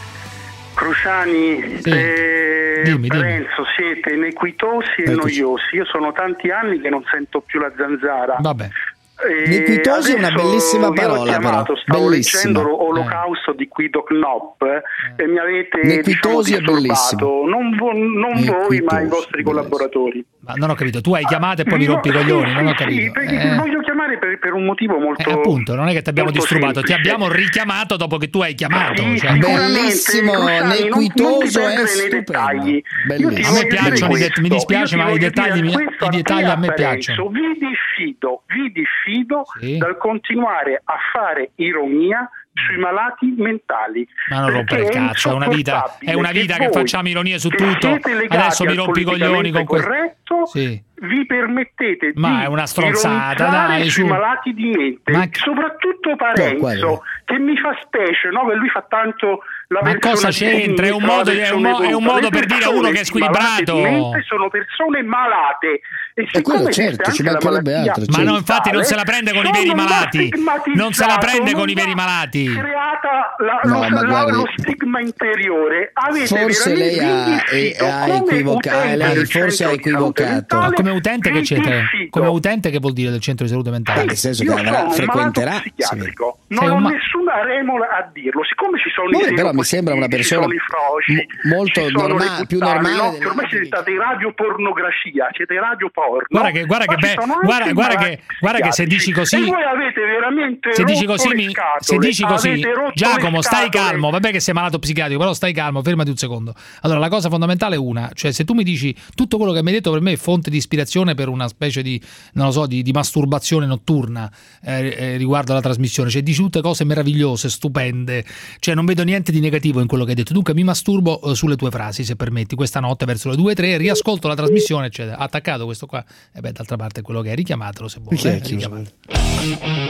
Speaker 20: Cruciani
Speaker 2: Sì.
Speaker 20: e
Speaker 2: Dimmi, dimmi.
Speaker 20: Parenzo siete nequitosi e
Speaker 10: Eccoci.
Speaker 20: noiosi. Io sono tanti anni che non sento più la zanzara.
Speaker 2: Vabbè.
Speaker 20: E
Speaker 10: Nequitosi è una
Speaker 20: adesso
Speaker 10: bellissima
Speaker 20: vi ho
Speaker 10: parola,
Speaker 20: chiamato,
Speaker 10: però.
Speaker 20: stavo
Speaker 10: Bellissima.
Speaker 20: leggendo Olocausto di Guido Knopp eh, e mi avete
Speaker 10: Nequitosi
Speaker 20: diciamo,
Speaker 10: è
Speaker 20: disturbato.
Speaker 10: bellissimo.
Speaker 20: Non, vo- non voi, ma i vostri collaboratori.
Speaker 2: Ma non ho capito, tu hai chiamato e poi mi rompi i
Speaker 20: Sì,
Speaker 2: coglioni, non ho
Speaker 20: sì,
Speaker 2: capito.
Speaker 20: perché
Speaker 2: Eh.
Speaker 20: voglio chiamare per, per un motivo molto
Speaker 2: Eh, appunto, non è che ti abbiamo
Speaker 20: molto
Speaker 2: disturbato, ti
Speaker 20: semplice.
Speaker 2: abbiamo richiamato dopo che tu hai chiamato.
Speaker 20: Sì,
Speaker 2: Cioè.
Speaker 20: sicuramente,
Speaker 10: Bellissimo,
Speaker 20: Cruciani, non- non ti
Speaker 10: nequitoso
Speaker 20: perdere
Speaker 10: e
Speaker 20: nei
Speaker 10: stupendo.
Speaker 20: dettagli. Io
Speaker 10: Bellissimo.
Speaker 20: ti
Speaker 2: A me
Speaker 20: voglio
Speaker 2: piacciono
Speaker 20: dire
Speaker 2: i det- mi
Speaker 20: questo.
Speaker 2: dispiace,
Speaker 20: Io
Speaker 2: ma
Speaker 20: ti
Speaker 2: i
Speaker 20: voglio
Speaker 2: dettagli
Speaker 20: dire
Speaker 2: mi-
Speaker 20: questo
Speaker 2: i
Speaker 20: a te,
Speaker 2: dettagli a me
Speaker 20: Parenzo.
Speaker 2: piacciono.
Speaker 20: Vi diffido, vi diffido
Speaker 2: Sì.
Speaker 20: dal continuare a fare ironia sui malati mentali.
Speaker 2: Ma non rompere il
Speaker 20: Perché
Speaker 2: cazzo, è una vita, è una vita che
Speaker 20: voi,
Speaker 2: facciamo ironie su
Speaker 20: che
Speaker 2: tutto.
Speaker 20: siete legati
Speaker 2: Adesso mi
Speaker 20: al
Speaker 2: rompi i coglioni con
Speaker 20: politicamente
Speaker 2: questo.
Speaker 20: corretto,
Speaker 2: Sì.
Speaker 20: vi permettete
Speaker 2: Ma
Speaker 20: di
Speaker 2: è una stronzata,
Speaker 20: ironizzare
Speaker 2: dai,
Speaker 20: sui
Speaker 2: su.
Speaker 20: malati di mente,
Speaker 2: Ma-
Speaker 20: soprattutto Parenzo, che mi fa specie, no? Che lui fa tanto la
Speaker 2: Ma
Speaker 20: versione
Speaker 2: cosa
Speaker 20: di
Speaker 2: c'entra? È un
Speaker 20: sinistra,
Speaker 2: modo,
Speaker 20: la
Speaker 2: è un
Speaker 20: versione
Speaker 2: mo- è un
Speaker 20: evoluta.
Speaker 2: modo
Speaker 20: Le
Speaker 2: per dire a uno che è
Speaker 20: persone malate
Speaker 2: squilibrato.
Speaker 20: di mente sono persone malate. E
Speaker 10: E quello
Speaker 20: siccome esiste
Speaker 10: certo, ci
Speaker 20: anche la
Speaker 10: mancherebbe
Speaker 20: malattia
Speaker 10: altro,
Speaker 2: Ma
Speaker 10: certo.
Speaker 2: no, infatti non se la prende con i veri
Speaker 20: sono
Speaker 2: malati. Non se la prende con i veri
Speaker 20: non va
Speaker 2: malati.
Speaker 20: creata la-
Speaker 10: No,
Speaker 20: lo,
Speaker 10: ma
Speaker 20: la-
Speaker 10: guardi,
Speaker 20: lo stigma interiore. Avete
Speaker 10: forse lei
Speaker 20: veramente
Speaker 10: ha,
Speaker 20: inviscito
Speaker 10: ha
Speaker 20: come
Speaker 10: equivocato,
Speaker 20: utente
Speaker 10: lei
Speaker 20: del
Speaker 10: forse ha
Speaker 20: centro di salute
Speaker 10: equivocato.
Speaker 2: Ma
Speaker 20: mentale
Speaker 2: come utente che
Speaker 20: il
Speaker 2: c'entra?
Speaker 20: sito.
Speaker 2: Come utente che vuol dire del centro di salute mentale?
Speaker 10: Nel senso
Speaker 20: Io
Speaker 10: che avrà,
Speaker 20: sono un
Speaker 10: frequenterà.
Speaker 20: malato psichiatrico,
Speaker 2: Sei
Speaker 20: non ho
Speaker 2: un ma-
Speaker 20: nessuna remora a dirlo. Siccome ci sono
Speaker 10: Vabbè,
Speaker 20: i
Speaker 10: però mi sembra una
Speaker 20: seropositivi,
Speaker 10: persona
Speaker 20: ci sono i froci,
Speaker 10: mo- molto
Speaker 20: ci sono
Speaker 10: norma-
Speaker 20: le
Speaker 10: più
Speaker 20: puttane,
Speaker 10: normale
Speaker 20: no?
Speaker 10: delle
Speaker 20: Che ormai siete stati radiopornografia, siete radio porno.
Speaker 2: Guarda che, guarda
Speaker 20: ma
Speaker 2: che,
Speaker 20: ci
Speaker 2: be-
Speaker 20: sono anche
Speaker 2: guarda,
Speaker 20: i
Speaker 2: guarda
Speaker 20: malati
Speaker 2: che, guarda che se dici così,
Speaker 20: psichiatrici. E voi avete veramente
Speaker 2: se dici
Speaker 20: rotto
Speaker 2: così,
Speaker 20: le
Speaker 2: mi-
Speaker 20: scatole,
Speaker 2: se dici così,
Speaker 20: avete rotto
Speaker 2: Giacomo,
Speaker 20: le
Speaker 2: stai
Speaker 20: scatole.
Speaker 2: calmo. Vabbè che sei malato psichiatrico, però stai calmo, fermati un secondo. Allora, la cosa fondamentale è una, cioè se tu mi dici tutto quello che mi hai detto per me è fonte di ispirazione per una specie di, non lo so, di, di masturbazione notturna eh, eh, riguardo alla trasmissione, cioè dici tutte cose meravigliose, stupende, cioè non vedo niente di negativo in quello che hai detto. Dunque mi masturbo eh, sulle tue frasi, se permetti, questa notte verso le due tre, riascolto la trasmissione, eccetera. Attaccato questo qua, e beh, d'altra parte è quello che è, richiamatelo se vuoi.
Speaker 10: Chi è
Speaker 2: eh,
Speaker 10: chiuso?
Speaker 2: richiamatelo.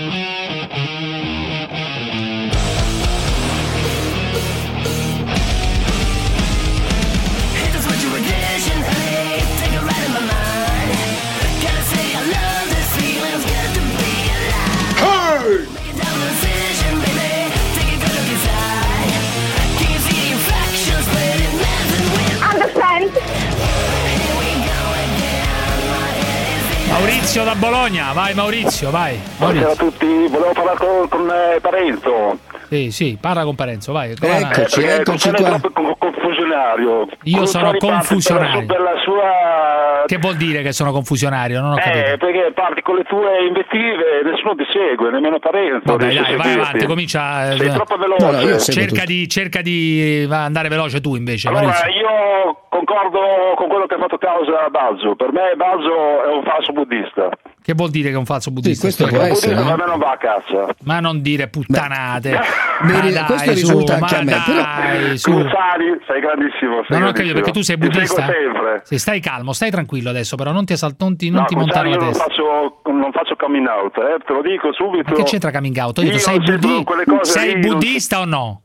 Speaker 2: Maurizio da Bologna, vai Maurizio, vai.
Speaker 23: Buonasera
Speaker 2: Maurizio.
Speaker 23: a tutti, volevo parlare con, con eh, Parenzo.
Speaker 2: Sì, sì, parla con Parenzo, vai. Come va?
Speaker 10: Eccoci,
Speaker 23: Eh, perché
Speaker 10: eccoci
Speaker 23: con te è
Speaker 10: qua.
Speaker 23: troppo con- confusionario.
Speaker 2: Io
Speaker 23: Con
Speaker 2: sono
Speaker 23: Tony parti
Speaker 2: confusionario.
Speaker 23: Per la, sua... per la sua-
Speaker 2: Che vuol dire che sono confusionario? Non ho
Speaker 23: Eh,
Speaker 2: capito.
Speaker 23: perché parti con le tue invettive, nessuno ti segue, nemmeno Parenzo.
Speaker 2: Vabbè,
Speaker 23: riesce a
Speaker 2: dai, vai
Speaker 23: seguirti.
Speaker 2: avanti, comincia. eh,
Speaker 23: Sei troppo veloce.
Speaker 10: No, no, io seguo
Speaker 2: cerca
Speaker 10: tutto.
Speaker 2: di, cerca di va, andare veloce tu invece.
Speaker 23: Allora,
Speaker 2: Maurizio.
Speaker 23: io concordo con quello che ha fatto causa Balzo. Per me Balzo è un falso buddista.
Speaker 2: Che vuol dire che è un falso buddista?
Speaker 10: questo
Speaker 23: Perché
Speaker 10: può
Speaker 23: un
Speaker 10: essere,
Speaker 23: buddista
Speaker 10: no?
Speaker 23: per me non va a cazzo.
Speaker 2: Ma non dire puttanate.
Speaker 10: Mi
Speaker 2: Ma
Speaker 10: ri-
Speaker 2: dai,
Speaker 10: questo
Speaker 2: su,
Speaker 10: risulta
Speaker 2: ma
Speaker 10: anche a me, però-
Speaker 2: dai, su.
Speaker 23: Cruzani, sei grandissimo. Sei
Speaker 2: Non ho capito
Speaker 23: grandissimo.
Speaker 2: perché tu sei
Speaker 23: Ti
Speaker 2: buddista.
Speaker 23: seguo sempre.
Speaker 2: Sì, stai calmo, stai tranquillo adesso, però non ti, asal- non ti, non
Speaker 23: No,
Speaker 2: ti
Speaker 23: Cruzani,
Speaker 2: montare la
Speaker 23: io non
Speaker 2: testa.
Speaker 23: faccio, non faccio coming out, eh, te lo dico subito.
Speaker 2: Ma che c'entra coming out? Ho detto,
Speaker 23: Io
Speaker 2: sei,
Speaker 23: sempre
Speaker 2: buddi-
Speaker 23: quelle cose
Speaker 2: sei
Speaker 23: lì, non-
Speaker 2: buddista o no?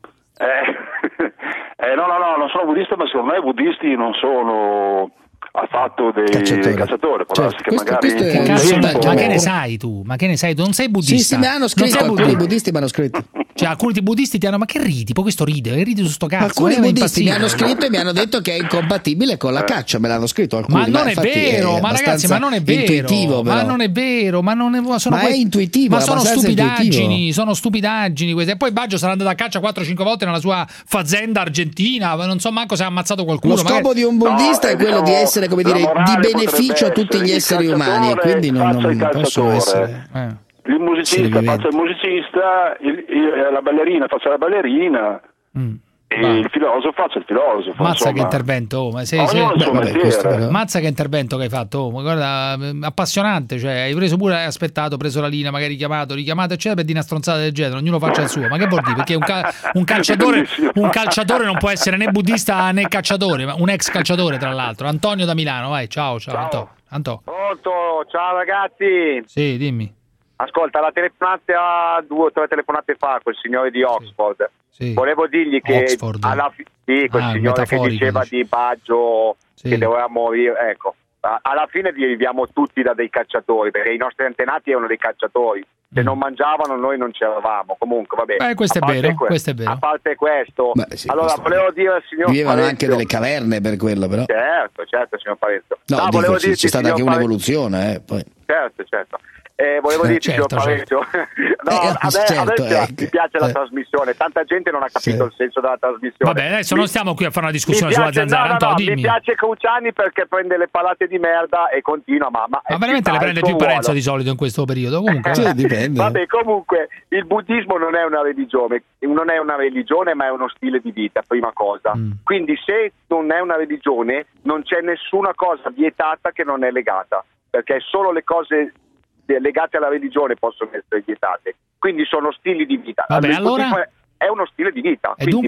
Speaker 23: Eh, eh, no, no, no, non sono buddista, ma secondo me i buddisti non sono affatto dei
Speaker 10: Cacciatori.
Speaker 23: dei cacciatori. Può darsi
Speaker 10: Certo,
Speaker 23: che
Speaker 10: questo-
Speaker 23: magari
Speaker 10: questo è
Speaker 23: un
Speaker 2: Che cazzo,
Speaker 23: tempo-
Speaker 2: ma che ne sai tu? Ma che ne sai tu? Non sei
Speaker 10: Sì,
Speaker 2: buddista.
Speaker 10: sì, mi hanno
Speaker 2: Non
Speaker 10: scritto,
Speaker 2: sei
Speaker 10: alcuni
Speaker 2: buddista.
Speaker 10: buddisti mi hanno scritto.
Speaker 2: Cioè, alcuni di buddisti ti hanno. Ma che ridi? Poi questo ride, e ridi su sto cazzo.
Speaker 10: Alcuni
Speaker 2: ma è
Speaker 10: buddisti mi
Speaker 2: impazzito.
Speaker 10: hanno scritto e mi hanno detto che è incompatibile con la caccia, me l'hanno scritto alcuni.
Speaker 2: Ma non è
Speaker 10: infatti
Speaker 2: vero, ma ragazzi, ma non è vero.
Speaker 10: intuitivo,
Speaker 2: ma
Speaker 10: però.
Speaker 2: non è vero, ma non è, sono
Speaker 10: Ma
Speaker 2: que-
Speaker 10: è intuitivo,
Speaker 2: Ma
Speaker 10: è
Speaker 2: sono
Speaker 10: abbastanza
Speaker 2: stupidaggini,
Speaker 10: intuitivo.
Speaker 2: sono stupidaggini queste. E poi Baggio sarà andato a caccia quattro cinque volte nella sua fazenda argentina, non so manco se ha ammazzato qualcuno.
Speaker 10: Lo scopo
Speaker 2: magari-
Speaker 10: di un buddista
Speaker 23: No,
Speaker 10: è quello
Speaker 23: diciamo,
Speaker 10: di essere, come
Speaker 23: la
Speaker 10: dire,
Speaker 23: morale
Speaker 10: di
Speaker 23: potrebbe
Speaker 10: beneficio a tutti
Speaker 23: essere
Speaker 10: gli
Speaker 23: il
Speaker 10: esseri umani e
Speaker 23: calciatore
Speaker 10: quindi non,
Speaker 23: faccia il
Speaker 10: non possono
Speaker 23: calciatore.
Speaker 10: essere.
Speaker 2: Eh.
Speaker 23: Il musicista
Speaker 10: Sì,
Speaker 23: faccia il musicista, il- il- la ballerina faccia la ballerina
Speaker 2: Mm.
Speaker 23: e
Speaker 2: Va.
Speaker 23: il filosofo faccia il filosofo.
Speaker 2: Mazza
Speaker 23: insomma.
Speaker 2: che intervento, oh, ma sei,
Speaker 23: Ognuno
Speaker 2: sei-
Speaker 23: ha il suo
Speaker 10: Beh, vabbè, questo
Speaker 23: mestiere.
Speaker 10: però-
Speaker 2: Mazza che intervento che hai fatto, oh, ma guarda, eh, appassionante, cioè hai preso pure, hai aspettato, preso la linea, magari chiamato, richiamato, eccetera, per dire una stronzata del genere, ognuno faccia il suo. Ma che vuol dire? Perché un, ca- un calciatore, un calciatore non può essere né buddista né calciatore, ma un ex calciatore tra l'altro. Antonio da Milano, vai, ciao, ciao, Anto. Anto.
Speaker 9: Pronto, ciao ragazzi.
Speaker 2: Sì, dimmi.
Speaker 9: Ascolta, la telefonata due o tre telefonate fa col signore di Oxford.
Speaker 2: Sì.
Speaker 9: Volevo dirgli che
Speaker 2: Oxford.
Speaker 9: alla fi- sì, quel
Speaker 2: Ah,
Speaker 9: signore che
Speaker 2: metaforico,
Speaker 9: diceva
Speaker 2: dici.
Speaker 9: di Baggio
Speaker 2: Sì.
Speaker 9: che doveva morire, ecco. a- Alla fine viviamo tutti da dei cacciatori, perché i nostri antenati erano dei cacciatori. Se non mangiavano noi non c'eravamo. Comunque, vabbè.
Speaker 2: Mm. Eh, questo
Speaker 9: A
Speaker 2: è
Speaker 9: parte
Speaker 2: vero,
Speaker 9: que-
Speaker 2: questo è vero.
Speaker 9: A parte questo,
Speaker 10: Beh, sì,
Speaker 9: allora
Speaker 10: questo è
Speaker 9: volevo dire al signor
Speaker 10: Vivevano
Speaker 9: Parenzo-
Speaker 10: anche delle caverne per quello, però.
Speaker 9: Certo, certo, signor Parenzo.
Speaker 10: No, dico,
Speaker 9: volevo
Speaker 10: sì,
Speaker 9: dirti,
Speaker 10: c'è stata anche
Speaker 9: signor Parenzo-
Speaker 10: un'evoluzione, eh, poi.
Speaker 9: Certo, certo. Eh, volevo
Speaker 10: Eh,
Speaker 9: dirti,
Speaker 10: certo,
Speaker 9: signor Parenzo, no,
Speaker 10: Eh,
Speaker 9: a me,
Speaker 10: certo,
Speaker 9: a me
Speaker 10: eh,
Speaker 9: mi piace la
Speaker 10: eh.
Speaker 9: trasmissione, tanta gente non ha capito
Speaker 10: Sì.
Speaker 9: il senso della trasmissione.
Speaker 2: Vabbè, adesso non stiamo qui a fare una
Speaker 9: Mi
Speaker 2: discussione
Speaker 9: piace-
Speaker 2: sulla zanzara,
Speaker 9: no, no,
Speaker 2: Anto,
Speaker 9: no,
Speaker 2: dimmi.
Speaker 9: mi piace Cruciani perché prende le palate di merda e continua, ma, ma,
Speaker 2: Ma veramente le prende più Parenzo di solito in questo periodo, comunque.
Speaker 10: Sì,
Speaker 2: vabbè.
Speaker 10: dipende.
Speaker 9: Vabbè, comunque il buddismo non è una religione, non è una religione, ma è uno stile di vita, prima cosa.
Speaker 2: Mm.
Speaker 9: Quindi se non è una religione, non c'è nessuna cosa vietata che non è legata, perché solo le cose legate alla religione possono essere vietate. Quindi sono stili di vita.
Speaker 2: Vabbè,
Speaker 9: Il
Speaker 2: allora?
Speaker 9: buddismo è- è uno stile di vita.
Speaker 2: E
Speaker 9: quindi
Speaker 2: dunque?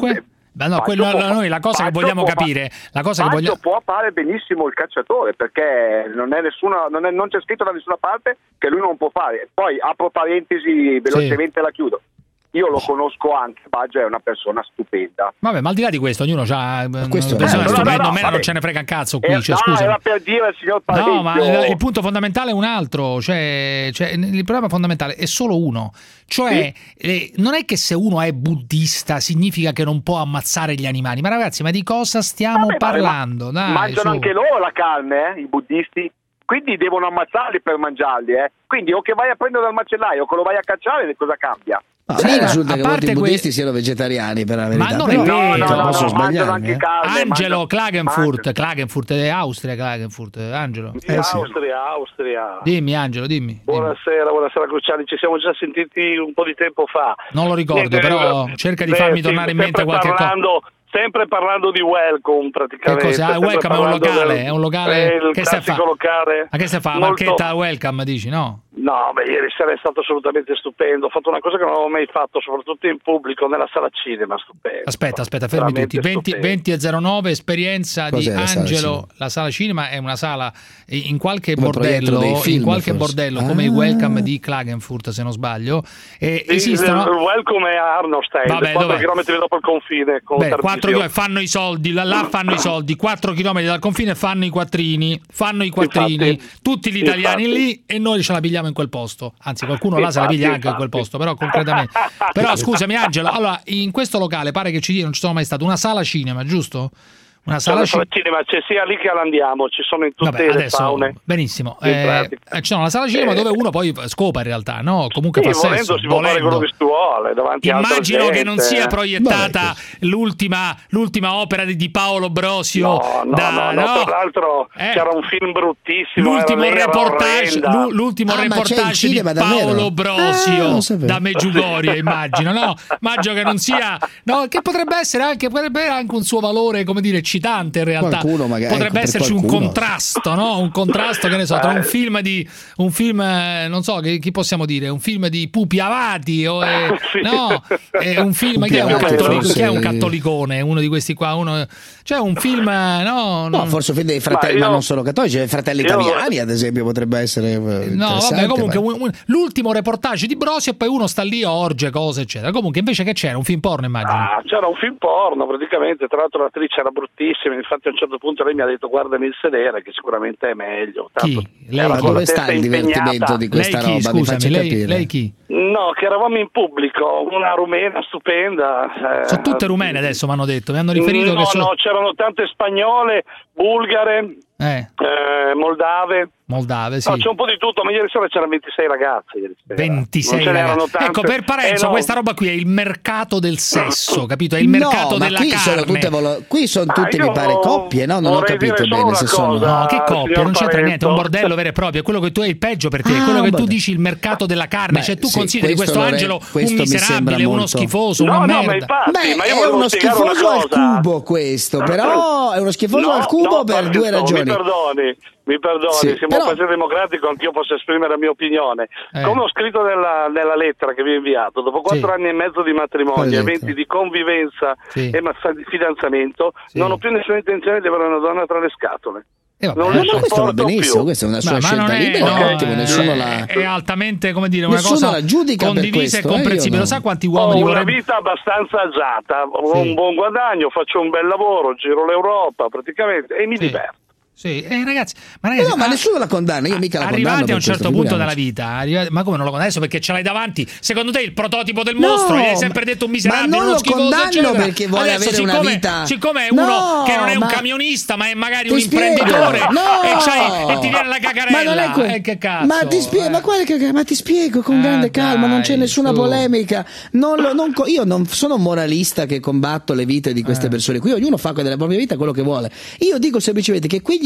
Speaker 2: Beh, no, quello,
Speaker 9: può,
Speaker 2: noi la cosa che vogliamo
Speaker 9: può,
Speaker 2: capire, la cosa che vogliamo...
Speaker 9: può fare benissimo il calciatore, perché non è nessuna, non, è, non c'è scritto da nessuna parte che lui non può fare. Poi apro parentesi, velocemente sì. La chiudo. Io lo conosco anche, Baggio è una persona stupenda.
Speaker 2: Vabbè, ma al di là di questo, ognuno ha
Speaker 10: questo
Speaker 2: persone
Speaker 10: eh, no,
Speaker 2: stupende,
Speaker 9: no, no,
Speaker 2: a me
Speaker 9: vabbè.
Speaker 2: non ce ne frega un cazzo qui,
Speaker 9: Eh,
Speaker 2: cioè,
Speaker 9: no,
Speaker 2: scusa.
Speaker 9: era per dire al signor Parecchio.
Speaker 2: No, ma il, il punto fondamentale è un altro, cioè, cioè il problema fondamentale è solo uno, cioè sì. eh, non è che se uno è buddista significa che non può ammazzare gli animali, ma ragazzi, ma di cosa stiamo vabbè, parlando?
Speaker 9: Ma
Speaker 2: Dai,
Speaker 9: mangiano
Speaker 2: su.
Speaker 9: anche loro la carne, eh, i buddisti? Quindi devono ammazzarli per mangiarli, eh. Quindi o che vai a prendere dal macellaio o che lo vai a cacciare, cosa cambia?
Speaker 10: No, a me risulta
Speaker 2: a
Speaker 10: che
Speaker 2: parte
Speaker 10: molti buddisti
Speaker 2: que...
Speaker 10: siano vegetariani, per la verità.
Speaker 2: Ma non
Speaker 10: però,
Speaker 2: è vero,
Speaker 10: no, no,
Speaker 2: posso
Speaker 10: no,
Speaker 2: sbagliarmi.
Speaker 10: Eh?
Speaker 9: Carne,
Speaker 2: Angelo Klagenfurt,
Speaker 9: mangiano.
Speaker 2: Klagenfurt è Austria, Klagenfurt, Angelo.
Speaker 20: Eh, sì. Austria, Austria.
Speaker 2: Dimmi Angelo, dimmi.
Speaker 20: Buonasera, dimmi. Buonasera Cruciani, ci siamo già sentiti un po' di tempo fa.
Speaker 2: Non lo ricordo,
Speaker 20: Niente,
Speaker 2: però
Speaker 20: eh,
Speaker 2: cerca di
Speaker 20: beh,
Speaker 2: farmi
Speaker 20: sì,
Speaker 2: tornare in mente qualche
Speaker 20: parlando, cosa. Sempre parlando di Welcome, praticamente.
Speaker 2: Che cosa? Ah, Welcome è un locale,
Speaker 20: del,
Speaker 2: è un locale
Speaker 20: il
Speaker 2: che stai fa?
Speaker 20: locale.
Speaker 2: Ma che stai fa? La
Speaker 20: molto...
Speaker 2: marchetta Welcome, dici, no?
Speaker 20: No, beh, ieri sera è stato assolutamente stupendo. Ho fatto una cosa che non avevo mai fatto, soprattutto in pubblico, nella sala cinema, stupendo.
Speaker 2: Aspetta, aspetta, fermi tutti. venti, venti e zero nove, esperienza
Speaker 10: Cos'è
Speaker 2: di
Speaker 10: la sala
Speaker 2: Angelo.
Speaker 10: cinema?
Speaker 2: La sala cinema è una sala in qualche
Speaker 10: Come
Speaker 2: bordello,
Speaker 10: dei film,
Speaker 2: in qualche
Speaker 10: forse.
Speaker 2: bordello,
Speaker 10: Ah.
Speaker 2: come il Welcome di Klagenfurt, se non sbaglio. E
Speaker 20: Il,
Speaker 2: esistono.
Speaker 20: il Welcome è a Arnostein,
Speaker 2: Vabbè,
Speaker 20: quattro
Speaker 2: dov'è?
Speaker 20: chilometri dopo il confine. Con
Speaker 2: Beh,
Speaker 20: Tarvisio.
Speaker 2: quattro chilometri fanno i soldi, là, là fanno i soldi, quattro chilometri dal confine fanno i quattrini, fanno i quattrini,
Speaker 20: Infatti,
Speaker 2: tutti gli italiani
Speaker 20: infatti.
Speaker 2: lì e noi ce la pigliamo in quel posto. Anzi, qualcuno là se la piglia anche in quel posto, però concretamente. Però scusami Angelo, allora in questo locale pare che ci non ci sono mai stato una sala cinema, giusto? Una sala
Speaker 20: C'è
Speaker 2: cinema.
Speaker 20: cinema, c'è sia lì che all'andiamo, ci sono in tutte
Speaker 2: Vabbè,
Speaker 20: le
Speaker 2: adesso,
Speaker 20: faune.
Speaker 2: benissimo.
Speaker 20: In
Speaker 2: Eh,
Speaker 20: pratica.
Speaker 2: ci sono la sala cinema
Speaker 20: Eh.
Speaker 2: dove uno poi scopa in realtà, no? Comunque
Speaker 20: Sì,
Speaker 2: fa
Speaker 20: volendo
Speaker 2: sesso.
Speaker 20: si può fare quello che si vuole davanti a altra
Speaker 2: Immagino
Speaker 20: gente.
Speaker 2: che non sia proiettata l'ultima, l'ultima opera di, di Paolo Brosio.
Speaker 20: No, no,
Speaker 2: da,
Speaker 20: no, no,
Speaker 2: no.
Speaker 20: tra l'altro
Speaker 2: Eh.
Speaker 20: c'era un film bruttissimo.
Speaker 2: L'ultimo
Speaker 20: era nera,
Speaker 2: reportage,
Speaker 20: orrenda.
Speaker 2: l'u- l'ultimo
Speaker 10: Ah, ma c'è il
Speaker 2: reportage di
Speaker 10: cinema, davvero?
Speaker 2: Paolo
Speaker 10: Ah,
Speaker 2: Brosio
Speaker 10: non sapevo.
Speaker 2: da Meggiugorie, immagino, no? Immagino che non sia, no, che potrebbe essere anche, potrebbe avere anche un suo valore, come dire, eccitante in realtà.
Speaker 10: Qualcuno magari,
Speaker 2: potrebbe
Speaker 10: ecco, per
Speaker 2: esserci un
Speaker 10: qualcuno.
Speaker 2: contrasto, no? Un contrasto, che ne so, tra un film di un film, eh, non so, che chi possiamo dire, un film di Pupi Avati o eh,
Speaker 20: Sì.
Speaker 2: no, è un film
Speaker 10: Pupi
Speaker 2: che è un,
Speaker 10: Avati,
Speaker 2: cattolico,
Speaker 10: forse-
Speaker 2: che è un cattolicone, uno di questi qua, uno cioè un film, eh, no,
Speaker 10: No,
Speaker 2: non-
Speaker 10: forse un film dei fratelli,
Speaker 20: Ma
Speaker 10: ma,
Speaker 20: io-
Speaker 10: non solo cattolici, i fratelli
Speaker 20: io-
Speaker 10: italiani, ad esempio, potrebbe essere. eh,
Speaker 2: No,
Speaker 10: interessante,
Speaker 2: vabbè, comunque
Speaker 10: ma-
Speaker 2: un- un- l'ultimo reportage di Brosio e poi uno sta lì, orge, cose, eccetera. Comunque invece che c'era? Un film porno, immagino.
Speaker 20: Ah, c'era un film porno praticamente, tra l'altro l'attrice era bruttissima, infatti a un certo punto lei mi ha detto guardami il sedere che sicuramente è meglio. Tanto
Speaker 2: Chi? Lei?
Speaker 20: era
Speaker 10: Ma
Speaker 20: con la
Speaker 10: dove
Speaker 20: testa
Speaker 10: sta il
Speaker 20: impegnata.
Speaker 10: divertimento di questa
Speaker 2: Lei chi?
Speaker 10: roba? Mi faccia
Speaker 2: Scusami, lei,
Speaker 10: capire.
Speaker 2: lei chi?
Speaker 20: No, che eravamo in pubblico, una rumena stupenda. eh,
Speaker 2: Sono tutte rumene adesso, mi hanno detto, mi hanno riferito
Speaker 20: no,
Speaker 2: che sono
Speaker 20: no, c'erano tante spagnole, bulgare,
Speaker 2: eh,
Speaker 20: eh, moldave.
Speaker 2: moldave, sì.
Speaker 20: No, c'è un po' di tutto, ma ieri sera c'erano ventisei ragazze. Ieri sera.
Speaker 2: ventisei
Speaker 20: non ce n'erano
Speaker 2: ragazzi.
Speaker 20: tante.
Speaker 2: Ecco, per Parenzo
Speaker 20: Eh, no.
Speaker 2: questa roba qui è il mercato del sesso, capito? È il mercato
Speaker 10: no, ma
Speaker 2: della
Speaker 10: qui
Speaker 2: carne.
Speaker 10: sono tutte, volo- qui sono
Speaker 20: Ah,
Speaker 10: tutte
Speaker 20: io
Speaker 10: mi pare, coppie, no? Non ho
Speaker 20: vorrei
Speaker 10: capito
Speaker 20: dire solo
Speaker 10: bene
Speaker 20: una
Speaker 10: se sono.
Speaker 20: cosa.
Speaker 2: No, che coppia,
Speaker 20: signor
Speaker 2: non c'entra
Speaker 20: Parenzo.
Speaker 2: niente, è un bordello vero e proprio, è quello che tu è il peggio per te, è
Speaker 10: Ah,
Speaker 2: quello che
Speaker 10: un
Speaker 2: tu
Speaker 10: bordello.
Speaker 2: dici il mercato della carne,
Speaker 10: Beh,
Speaker 2: cioè tu
Speaker 10: sì,
Speaker 2: consideri
Speaker 10: questo
Speaker 2: questo
Speaker 10: lo re-
Speaker 2: Angelo
Speaker 10: questo
Speaker 2: un
Speaker 10: mi sembra
Speaker 2: miserabile, uno
Speaker 10: molto-
Speaker 2: schifoso,
Speaker 20: No,
Speaker 2: una
Speaker 20: no, ma
Speaker 2: merda.
Speaker 20: infatti,
Speaker 10: Beh,
Speaker 20: ma io
Speaker 10: è
Speaker 20: volevo
Speaker 10: uno
Speaker 20: spiegare una
Speaker 10: schifoso al
Speaker 20: cosa.
Speaker 10: cubo questo, però è uno schifoso
Speaker 20: No,
Speaker 10: al cubo
Speaker 20: no,
Speaker 10: per
Speaker 20: Parenzo,
Speaker 10: due ragioni.
Speaker 20: Mi perdoni, mi perdoni,
Speaker 10: Sì,
Speaker 20: siamo
Speaker 10: però-
Speaker 20: un paese democratico, anch'io posso esprimere la mia opinione.
Speaker 2: Eh.
Speaker 20: Come ho scritto nella, nella lettera che vi ho inviato, dopo quattro
Speaker 2: Sì.
Speaker 20: anni e mezzo di matrimonio,
Speaker 10: Quale
Speaker 20: eventi
Speaker 10: lettera?
Speaker 20: di convivenza
Speaker 2: Sì.
Speaker 20: e ma- di fidanzamento,
Speaker 2: Sì.
Speaker 20: non ho più nessuna intenzione di avere una donna tra le scatole.
Speaker 2: Eh, vabbè,
Speaker 20: Non
Speaker 2: eh,
Speaker 20: le
Speaker 10: Ma questo va
Speaker 20: sopporto
Speaker 10: benissimo,
Speaker 20: più.
Speaker 10: questa è una sua
Speaker 2: Ma- ma
Speaker 10: scelta
Speaker 2: non è-
Speaker 10: libera,
Speaker 2: no,
Speaker 10: ottimo,
Speaker 2: è-
Speaker 10: nessuno
Speaker 2: è,
Speaker 10: la.
Speaker 2: è altamente, come dire, una
Speaker 10: Nessuno
Speaker 2: cosa
Speaker 10: la giudica per
Speaker 2: condivisa
Speaker 10: questo,
Speaker 2: e
Speaker 10: eh, io
Speaker 2: comprensibile.
Speaker 10: no.
Speaker 2: Lo sai quanti
Speaker 20: Ho
Speaker 2: uomini
Speaker 20: una
Speaker 2: vorrebbero...
Speaker 20: vita abbastanza agiata, ho
Speaker 2: Sì.
Speaker 20: un buon guadagno, faccio un bel lavoro, giro l'Europa praticamente e mi
Speaker 2: Sì.
Speaker 20: diverto.
Speaker 2: Sì, eh, ragazzi, ma ragazzi,
Speaker 10: No, ma
Speaker 2: ah,
Speaker 10: nessuno la condanna, io mica la condanno.
Speaker 2: arrivati a
Speaker 10: per
Speaker 2: un certo
Speaker 10: questo,
Speaker 2: punto
Speaker 10: figuriamoci.
Speaker 2: della vita, arrivati- ma come non lo condanno adesso perché ce l'hai davanti? Secondo te il prototipo del
Speaker 10: No,
Speaker 2: mostro? Gli hai sempre detto un miserabile,
Speaker 10: ma non
Speaker 2: uno
Speaker 10: lo
Speaker 2: schifoso,
Speaker 10: condanno
Speaker 2: eccetera.
Speaker 10: perché vuole
Speaker 2: Adesso,
Speaker 10: avere una
Speaker 2: siccome,
Speaker 10: vita-
Speaker 2: siccome è
Speaker 10: No,
Speaker 2: uno che non è un
Speaker 10: ma-
Speaker 2: camionista, ma è magari
Speaker 10: Ti
Speaker 2: un
Speaker 10: spiego.
Speaker 2: imprenditore
Speaker 10: No!
Speaker 2: e, c'hai- e ti viene la cacarella,
Speaker 10: Ma non è que-
Speaker 2: eh, che cazzo?
Speaker 10: Ma ti, spie-
Speaker 2: eh.
Speaker 10: ma, quale che- ma ti spiego con
Speaker 2: Ah,
Speaker 10: grande calma, non c'è
Speaker 2: dai,
Speaker 10: nessuna
Speaker 2: su.
Speaker 10: polemica. Non lo- non co- io non sono un moralista che combatto le vite di queste
Speaker 2: Eh.
Speaker 10: persone qui, ognuno fa della propria vita quello che vuole. Io dico semplicemente che quegli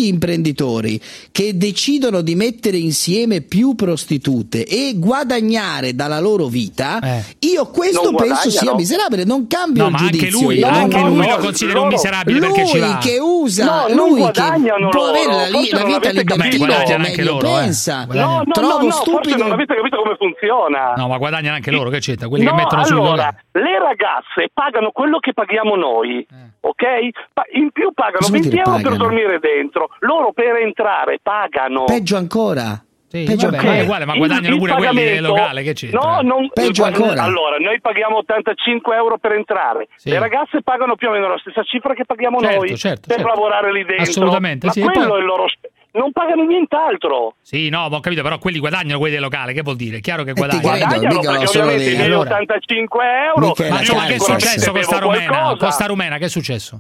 Speaker 10: gli imprenditori che decidono di mettere insieme più prostitute e guadagnare dalla loro vita, eh. io questo
Speaker 20: non
Speaker 10: penso sia miserabile, non cambio
Speaker 2: no,
Speaker 10: il
Speaker 2: ma
Speaker 10: giudizio.
Speaker 2: anche lui,
Speaker 10: io.
Speaker 2: anche
Speaker 10: no,
Speaker 2: lui
Speaker 10: no,
Speaker 2: lo considera
Speaker 10: loro,
Speaker 2: un miserabile
Speaker 10: lui
Speaker 2: perché ci va.
Speaker 10: che usa,
Speaker 20: no,
Speaker 10: lui che
Speaker 20: guadagnano
Speaker 10: può
Speaker 20: loro,
Speaker 10: avere la, la vita libertina come
Speaker 2: anche
Speaker 10: meglio
Speaker 2: loro,
Speaker 10: pensa.
Speaker 2: Eh.
Speaker 20: No, no,
Speaker 10: Trovo
Speaker 20: no, no,
Speaker 10: stupido.
Speaker 20: forse non avete capito come funziona.
Speaker 2: No, ma guadagnano anche loro, che c'entra? Quelli
Speaker 20: no,
Speaker 2: che mettono sul
Speaker 20: allora,
Speaker 2: dollaro.
Speaker 20: le ragazze pagano quello che paghiamo noi, eh. ok? In più pagano venti euro per dormire dentro, loro per entrare pagano.
Speaker 10: Peggio ancora.
Speaker 2: Sì, Peggio vabbè, ma è uguale, ma guadagnano il, pure quelli del locale, che c'entra?
Speaker 20: No, non,
Speaker 10: Peggio
Speaker 20: il,
Speaker 10: ancora.
Speaker 20: Allora, noi paghiamo ottantacinque euro per entrare, sì. Le ragazze pagano più o meno la stessa cifra che paghiamo
Speaker 2: certo,
Speaker 20: noi
Speaker 2: certo,
Speaker 20: per
Speaker 2: certo.
Speaker 20: lavorare lì dentro.
Speaker 2: Assolutamente,
Speaker 20: ma
Speaker 2: sì.
Speaker 20: quello
Speaker 2: Poi...
Speaker 20: è il loro... Non pagano nient'altro.
Speaker 2: Sì, no, ma ho capito, però quelli guadagnano, quelli del locale, che vuol dire? È chiaro che guadagnano.
Speaker 20: Guadagnano perché ovviamente gli allora... ottantacinque euro.
Speaker 2: Michele, ma no, che è successo con sta rumena? Con sta rumena, che è successo?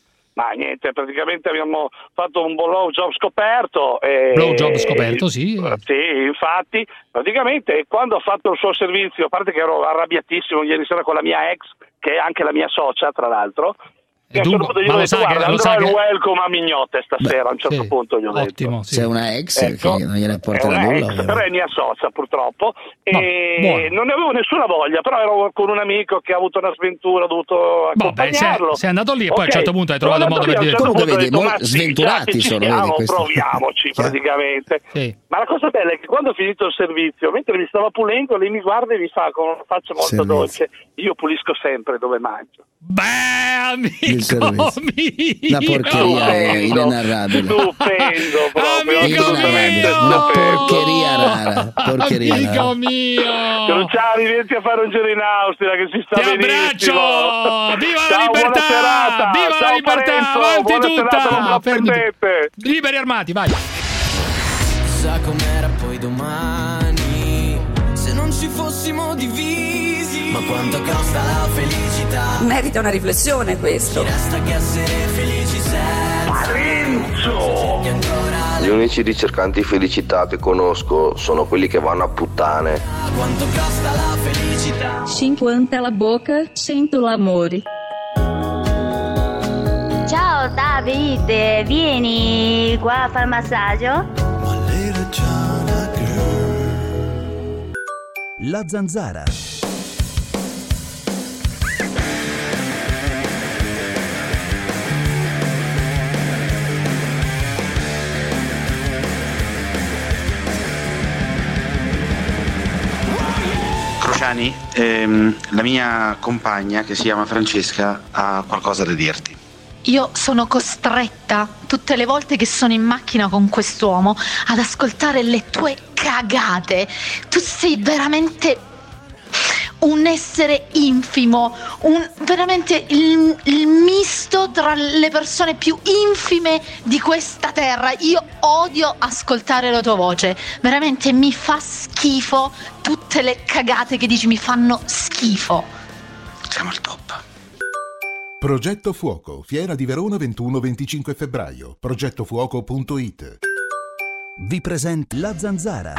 Speaker 20: Ma niente, praticamente abbiamo fatto un blow job scoperto. E...
Speaker 2: Blow job scoperto, sì.
Speaker 20: Sì, infatti, praticamente quando ha fatto il suo servizio, a parte che ero arrabbiatissimo ieri sera con la mia ex, che è anche la mia socia, tra l'altro, e
Speaker 2: tu,
Speaker 20: ma detto,
Speaker 2: lo sa
Speaker 20: guarda,
Speaker 2: che, lo
Speaker 20: andrò
Speaker 2: sa
Speaker 20: al
Speaker 2: che...
Speaker 20: welcome a Mignotte stasera. Beh, a un certo
Speaker 2: sì,
Speaker 20: punto gli ho
Speaker 2: ottimo,
Speaker 20: detto.
Speaker 10: Sì. C'è una ex
Speaker 20: ecco,
Speaker 10: che non gliene porta
Speaker 20: una
Speaker 10: nulla.
Speaker 20: Ex, però è mia socia purtroppo.
Speaker 2: No,
Speaker 20: e non ne avevo nessuna voglia, però ero con un amico che ha avuto una sventura, ho dovuto accompagnarlo.
Speaker 2: Beh, sei, sei andato lì e poi
Speaker 20: okay.
Speaker 2: a un certo punto hai trovato un modo per dire
Speaker 20: certo
Speaker 10: comunque vedi,
Speaker 20: detto,
Speaker 10: molto sventurati
Speaker 20: sì,
Speaker 10: sono,
Speaker 20: siamo,
Speaker 10: vedi,
Speaker 20: proviamoci praticamente.
Speaker 2: Sì.
Speaker 20: Ma la cosa bella è che quando ho finito il servizio, mentre mi stava pulendo, lei mi guarda e mi fa con una faccia molto servizio. dolce: io pulisco sempre dove mangio.
Speaker 2: Beh, amico mio,
Speaker 10: una porcheria inenarrabile.
Speaker 20: Stupendo proprio.
Speaker 2: Amico mio,
Speaker 10: una porcheria rara. Porcheria
Speaker 2: amico
Speaker 10: rara.
Speaker 2: mio.
Speaker 20: Cruciani, vieni a fare un giro in Austria che si sta
Speaker 2: Ti
Speaker 20: benissimo.
Speaker 2: abbraccio. Viva
Speaker 20: Ciao,
Speaker 2: la libertà.
Speaker 20: buona serata.
Speaker 2: Viva
Speaker 20: Ciao,
Speaker 2: la libertà.
Speaker 20: Parenzo,
Speaker 2: Avanti
Speaker 20: buona
Speaker 2: tutta.
Speaker 20: serata, non
Speaker 2: liberi armati, vai.
Speaker 13: Sa com'era poi domani se non ci fossimo divisi. Ma quanto costa la felicità?
Speaker 21: Merita una riflessione questo.
Speaker 13: Ci resta che essere felici sempre.
Speaker 20: Parenzo!
Speaker 22: Gli unici ricercanti felicità che conosco sono quelli che vanno a puttane.
Speaker 13: Quanto costa la felicità?
Speaker 21: cinquanta la bocca, cento l'amore.
Speaker 24: Ciao Davide, vieni qua a fare massaggio?
Speaker 3: La Zanzara.
Speaker 25: Cruciani, ehm, la mia compagna che si chiama Francesca ha qualcosa da dirti.
Speaker 26: Io sono costretta tutte le volte che sono in macchina con quest'uomo ad ascoltare le tue cagate. Tu sei veramente un essere infimo, un, veramente il, il misto tra le persone più infime di questa terra. Io odio ascoltare la tua voce, veramente mi fa schifo. Tutte le cagate che dici mi fanno schifo.
Speaker 25: Siamo al top.
Speaker 27: Progetto Fuoco, Fiera di Verona ventuno venticinque febbraio, progettofuoco punto it.
Speaker 3: Vi presenta La Zanzara.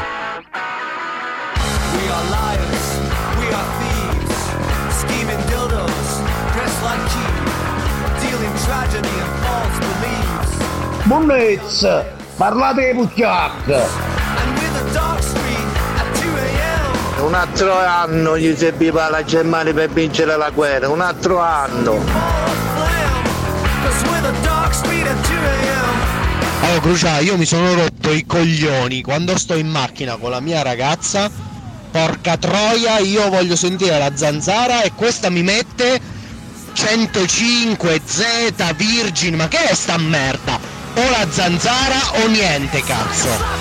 Speaker 13: We are liars, we are thieves, scheming dildos, dressed like cheap, dealing tragedy and false beliefs.
Speaker 28: Bullezza, parlate di pucciacca.
Speaker 13: And with a dark street at two a.m.
Speaker 28: Un altro anno gli serviva alla Germania per vincere la guerra, un altro anno.
Speaker 15: Allora Crucia, io mi sono rotto i coglioni quando sto in macchina con la mia ragazza. Porca troia, io voglio sentire la Zanzara e questa mi mette centocinque Z Virgin, ma che è sta merda? O la Zanzara o niente, cazzo.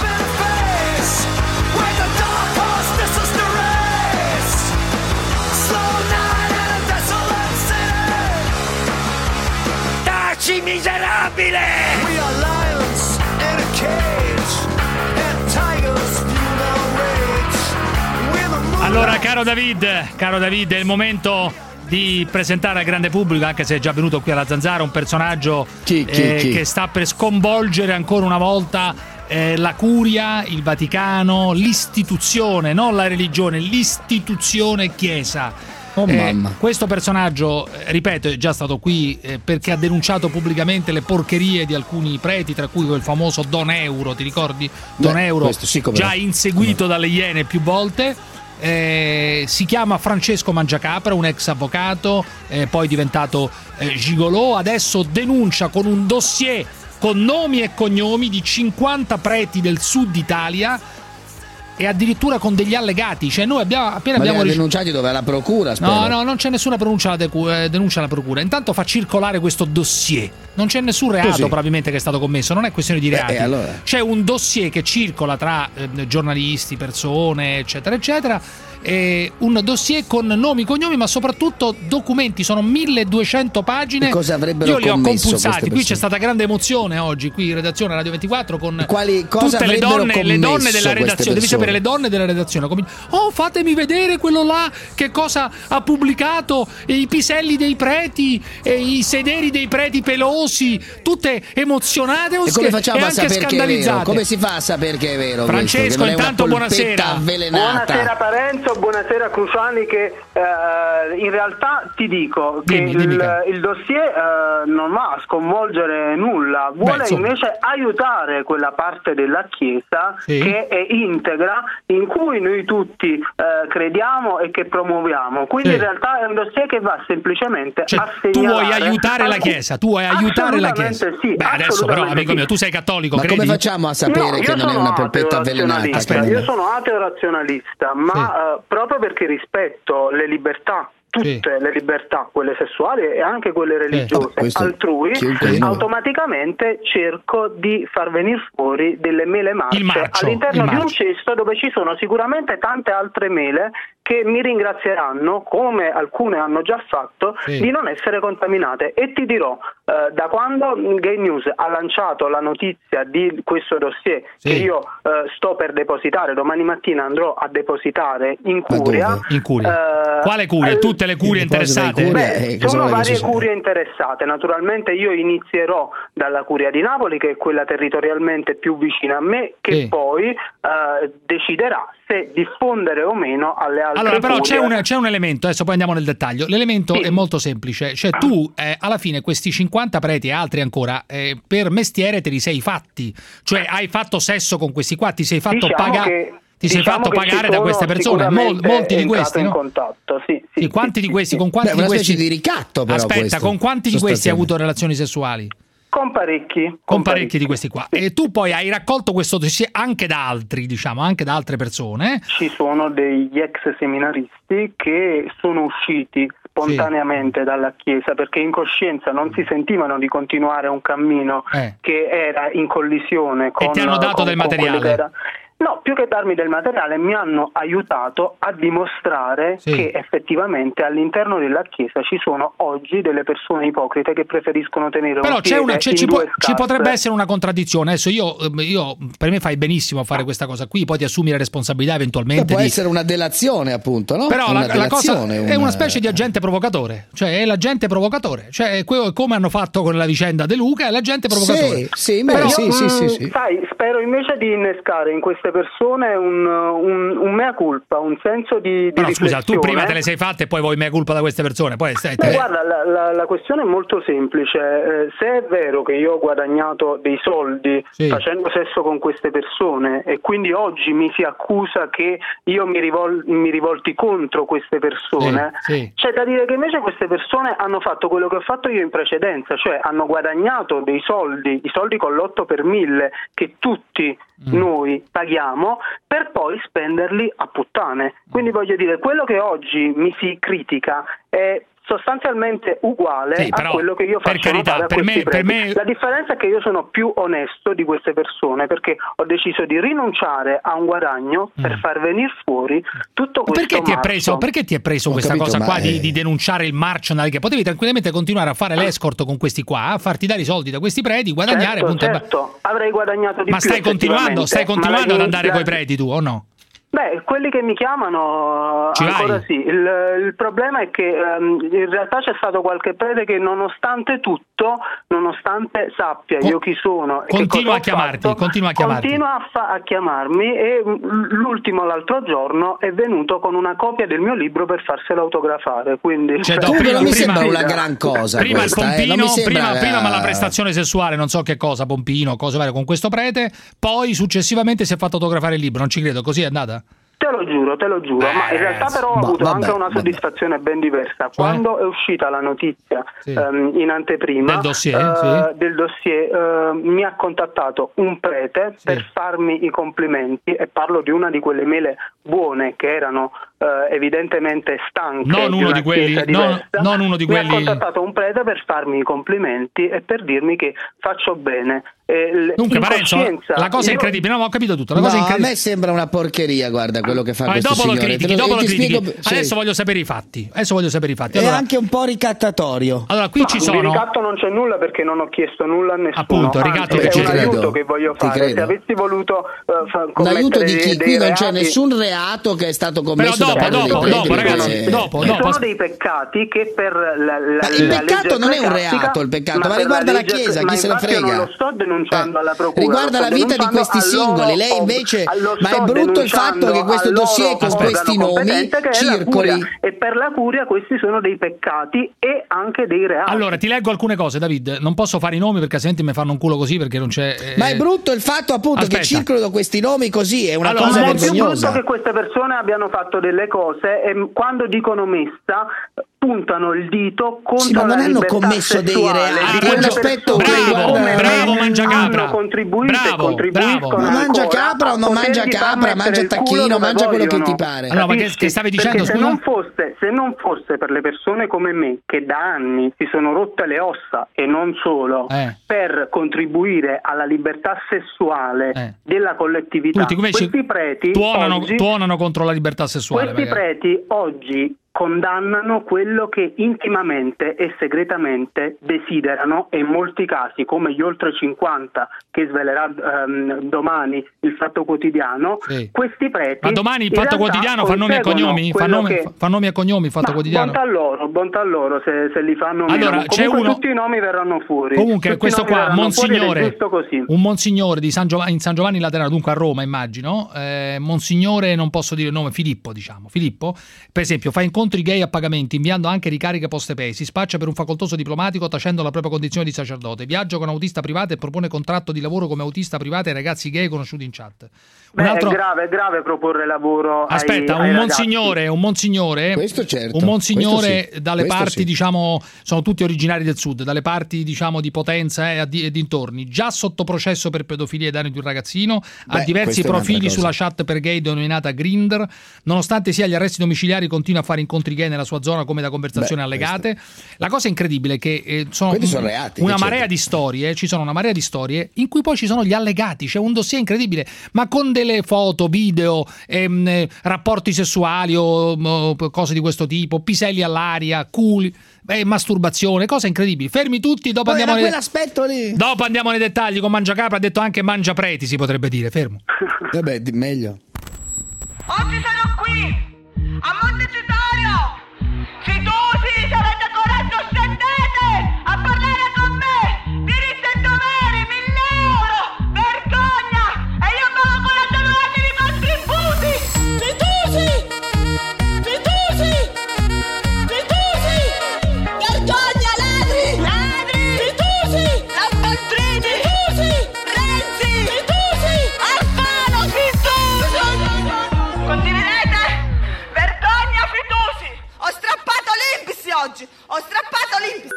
Speaker 13: Miserabile! We are lions in a cage and tigers fuel our rage.
Speaker 2: Allora, caro David, caro David, è il momento di presentare al grande pubblico, anche se è già venuto qui alla Zanzara, un personaggio
Speaker 10: chi, chi,
Speaker 2: eh,
Speaker 10: chi?
Speaker 2: che sta per sconvolgere ancora una volta eh, la curia, il Vaticano, l'istituzione, non la religione, l'istituzione Chiesa.
Speaker 10: Oh,
Speaker 2: eh,
Speaker 10: mamma.
Speaker 2: questo personaggio, eh, ripeto, è già stato qui eh, perché ha denunciato pubblicamente le porcherie di alcuni preti, tra cui quel famoso Don Euro, ti ricordi? Don
Speaker 10: Beh,
Speaker 2: Euro,
Speaker 10: sì,
Speaker 2: già inseguito come... dalle Iene più volte. Eh, si chiama Francesco Mangiacapra, un ex avvocato, eh, poi diventato eh, gigolò, adesso denuncia con un dossier con nomi e cognomi di cinquanta preti del sud Italia e addirittura con degli allegati. Cioè noi abbiamo appena
Speaker 10: Ma
Speaker 2: abbiamo
Speaker 10: li ha denunciati dove? Alla procura, spero.
Speaker 2: No, no, non c'è nessuna pronuncia alla decu- eh, denuncia alla procura. Intanto fa circolare questo dossier. Non c'è nessun reato
Speaker 10: Così.
Speaker 2: probabilmente che è stato commesso, non è questione di reati.
Speaker 10: Eh, allora.
Speaker 2: C'è un dossier che circola tra eh, giornalisti, persone, eccetera, eccetera. Eh, un dossier con nomi, cognomi, ma soprattutto documenti. Sono milleduecento pagine.
Speaker 10: E cosa avrebbero
Speaker 2: Io li ho
Speaker 10: commesso
Speaker 2: compulsati. Qui c'è
Speaker 10: persone?
Speaker 2: stata grande emozione oggi, qui in redazione Radio ventiquattro, con
Speaker 10: Quali, cosa
Speaker 2: tutte le donne, le donne della redazione. Devi sapere, le donne della redazione. Come, oh, fatemi vedere quello là, che cosa ha pubblicato, i piselli dei preti, e i sederi dei preti pelosi, tutte emozionate
Speaker 10: E come facciamo
Speaker 2: e
Speaker 10: a
Speaker 2: anche
Speaker 10: sapere che è vero?
Speaker 2: scandalizzate.
Speaker 10: Come si fa a sapere che è vero?
Speaker 2: Francesco,
Speaker 10: questo? Che non è
Speaker 2: intanto
Speaker 10: una polpetta
Speaker 2: buonasera.
Speaker 10: avvelenata.
Speaker 4: Buonasera Parenzo, buonasera Cruciani, che eh, in realtà ti dico che
Speaker 2: Dimmi, dimmi,
Speaker 4: il, il dossier eh, non va a sconvolgere nulla, vuole
Speaker 2: Beh,
Speaker 4: invece aiutare quella parte della Chiesa
Speaker 2: Sì.
Speaker 4: che è integra, in cui noi tutti eh, crediamo e che promuoviamo. Quindi
Speaker 2: Sì.
Speaker 4: in realtà è un dossier che va semplicemente
Speaker 2: Cioè,
Speaker 4: a
Speaker 2: tu vuoi
Speaker 4: segnalare
Speaker 2: aiutare la
Speaker 4: alcun-
Speaker 2: Chiesa, tu vuoi aiutare la Chiesa.
Speaker 4: Assolutamente sì,
Speaker 2: Beh, adesso però,
Speaker 4: assolutamente
Speaker 2: amico
Speaker 4: sì.
Speaker 2: mio, tu sei cattolico,
Speaker 10: Ma
Speaker 2: credi?
Speaker 10: come facciamo a sapere
Speaker 4: No,
Speaker 10: che
Speaker 4: io
Speaker 10: non è
Speaker 4: sono
Speaker 10: una polpetta
Speaker 4: ateo
Speaker 10: avvelenata?
Speaker 4: razionalista.
Speaker 10: Aspetta.
Speaker 4: Io sono ateo razionalista, ma eh, proprio perché rispetto le libertà, tutte
Speaker 2: Sì.
Speaker 4: le libertà, quelle sessuali e anche quelle religiose,
Speaker 10: Vabbè, questo
Speaker 4: altrui,
Speaker 10: chiunque di noi.
Speaker 4: automaticamente cerco di far venire fuori delle mele marce
Speaker 2: Il marcio,
Speaker 4: all'interno
Speaker 2: il
Speaker 4: di un
Speaker 2: marcio.
Speaker 4: cesto dove ci sono sicuramente tante altre mele che mi ringrazieranno, come alcune hanno già fatto,
Speaker 2: Sì.
Speaker 4: di non essere contaminate. E ti dirò, eh, da quando Gay News ha lanciato la notizia di questo dossier,
Speaker 2: Sì.
Speaker 4: che io eh, sto per depositare, domani mattina andrò a depositare in curia.
Speaker 10: dove?
Speaker 2: In curia.
Speaker 4: eh,
Speaker 2: Quale curia?
Speaker 4: eh,
Speaker 2: Tutte le curie
Speaker 10: il deposito
Speaker 2: interessate?
Speaker 10: di curia.
Speaker 4: Beh,
Speaker 10: Eh, cosa
Speaker 4: sono
Speaker 10: vuole che
Speaker 4: varie
Speaker 10: succeda?
Speaker 4: curie interessate. Naturalmente io inizierò dalla curia di Napoli, che è quella territorialmente più vicina a me, che
Speaker 2: Sì.
Speaker 4: poi eh, deciderà se diffondere o meno alle altre
Speaker 2: Allora, però
Speaker 4: curie.
Speaker 2: c'è un, c'è un elemento, adesso poi andiamo nel dettaglio. L'elemento
Speaker 4: Sì.
Speaker 2: è molto semplice, cioè tu eh, alla fine questi cinquanta preti e altri ancora eh, per mestiere te li sei fatti, cioè hai fatto sesso con questi qua, ti sei fatto
Speaker 4: Diciamo
Speaker 2: pagare.
Speaker 4: che-
Speaker 2: Ti sei
Speaker 4: diciamo
Speaker 2: fatto
Speaker 4: che ci
Speaker 2: pagare da
Speaker 4: sono
Speaker 2: queste persone, Mol-
Speaker 4: sicuramente
Speaker 2: molti di
Speaker 4: entrato
Speaker 2: questi,
Speaker 4: in
Speaker 2: no?
Speaker 4: contatto, sì, sì,
Speaker 2: Sì, quanti
Speaker 4: sì,
Speaker 2: di questi,
Speaker 4: sì.
Speaker 2: con quanti
Speaker 10: Beh,
Speaker 2: di
Speaker 10: una
Speaker 2: questi?
Speaker 10: specie di ricatto, però.
Speaker 2: Aspetta,
Speaker 10: questo,
Speaker 2: con quanti di questi hai
Speaker 10: sostanzialmente.
Speaker 2: avuto relazioni sessuali?
Speaker 4: Con parecchi. Con,
Speaker 2: Con parecchi di questi qua. E tu poi hai raccolto questo dossier anche da altri, diciamo, anche da altre persone.
Speaker 4: Ci sono degli ex seminaristi che sono usciti spontaneamente dalla Chiesa perché in coscienza non si sentivano di continuare un cammino
Speaker 2: Eh.
Speaker 4: che era in collisione con,
Speaker 2: ti hanno dato
Speaker 4: con-
Speaker 2: del
Speaker 4: con quello
Speaker 2: materiale?
Speaker 4: che era. No, più che darmi del materiale mi hanno aiutato a dimostrare
Speaker 2: Sì.
Speaker 4: che effettivamente all'interno della Chiesa ci sono oggi delle persone ipocrite che preferiscono tenere
Speaker 2: Però
Speaker 4: un
Speaker 2: c'è
Speaker 4: piede
Speaker 2: una, c'è-
Speaker 4: in
Speaker 2: ci,
Speaker 4: due
Speaker 2: può- ci
Speaker 4: scarpe.
Speaker 2: potrebbe essere una contraddizione. Adesso io, io per me fai benissimo a fare questa cosa qui, poi ti assumi la responsabilità
Speaker 10: Beh,
Speaker 2: eventualmente
Speaker 10: può
Speaker 2: di...
Speaker 10: essere una delazione, appunto, no?
Speaker 2: Però
Speaker 10: una
Speaker 2: la, la cosa
Speaker 10: delazione,
Speaker 2: è
Speaker 10: un-
Speaker 2: una specie di agente provocatore, cioè è l'agente provocatore, cioè è que- come hanno fatto con la vicenda De Luca, è l'agente provocatore.
Speaker 10: Sì, sì, beh,
Speaker 4: Però,
Speaker 10: sì, sì, sì,
Speaker 4: mm,
Speaker 10: sì.
Speaker 4: sai, spero invece di innescare in queste persone un, un, un mea culpa, un senso di, di
Speaker 2: Però scusa, tu
Speaker 4: riflessione.
Speaker 2: prima te le sei fatte e poi vuoi mea colpa da queste persone, poi stai...
Speaker 4: Beh, guarda, la, la, la questione è molto semplice. Eh, se è vero che io ho guadagnato dei soldi
Speaker 2: Sì.
Speaker 4: facendo sesso con queste persone e quindi oggi mi si accusa che io mi, rivol- mi rivolti contro queste persone,
Speaker 2: Sì, sì.
Speaker 4: c'è da dire che invece queste persone hanno fatto quello che ho fatto io in precedenza, cioè hanno guadagnato dei soldi, i soldi con l'otto per mille che tutti
Speaker 2: Mm.
Speaker 4: noi paghiamo, per poi spenderli a puttane. Quindi voglio dire, quello che oggi mi si critica è sostanzialmente uguale
Speaker 2: Sì,
Speaker 4: a
Speaker 2: però,
Speaker 4: quello che io
Speaker 2: per
Speaker 4: faccio
Speaker 2: carità,
Speaker 4: notare a
Speaker 2: per
Speaker 4: questi
Speaker 2: me- per
Speaker 4: preti.
Speaker 2: me-
Speaker 4: La differenza è che io sono più onesto di queste persone perché ho deciso di rinunciare a un guadagno per far venire fuori tutto questo
Speaker 2: Perché ti è
Speaker 4: marcio.
Speaker 2: preso, perché ti è preso
Speaker 10: Ho
Speaker 2: questa
Speaker 10: capito,
Speaker 2: cosa
Speaker 10: ma
Speaker 2: qua
Speaker 10: è-
Speaker 2: di, di denunciare il marcio? Che potevi tranquillamente continuare a fare l'escort con questi qua, a farti dare i soldi da questi preti, guadagnare,
Speaker 4: Certo,
Speaker 2: punto e ba-
Speaker 4: certo, avrei guadagnato di
Speaker 2: Ma
Speaker 4: più
Speaker 2: stai continuando, stai
Speaker 4: effettivamente,
Speaker 2: continuando
Speaker 4: ma
Speaker 2: ad
Speaker 4: la-
Speaker 2: andare
Speaker 4: la-
Speaker 2: coi preti tu o no?
Speaker 4: Beh, quelli che mi chiamano
Speaker 2: Ci
Speaker 4: ancora
Speaker 2: vai?
Speaker 4: sì. Il, il problema è che ehm, in realtà c'è stato qualche prete che nonostante tutto tutto, nonostante sappia io chi sono e
Speaker 2: continua
Speaker 4: che cosa
Speaker 2: a chiamarti,
Speaker 4: fatto,
Speaker 2: continua a chiamarti.
Speaker 4: Continua a, fa- a chiamarmi e l'ultimo l'altro giorno è venuto con una copia del mio libro per farselo autografare. Quindi
Speaker 2: cioè,
Speaker 10: Comunque
Speaker 2: prima,
Speaker 10: non mi
Speaker 2: prima,
Speaker 10: sembra una gran cosa
Speaker 2: prima
Speaker 10: questa,
Speaker 2: il pompino,
Speaker 10: eh, non mi sembra...
Speaker 2: prima, prima ma la prestazione sessuale, non so che cosa, pompino, cose varie con questo prete, poi successivamente si è fatto autografare il libro, non ci credo, così è andata?
Speaker 4: Te lo giuro, te lo giuro,
Speaker 2: eh,
Speaker 4: ma in realtà però ho
Speaker 10: ma,
Speaker 4: avuto
Speaker 10: vabbè,
Speaker 4: anche una soddisfazione vabbè. ben diversa. Quando è uscita la notizia sì. um, in anteprima
Speaker 2: del dossier,
Speaker 4: uh,
Speaker 2: sì.
Speaker 4: del dossier uh, mi ha contattato un prete sì. per farmi i complimenti, e parlo di una di quelle mele buone che erano uh, evidentemente stanche.
Speaker 2: Non
Speaker 4: di
Speaker 2: uno
Speaker 4: una
Speaker 2: di quelli,
Speaker 4: chiesa
Speaker 2: non,
Speaker 4: diversa.
Speaker 2: non uno di
Speaker 4: mi
Speaker 2: quelli.
Speaker 4: ha contattato un prete per farmi i complimenti e per dirmi che faccio bene. Eh,
Speaker 2: Dunque Parenzo, la cosa
Speaker 4: io...
Speaker 2: incredibile, no, ho capito tutto. La
Speaker 10: no,
Speaker 2: cosa
Speaker 10: a me sembra una porcheria, guarda quello che fa
Speaker 2: Vabbè,
Speaker 10: questo
Speaker 2: dopo
Speaker 10: signore.
Speaker 2: lo critichi,
Speaker 10: lo,
Speaker 2: dopo lo critichi.
Speaker 10: Spiego,
Speaker 2: Adesso
Speaker 10: sì.
Speaker 2: voglio sapere i fatti. Adesso voglio sapere i fatti.
Speaker 10: È
Speaker 2: allora,
Speaker 10: anche un po' ricattatorio.
Speaker 2: Allora, qui
Speaker 4: no,
Speaker 2: ci sono.
Speaker 4: Di ricatto non c'è nulla perché non ho chiesto nulla a nessuno.
Speaker 2: Appunto, ricatto
Speaker 4: Anzi,
Speaker 2: che
Speaker 4: è
Speaker 2: c'è.
Speaker 4: un
Speaker 10: credo.
Speaker 4: aiuto che voglio
Speaker 10: Ti
Speaker 4: fare.
Speaker 10: credo.
Speaker 4: Se avessi voluto uh, fa-
Speaker 10: Un aiuto di chi?
Speaker 4: dei
Speaker 10: Qui non
Speaker 4: reati...
Speaker 10: c'è nessun reato che è stato commesso
Speaker 2: Però dopo,
Speaker 10: da parte
Speaker 2: dopo,
Speaker 10: dei
Speaker 2: dopo,
Speaker 10: preti,
Speaker 2: ragazzi,
Speaker 10: perché-
Speaker 2: dopo,
Speaker 4: Ci
Speaker 2: dopo.
Speaker 4: sono dei peccati che per la, la,
Speaker 10: Ma il
Speaker 4: la
Speaker 10: peccato
Speaker 4: legge
Speaker 10: non è un
Speaker 4: ecclesiastica,
Speaker 10: reato, il peccato, ma
Speaker 4: per
Speaker 10: riguarda la
Speaker 4: legge-
Speaker 10: Chiesa,
Speaker 4: ma
Speaker 10: chi se ne
Speaker 4: infatti io
Speaker 10: frega.
Speaker 4: non lo sto denunciando
Speaker 10: Eh,
Speaker 4: alla procura.
Speaker 10: riguarda
Speaker 4: lo
Speaker 10: la
Speaker 4: sto
Speaker 10: vita di
Speaker 4: denunciando
Speaker 10: questi
Speaker 4: al loro-
Speaker 10: singoli. Lei invece,
Speaker 4: allo
Speaker 10: ma è
Speaker 4: sto
Speaker 10: brutto il fatto
Speaker 4: denunciando
Speaker 10: che questo
Speaker 4: al loro
Speaker 10: dossier con
Speaker 4: organo
Speaker 10: questi nomi
Speaker 4: competente, che è la
Speaker 10: circoli.
Speaker 4: curia. E per la curia questi sono dei peccati e anche dei reati.
Speaker 2: Allora, ti leggo alcune cose, David. Non posso fare i nomi perché altrimenti mi fanno un culo così, perché non c'è. Eh...
Speaker 10: Ma è brutto il fatto appunto
Speaker 2: Aspetta.
Speaker 10: che circolino questi nomi così, è una
Speaker 2: Allora,
Speaker 10: cosa
Speaker 4: Ma è più
Speaker 10: vergognosa.
Speaker 4: brutto che queste persone abbiano fatto delle cose e quando dicono messa puntano il dito contro
Speaker 10: Sì, ma non
Speaker 4: la
Speaker 10: hanno
Speaker 4: libertà
Speaker 10: commesso dei
Speaker 4: sessuale
Speaker 10: reati,
Speaker 4: di
Speaker 2: è un
Speaker 4: quelle
Speaker 10: aspetto
Speaker 4: persone
Speaker 10: che
Speaker 2: bravo,
Speaker 4: come
Speaker 2: bravo,
Speaker 4: me
Speaker 2: Mangiacapra.
Speaker 4: hanno contribuito e
Speaker 2: Bravo,
Speaker 4: contribuiscono
Speaker 2: bravo.
Speaker 10: Ma mangia
Speaker 4: ancora
Speaker 10: capra o
Speaker 4: a
Speaker 10: non mangia
Speaker 4: potergli far
Speaker 10: capra,
Speaker 4: mettere
Speaker 10: mangia
Speaker 4: il culo
Speaker 10: tacchino,
Speaker 4: dove
Speaker 10: mangia quello che
Speaker 4: vogliono.
Speaker 10: ti pare.
Speaker 2: Allora, ma che-
Speaker 4: Capisci?
Speaker 2: che stavi dicendo,
Speaker 4: Perché
Speaker 2: scusa?
Speaker 4: se non fosse se non fosse per le persone come me che da anni si sono rotte le ossa e non solo
Speaker 2: Eh.
Speaker 4: per contribuire alla libertà sessuale
Speaker 2: Eh.
Speaker 4: della collettività,
Speaker 2: Tutti come
Speaker 4: questi preti
Speaker 2: tuonano,
Speaker 4: oggi,
Speaker 2: tuonano contro la libertà sessuale.
Speaker 4: questi
Speaker 2: magari.
Speaker 4: preti oggi condannano quello che intimamente e segretamente desiderano, e in molti casi, come gli oltre cinquanta che svelerà ehm, domani il Fatto Quotidiano,
Speaker 2: Sì.
Speaker 4: questi preti
Speaker 2: Ma domani il
Speaker 4: in
Speaker 2: Fatto
Speaker 4: realtà
Speaker 2: Quotidiano fa nomi e
Speaker 4: conseguono
Speaker 2: cognomi? Fa
Speaker 4: quello
Speaker 2: nomi,
Speaker 4: che-
Speaker 2: fa nomi e cognomi il Fatto
Speaker 4: Ma
Speaker 2: Quotidiano?
Speaker 4: bontà loro, bontà loro se, se li fanno o
Speaker 2: Allora,
Speaker 4: meno.
Speaker 2: c'è
Speaker 4: Comunque
Speaker 2: uno-
Speaker 4: tutti i nomi verranno fuori.
Speaker 2: Comunque
Speaker 4: Tutti
Speaker 2: questo
Speaker 4: i nomi
Speaker 2: qua,
Speaker 4: verranno fuori ed è
Speaker 2: Monsignore,
Speaker 4: giusto così.
Speaker 2: un Monsignore di San Giovanni, in San Giovanni Laterano, dunque a Roma immagino, eh, Monsignore, non posso dire il nome, Filippo diciamo, Filippo, per esempio fa incontri gay a pagamenti, inviando anche ricariche postepay, si spaccia per un facoltoso diplomatico tacendo la propria condizione di sacerdote, viaggia con autista privata e propone contratto di lavoro come autista privata ai ragazzi gay conosciuti in chat. Un
Speaker 4: Beh,
Speaker 2: altro...
Speaker 4: è grave, è grave proporre lavoro ai-
Speaker 2: Aspetta,
Speaker 4: ai
Speaker 2: un
Speaker 4: ragazzi.
Speaker 2: monsignore, un monsignore,
Speaker 10: Questo certo,
Speaker 2: un monsignore
Speaker 10: questo sì,
Speaker 2: dalle
Speaker 10: questo
Speaker 2: parti,
Speaker 10: sì.
Speaker 2: diciamo, sono tutti originari del sud, dalle parti, diciamo, di Potenza e, a di- e dintorni, già sotto processo per pedofilia ai danni di un ragazzino, ha
Speaker 10: Beh,
Speaker 2: diversi
Speaker 10: questa è un'altra
Speaker 2: profili
Speaker 10: cosa.
Speaker 2: sulla chat per gay denominata Grindr, nonostante sia agli arresti domiciliari continua a fare incontri gay nella sua zona come da conversazioni
Speaker 10: Beh,
Speaker 2: allegate. La cosa incredibile è che eh, sono,
Speaker 10: Quelli sono reati,
Speaker 2: una
Speaker 10: che
Speaker 2: marea
Speaker 10: c'è.
Speaker 2: di storie, ci sono una marea di storie in cui poi ci sono gli allegati, c'è un dossier incredibile, ma con delle foto, video, ehm, eh, rapporti sessuali o, o cose di questo tipo, piselli all'aria, culi, eh, masturbazione, cose incredibibili. Fermi tutti, dopo
Speaker 10: Poi
Speaker 2: andiamo
Speaker 10: era
Speaker 2: nei,
Speaker 10: quell'aspetto lì.
Speaker 2: dopo andiamo nei dettagli con Mangiacapra, ha detto anche Mangiapreti, si potrebbe dire, fermo.
Speaker 10: Vabbè, di- meglio.
Speaker 5: Oggi sono qui, a Montecitorio! Fiduci, se avete coraggio scendete a parlare con me! Diritti e doveri, mille euro! Vergogna! E io pago con la giornata di contributi! Fiduci! Fiduci! Fiduci! Vergogna, ladri! Ladri! Fiduci! Lampantrini! Fiduci! Renzi! Fiduci! Alfano! Fiduci! Condividete? Vergogna, Fiduci! Ho strappato l'Inps oggi! Ho strappato l'Inps!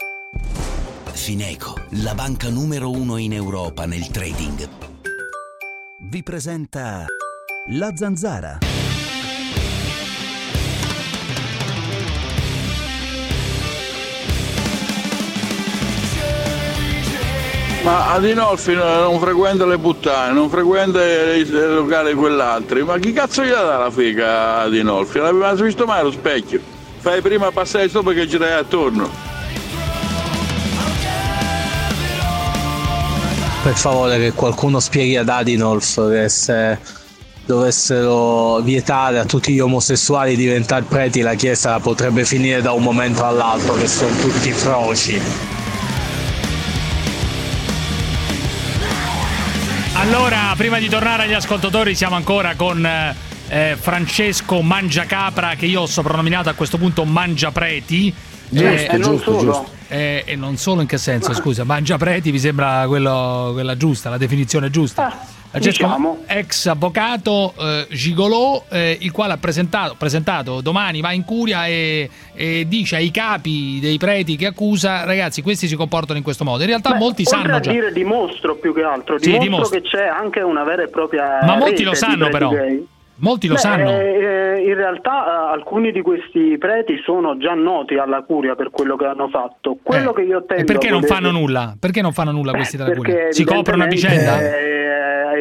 Speaker 3: Fineco, la banca numero uno in Europa nel trading, vi presenta La Zanzara.
Speaker 7: Ma Adinolfi non frequenta le puttane, non frequenta i i locali quell'altri. Ma chi cazzo gli dà la figa a Adinolfi? Non l'aveva visto mai allo specchio? Fai prima passare sopra che girai attorno.
Speaker 8: Per favore che qualcuno spieghi ad Adinolf che se dovessero vietare a tutti gli omosessuali diventare preti la chiesa potrebbe finire da un momento all'altro, che sono tutti froci.
Speaker 2: Allora, prima di tornare agli ascoltatori, siamo ancora con eh, Francesco Mangiacapra, che io ho soprannominato a questo punto Mangiapreti.
Speaker 4: Giusto,
Speaker 2: eh,
Speaker 4: e non solo.
Speaker 2: giusto. Eh, e non solo in che senso, scusa? Mangiapreti mi sembra quello, quella giusta, la definizione giusta.
Speaker 4: Ah,
Speaker 2: Francesco,
Speaker 4: diciamo.
Speaker 2: ex avvocato eh, gigolò, eh, il quale ha presentato, presentato domani va in curia e, e dice ai capi dei preti che accusa: ragazzi, questi si comportano in questo modo. In realtà
Speaker 4: Beh,
Speaker 2: molti
Speaker 4: oltre
Speaker 2: sanno
Speaker 4: a
Speaker 2: già.
Speaker 4: dire dimostro più che altro,
Speaker 2: Sì,
Speaker 4: dimostro,
Speaker 2: dimostro.
Speaker 4: che c'è anche una vera e propria
Speaker 2: Ma molti
Speaker 4: rete
Speaker 2: lo
Speaker 4: di
Speaker 2: sanno
Speaker 4: preti
Speaker 2: però.
Speaker 4: gay.
Speaker 2: Molti lo
Speaker 4: Beh,
Speaker 2: sanno.
Speaker 4: eh, in realtà eh, alcuni di questi preti sono già noti alla curia per quello che hanno fatto. Quello
Speaker 2: Eh,
Speaker 4: che io tendo
Speaker 2: e perché
Speaker 4: a
Speaker 2: non
Speaker 4: voler-
Speaker 2: fanno nulla? Perché non fanno nulla
Speaker 4: Beh,
Speaker 2: questi della
Speaker 4: perché
Speaker 2: curia? Si coprono a vicenda?
Speaker 4: eh,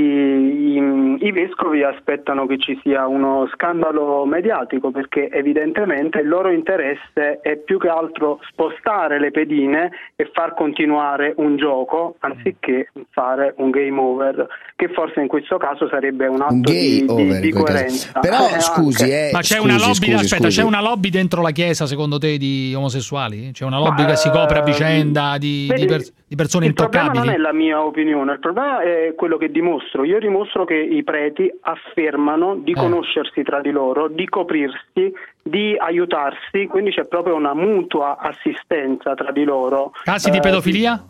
Speaker 4: i, i, i vescovi aspettano che ci sia uno scandalo mediatico, perché evidentemente il loro interesse è più che altro spostare le pedine e far continuare un gioco anziché fare un game over, che forse in questo caso sarebbe un atto
Speaker 10: Un gay
Speaker 4: di,
Speaker 10: over,
Speaker 4: di, di
Speaker 10: in quel caso.
Speaker 4: coerenza.
Speaker 10: Però,
Speaker 4: Eh,
Speaker 10: scusi,
Speaker 4: anche.
Speaker 10: eh,
Speaker 2: Ma c'è
Speaker 10: scusi,
Speaker 2: una lobby,
Speaker 10: scusi,
Speaker 2: aspetta,
Speaker 10: scusi.
Speaker 2: c'è una lobby dentro la chiesa secondo te di omosessuali? C'è una lobby
Speaker 4: Ma,
Speaker 2: che si copre a
Speaker 4: ehm,
Speaker 2: vicenda di,
Speaker 4: vedi,
Speaker 2: di, per- di persone
Speaker 4: il problema
Speaker 2: intoccabili?
Speaker 4: non è la mia opinione, il problema è quello che dimostro. Io dimostro che i preti affermano di
Speaker 2: Eh.
Speaker 4: conoscersi tra di loro, di coprirsi, di aiutarsi, quindi c'è proprio una mutua assistenza tra di loro.
Speaker 2: Casi di
Speaker 4: Eh,
Speaker 2: pedofilia?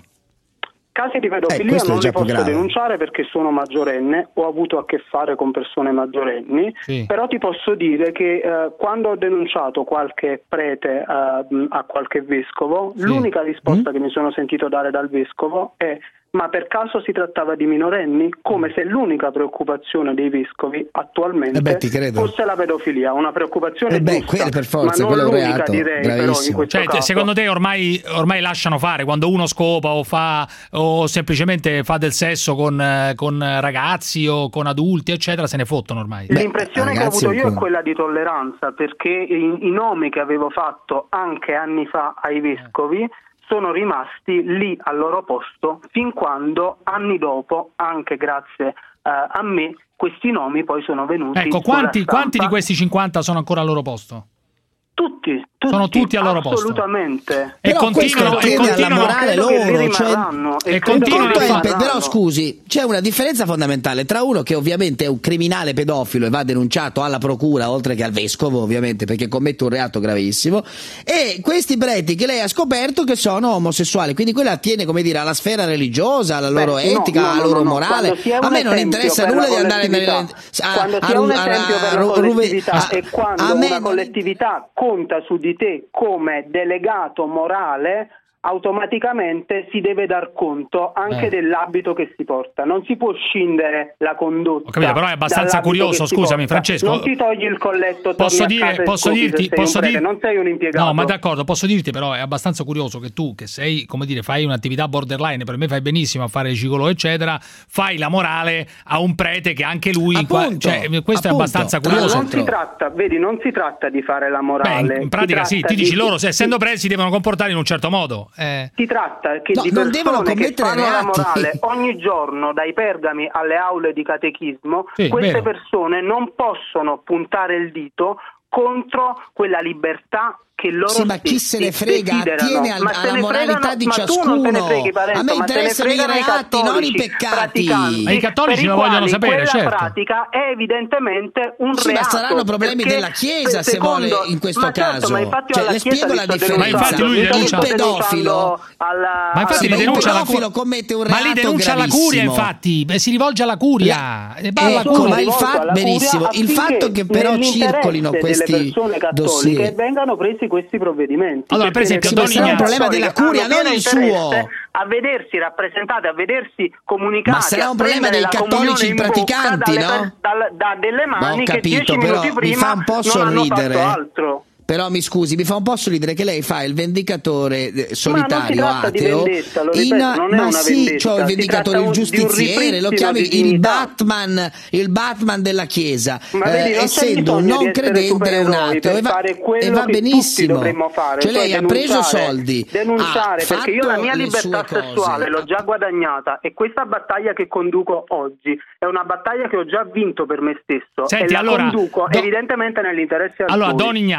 Speaker 4: Casi di
Speaker 10: Eh,
Speaker 4: pedofilia
Speaker 10: questo è
Speaker 4: non
Speaker 10: già
Speaker 4: li
Speaker 10: più
Speaker 4: posso
Speaker 10: grave.
Speaker 4: denunciare perché sono maggiorenne, ho avuto a che fare con persone maggiorenni,
Speaker 2: Sì.
Speaker 4: però ti posso dire che eh, quando ho denunciato qualche prete eh, a qualche vescovo,
Speaker 2: Sì.
Speaker 4: l'unica risposta
Speaker 10: Mm?
Speaker 4: che mi sono sentito dare dal vescovo è: ma per caso si trattava di minorenni? Come se l'unica preoccupazione dei vescovi attualmente
Speaker 10: Eh beh, ti credo.
Speaker 4: fosse la pedofilia, una preoccupazione
Speaker 10: Eh beh,
Speaker 4: giusta,
Speaker 10: quella per forza,
Speaker 4: ma non
Speaker 10: quello è un
Speaker 4: l'unica,
Speaker 10: reato
Speaker 4: direi, però in
Speaker 10: gravissimo.
Speaker 4: questo
Speaker 2: Cioè, te-
Speaker 4: caso.
Speaker 2: secondo te ormai, ormai lasciano fare quando uno scopa o fa o semplicemente fa del sesso con, eh, con ragazzi o con adulti, eccetera, se ne fottono ormai?
Speaker 4: L'impressione che ho
Speaker 10: ragazzi,
Speaker 4: avuto io è
Speaker 10: un po'.
Speaker 4: quella di tolleranza, perché i, i nomi che avevo fatto anche anni fa ai vescovi sono rimasti lì al loro posto fin quando anni dopo, anche grazie eh, a me, questi nomi poi sono venuti.
Speaker 2: Ecco,
Speaker 4: sulla
Speaker 2: quanti,
Speaker 4: stampa.
Speaker 2: quanti di questi cinquanta sono ancora al loro posto?
Speaker 4: Tutti, tutti,
Speaker 2: Sono tutti al loro posto.
Speaker 4: assolutamente.
Speaker 2: E
Speaker 10: Però
Speaker 2: continuano,
Speaker 10: questo
Speaker 2: e
Speaker 10: tiene alla
Speaker 2: continuano,
Speaker 10: morale
Speaker 4: credo che
Speaker 10: loro,
Speaker 4: li
Speaker 10: cioè-
Speaker 4: rimarranno,
Speaker 2: e
Speaker 4: credo
Speaker 2: continuano
Speaker 4: che
Speaker 10: Conto
Speaker 2: a
Speaker 10: è,
Speaker 4: li
Speaker 2: fare-
Speaker 10: pe-
Speaker 4: rimarranno.
Speaker 10: però scusi, c'è una differenza fondamentale tra uno che ovviamente è un criminale pedofilo e va denunciato alla procura oltre che al vescovo, ovviamente, perché commette un reato gravissimo, e questi preti che lei ha scoperto che sono omosessuali, quindi quella attiene, come dire, alla sfera religiosa, alla loro
Speaker 4: Beh, no,
Speaker 10: etica,
Speaker 4: no,
Speaker 10: alla
Speaker 4: no,
Speaker 10: loro
Speaker 4: no, no.
Speaker 10: morale.
Speaker 4: Quando si è
Speaker 10: A
Speaker 4: un
Speaker 10: me non
Speaker 4: esempio
Speaker 10: interessa
Speaker 4: per
Speaker 10: nulla
Speaker 4: la
Speaker 10: di andare nelle
Speaker 4: collettività,
Speaker 10: a-
Speaker 4: quando
Speaker 10: a-
Speaker 4: si è un
Speaker 10: a-
Speaker 4: esempio per la
Speaker 10: a- ruve-
Speaker 4: collettività
Speaker 10: a-
Speaker 4: e quando
Speaker 10: a me
Speaker 4: una
Speaker 10: non-
Speaker 4: collettività conta su di te come delegato morale, automaticamente si deve dar conto anche
Speaker 2: Eh.
Speaker 4: dell'abito che si porta. Non si può scindere la condotta.
Speaker 2: Ho capito, però è abbastanza
Speaker 4: dall'abito
Speaker 2: curioso,
Speaker 4: che si
Speaker 2: scusami,
Speaker 4: porta.
Speaker 2: Francesco.
Speaker 4: Non ti togli il colletto,
Speaker 2: Posso
Speaker 4: torni a
Speaker 2: dire,
Speaker 4: casa e
Speaker 2: posso
Speaker 4: scopi se
Speaker 2: dirti,
Speaker 4: sei
Speaker 2: posso
Speaker 4: un prete,
Speaker 2: dire-
Speaker 4: non sei un impiegato.
Speaker 2: No, ma d'accordo, posso dirti però è abbastanza curioso che tu, che sei, come dire, fai un'attività borderline, per me fai benissimo a fare gigolò, eccetera, fai la morale a un prete che anche lui, in qua-
Speaker 10: Appunto,
Speaker 2: cioè, questo
Speaker 10: appunto.
Speaker 2: è abbastanza
Speaker 10: Tra
Speaker 2: curioso.
Speaker 4: Non si tratta, vedi, non si tratta di fare la
Speaker 2: Beh,
Speaker 4: morale.
Speaker 2: in, in
Speaker 4: si
Speaker 2: pratica sì,
Speaker 4: tratta
Speaker 2: tu dici
Speaker 4: di-
Speaker 2: loro, se essendo
Speaker 4: si-
Speaker 2: preti si devono comportare in un certo modo. Eh.
Speaker 4: Si tratta che
Speaker 10: No,
Speaker 4: di
Speaker 10: non devono
Speaker 4: persone che
Speaker 10: commettere
Speaker 4: fanno la
Speaker 10: reati.
Speaker 4: morale ogni giorno dai pergami alle aule di catechismo,
Speaker 2: Sì,
Speaker 4: queste
Speaker 2: vero.
Speaker 4: persone non possono puntare il dito contro quella libertà che loro
Speaker 10: Sì, ma chi se ne
Speaker 4: stessi
Speaker 10: frega,
Speaker 4: desiderano.
Speaker 10: attiene al-
Speaker 4: Ma se
Speaker 10: alla
Speaker 4: ne
Speaker 10: moralità
Speaker 4: fregano-
Speaker 10: di
Speaker 4: ma tu non
Speaker 10: ciascuno.
Speaker 4: te ne freghi, Parenzo,
Speaker 10: A me
Speaker 4: ma te ne
Speaker 10: interessano i
Speaker 4: fregano
Speaker 10: reati, non i
Speaker 4: cattolici
Speaker 10: peccati.
Speaker 4: praticanti,
Speaker 2: Ma i cattolici
Speaker 4: per i
Speaker 2: lo vogliono
Speaker 4: quali
Speaker 2: sapere,
Speaker 4: quella
Speaker 2: certo.
Speaker 4: pratica è evidentemente un
Speaker 10: Sì, ma
Speaker 4: reato.
Speaker 10: saranno problemi
Speaker 4: perché
Speaker 10: della Chiesa, se
Speaker 4: secondo-
Speaker 10: vuole, in questo
Speaker 4: ma certo,
Speaker 10: caso.
Speaker 4: ma infatti
Speaker 10: Cioè,
Speaker 4: alla
Speaker 10: le
Speaker 4: Chiesa
Speaker 10: spiego
Speaker 4: li
Speaker 10: la
Speaker 4: sto
Speaker 10: differenza.
Speaker 2: Ma infatti lui
Speaker 4: denunciando, li sto
Speaker 10: il pedofilo,
Speaker 4: denunciando alla,
Speaker 2: Ma infatti
Speaker 10: sì,
Speaker 2: li
Speaker 10: ma
Speaker 2: denuncia
Speaker 10: il
Speaker 2: la
Speaker 10: pedofilo
Speaker 2: curia.
Speaker 10: commette un
Speaker 2: Ma li
Speaker 10: reato
Speaker 2: denuncia alla
Speaker 10: gravissimo.
Speaker 2: curia, infatti, e si rivolge alla curia. E va alla
Speaker 10: Ecco,
Speaker 2: curia.
Speaker 10: ma il
Speaker 4: rivolto
Speaker 10: fatto-
Speaker 4: alla
Speaker 10: benissimo,
Speaker 4: curia
Speaker 10: il fatto
Speaker 4: affinché
Speaker 10: che però
Speaker 4: nell'interesse
Speaker 10: circolino questi
Speaker 4: delle persone cattoliche
Speaker 10: dossier.
Speaker 4: vengano presi questi provvedimenti.
Speaker 2: Allora, per
Speaker 4: Perché
Speaker 2: esempio,
Speaker 4: le
Speaker 2: Don
Speaker 4: persone
Speaker 2: Ignazio-
Speaker 10: È un problema della
Speaker 4: cattoliche
Speaker 10: curia,
Speaker 4: hanno
Speaker 10: non
Speaker 4: pieno
Speaker 10: il
Speaker 4: interesse
Speaker 10: suo.
Speaker 4: a vedersi rappresentate, a vedersi comunicati.
Speaker 10: Ma sarà
Speaker 4: a
Speaker 10: un problema
Speaker 4: prendere
Speaker 10: dei
Speaker 4: la
Speaker 10: cattolici
Speaker 4: comunione in bocca
Speaker 10: praticanti,
Speaker 4: dalle
Speaker 10: no?
Speaker 4: per- dal- da delle mani
Speaker 10: Ho
Speaker 4: che
Speaker 10: capito,
Speaker 4: dieci
Speaker 10: però
Speaker 4: minuti
Speaker 10: mi
Speaker 4: prima
Speaker 10: fa un po'
Speaker 4: non hanno
Speaker 10: sorridere.
Speaker 4: fatto altro.
Speaker 10: Però mi scusi, mi fa un po' sorridere che lei fa il vendicatore eh,
Speaker 4: Ma non si
Speaker 10: solitario
Speaker 4: tratta di
Speaker 10: ateo.
Speaker 4: vendetta, lo
Speaker 10: in-
Speaker 4: ripeto, non è
Speaker 10: ma
Speaker 4: una
Speaker 10: sì,
Speaker 4: vendetta,
Speaker 10: cioè il
Speaker 4: si
Speaker 10: vendicatore,
Speaker 4: tratta
Speaker 10: il
Speaker 4: un- di un
Speaker 10: giustiziere, lo
Speaker 4: ripristino
Speaker 10: chiami
Speaker 4: di
Speaker 10: il
Speaker 4: dignità.
Speaker 10: Batman, il Batman della Chiesa,
Speaker 4: Ma
Speaker 10: eh,
Speaker 4: vedi, non c'è
Speaker 10: essendo un
Speaker 4: bisogno
Speaker 10: non
Speaker 4: di essere
Speaker 10: credente è un
Speaker 4: supereroi
Speaker 10: ateo
Speaker 4: per
Speaker 10: e va,
Speaker 4: fare quello
Speaker 10: e va
Speaker 4: che tutti
Speaker 10: benissimo.
Speaker 4: dovremmo fare,
Speaker 10: Cioè
Speaker 4: cioè
Speaker 10: lei ha preso
Speaker 4: denunciare,
Speaker 10: soldi,
Speaker 4: denunciare
Speaker 10: ha
Speaker 4: perché io la
Speaker 10: fatto
Speaker 4: mia
Speaker 10: le sue
Speaker 4: libertà
Speaker 10: cose.
Speaker 4: sessuale l'ho già guadagnata e questa battaglia che conduco oggi è una battaglia che ho già vinto per me stesso
Speaker 2: Senti,
Speaker 4: e la
Speaker 2: allora,
Speaker 4: conduco
Speaker 2: do-
Speaker 4: evidentemente nell'interesse altrui.
Speaker 2: Allora, Don Ignazio,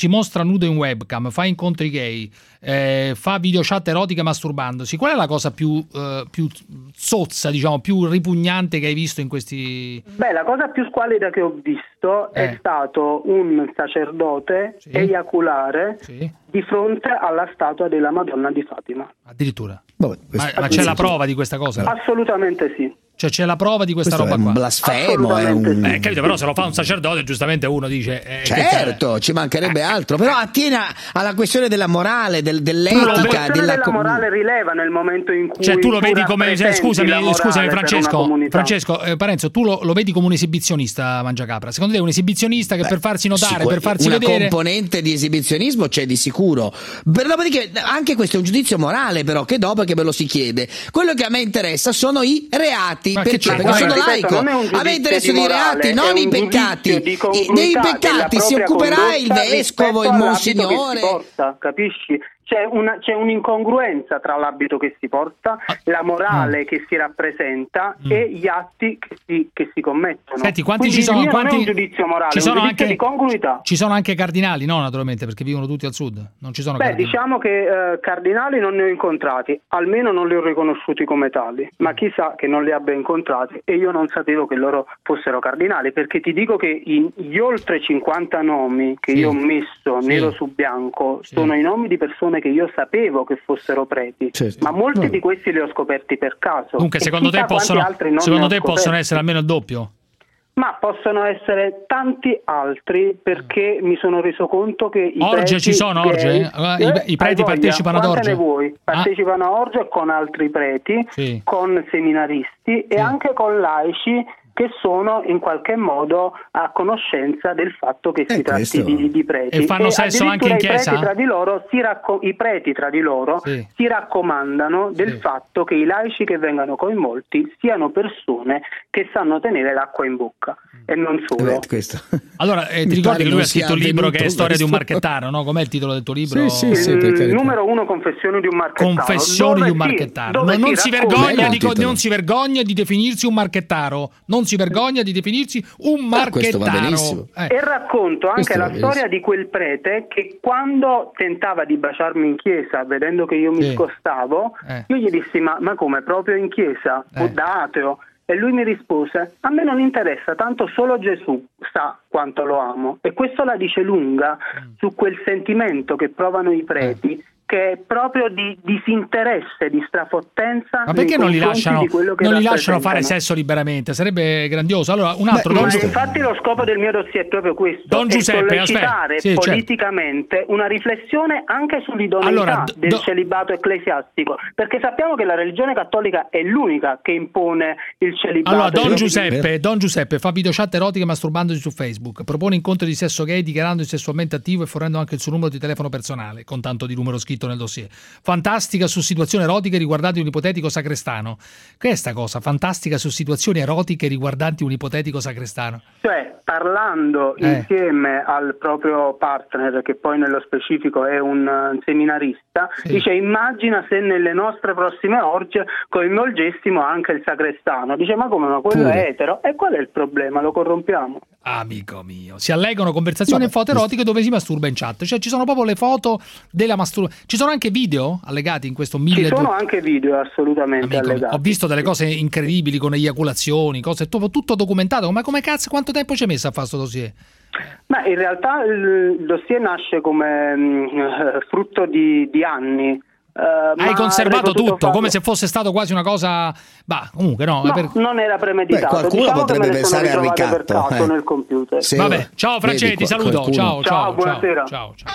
Speaker 2: si mostra nudo in webcam, fa incontri gay, eh, fa videochat erotiche masturbandosi, qual è la cosa più, eh, più zozza, diciamo, più ripugnante che hai visto in questi...
Speaker 4: Beh, la cosa più squallida che ho visto
Speaker 2: eh.
Speaker 4: è stato un sacerdote sì. eiaculare sì. di fronte alla statua della Madonna di Fatima.
Speaker 2: Addirittura?
Speaker 10: Vabbè,
Speaker 2: ma, ma c'è la prova di questa cosa?
Speaker 4: Assolutamente sì.
Speaker 2: Cioè c'è la prova di questa
Speaker 10: Questo
Speaker 2: roba
Speaker 10: è un
Speaker 2: qua.
Speaker 10: blasfemo, è un...
Speaker 2: Eh, capito, però se lo fa un sacerdote giustamente uno dice eh,
Speaker 10: certo, ci mancherebbe altro, però attiene alla questione della morale, del, dell'etica,
Speaker 4: la questione
Speaker 10: della,
Speaker 4: della morale rileva nel momento in cui
Speaker 2: cioè tu lo
Speaker 4: tu
Speaker 2: vedi come cioè, scusami, scusami Francesco, Francesco eh, Parenzo, tu lo, lo vedi come un esibizionista Mangiacapra. Secondo te è un esibizionista che Beh, per farsi notare, sicur- per farsi
Speaker 10: una
Speaker 2: vedere
Speaker 10: una componente di esibizionismo c'è di sicuro. Per, dopodiché anche questo è un giudizio morale, però, che dopo che ve lo si chiede. Quello che a me interessa sono i reati,
Speaker 2: ma
Speaker 10: perché, perché sono laico. A me interessa i reati, non i peccati.
Speaker 4: Di
Speaker 10: dei peccati si occuperà il vescovo, il monsignore.
Speaker 4: Porta, capisci? C'è, una, c'è un'incongruenza tra l'abito che si porta, la morale mm. che si rappresenta mm. e gli atti che si, che si commettono.
Speaker 2: Senti, quanti
Speaker 4: Quindi
Speaker 2: ci sono? Quanti...
Speaker 4: Non è un giudizio morale,
Speaker 2: ci sono
Speaker 4: è un giudizio
Speaker 2: anche,
Speaker 4: di congruità.
Speaker 2: Ci sono anche cardinali, no, naturalmente, perché vivono tutti al sud. Non ci sono
Speaker 4: Beh,
Speaker 2: cardinali.
Speaker 4: diciamo che eh, cardinali non ne ho incontrati, almeno non li ho riconosciuti come tali, ma chissà che non li abbia incontrati e io non sapevo che loro fossero cardinali, perché ti dico che in, gli oltre cinquanta nomi che sì. io ho messo sì. nero su bianco sì. sono i nomi di persone che io sapevo che fossero preti, certo. ma molti no. di questi li ho scoperti per caso.
Speaker 2: Dunque, secondo te possono, secondo te possono essere almeno il doppio?
Speaker 4: Ma possono essere tanti altri, perché mi sono reso conto che i
Speaker 2: orge
Speaker 4: preti
Speaker 2: ci sono orge? Eh, I, i preti partecipano ad orge?
Speaker 4: Ne vuoi? Partecipano ah. a orge con altri preti, sì. con seminaristi e sì. anche con laici che sono in qualche modo a conoscenza del fatto che si tratti di, di preti.
Speaker 2: E fanno
Speaker 4: e
Speaker 2: sesso anche in chiesa?
Speaker 4: I preti tra di loro, si racco- i preti tra di loro sì. si raccomandano del sì. fatto che i laici che vengano coinvolti siano persone che sanno tenere l'acqua in bocca. E non solo.
Speaker 10: Eh,
Speaker 2: allora, eh, ti ricordi che lui ha scritto un libro che è Storia questo. di un marchettaro, no? Com'è il titolo del tuo libro?
Speaker 10: Sì, sì, sì,
Speaker 4: il numero uno, Confessioni di un marchettaro.
Speaker 2: Confessioni di un marchettaro.
Speaker 4: Sì,
Speaker 2: non, si vergogna di, non si vergogna di definirsi un marchettaro. Non si vergogna di definirsi un marchettaro.
Speaker 4: Ah, eh. E racconto anche la storia di quel prete che, quando tentava di baciarmi in chiesa, vedendo che io mi sì. scostavo, eh. io gli dissi: ma, ma come, proprio in chiesa? Eh. O da ateo? E lui mi rispose: a me non interessa, tanto solo Gesù sa quanto lo amo. E questo la dice lunga mm. su quel sentimento che provano i preti, eh. che è proprio di disinteresse, di strafottenza.
Speaker 2: Ma perché non li lasciano,
Speaker 4: di quello che
Speaker 2: non li lasciano fare sesso liberamente? Sarebbe grandioso. Allora, un altro.
Speaker 4: Beh,
Speaker 2: Don
Speaker 4: ma
Speaker 2: Giuseppe.
Speaker 4: Infatti lo scopo del mio dossier è proprio questo:
Speaker 2: Don Giuseppe,
Speaker 4: è sollecitare
Speaker 2: sì,
Speaker 4: politicamente certo. una riflessione anche sull'idoneità allora, do, del celibato ecclesiastico, perché sappiamo che la religione cattolica è l'unica che impone il celibato.
Speaker 2: Allora, Don Giuseppe, Don Giuseppe fa videochat erotiche masturbandosi su Facebook, propone incontri di sesso gay dichiarandosi sessualmente attivo e fornendo anche il suo numero di telefono personale, con tanto di numero scritto nel dossier. Fantastica su situazioni erotiche riguardanti un ipotetico sacrestano. Che è sta cosa? Fantastica su situazioni erotiche riguardanti un ipotetico sacrestano.
Speaker 4: Cioè, parlando
Speaker 2: eh.
Speaker 4: insieme al proprio partner, che poi nello specifico è un seminarista, sì. dice: immagina se nelle nostre prossime orge coinvolgessimo anche il sacrestano. Dice: ma come, ma quello Pure. è etero? E qual è il problema? Lo corrompiamo.
Speaker 2: Amico mio, si allegano conversazioni e foto erotiche dove si masturba in chat. Cioè ci sono proprio le foto della masturbazione. Ci sono anche video allegati in questo mille.
Speaker 4: Ci sono anche video assolutamente
Speaker 2: Amico,
Speaker 4: allegati.
Speaker 2: Ho visto delle cose incredibili con eiaculazioni, cose tutto, tutto documentato. Ma come cazzo, quanto tempo ci hai messo a fare sto dossier?
Speaker 4: Ma in realtà il dossier nasce come mh, frutto di, di anni. Uh,
Speaker 2: Hai conservato tutto farlo. Come se fosse stato quasi una cosa. Bah, comunque no,
Speaker 4: no
Speaker 2: per...
Speaker 4: non era premeditato.
Speaker 10: Beh, qualcuno
Speaker 4: diciamo
Speaker 10: potrebbe
Speaker 4: che
Speaker 10: pensare al ricatto
Speaker 4: per caso
Speaker 10: eh.
Speaker 4: nel computer.
Speaker 10: Se
Speaker 2: Vabbè, ciao Francesco, ti saluto.
Speaker 10: Qualcuno.
Speaker 2: Ciao, ciao,
Speaker 4: ciao, buonasera.
Speaker 2: Ciao, ciao.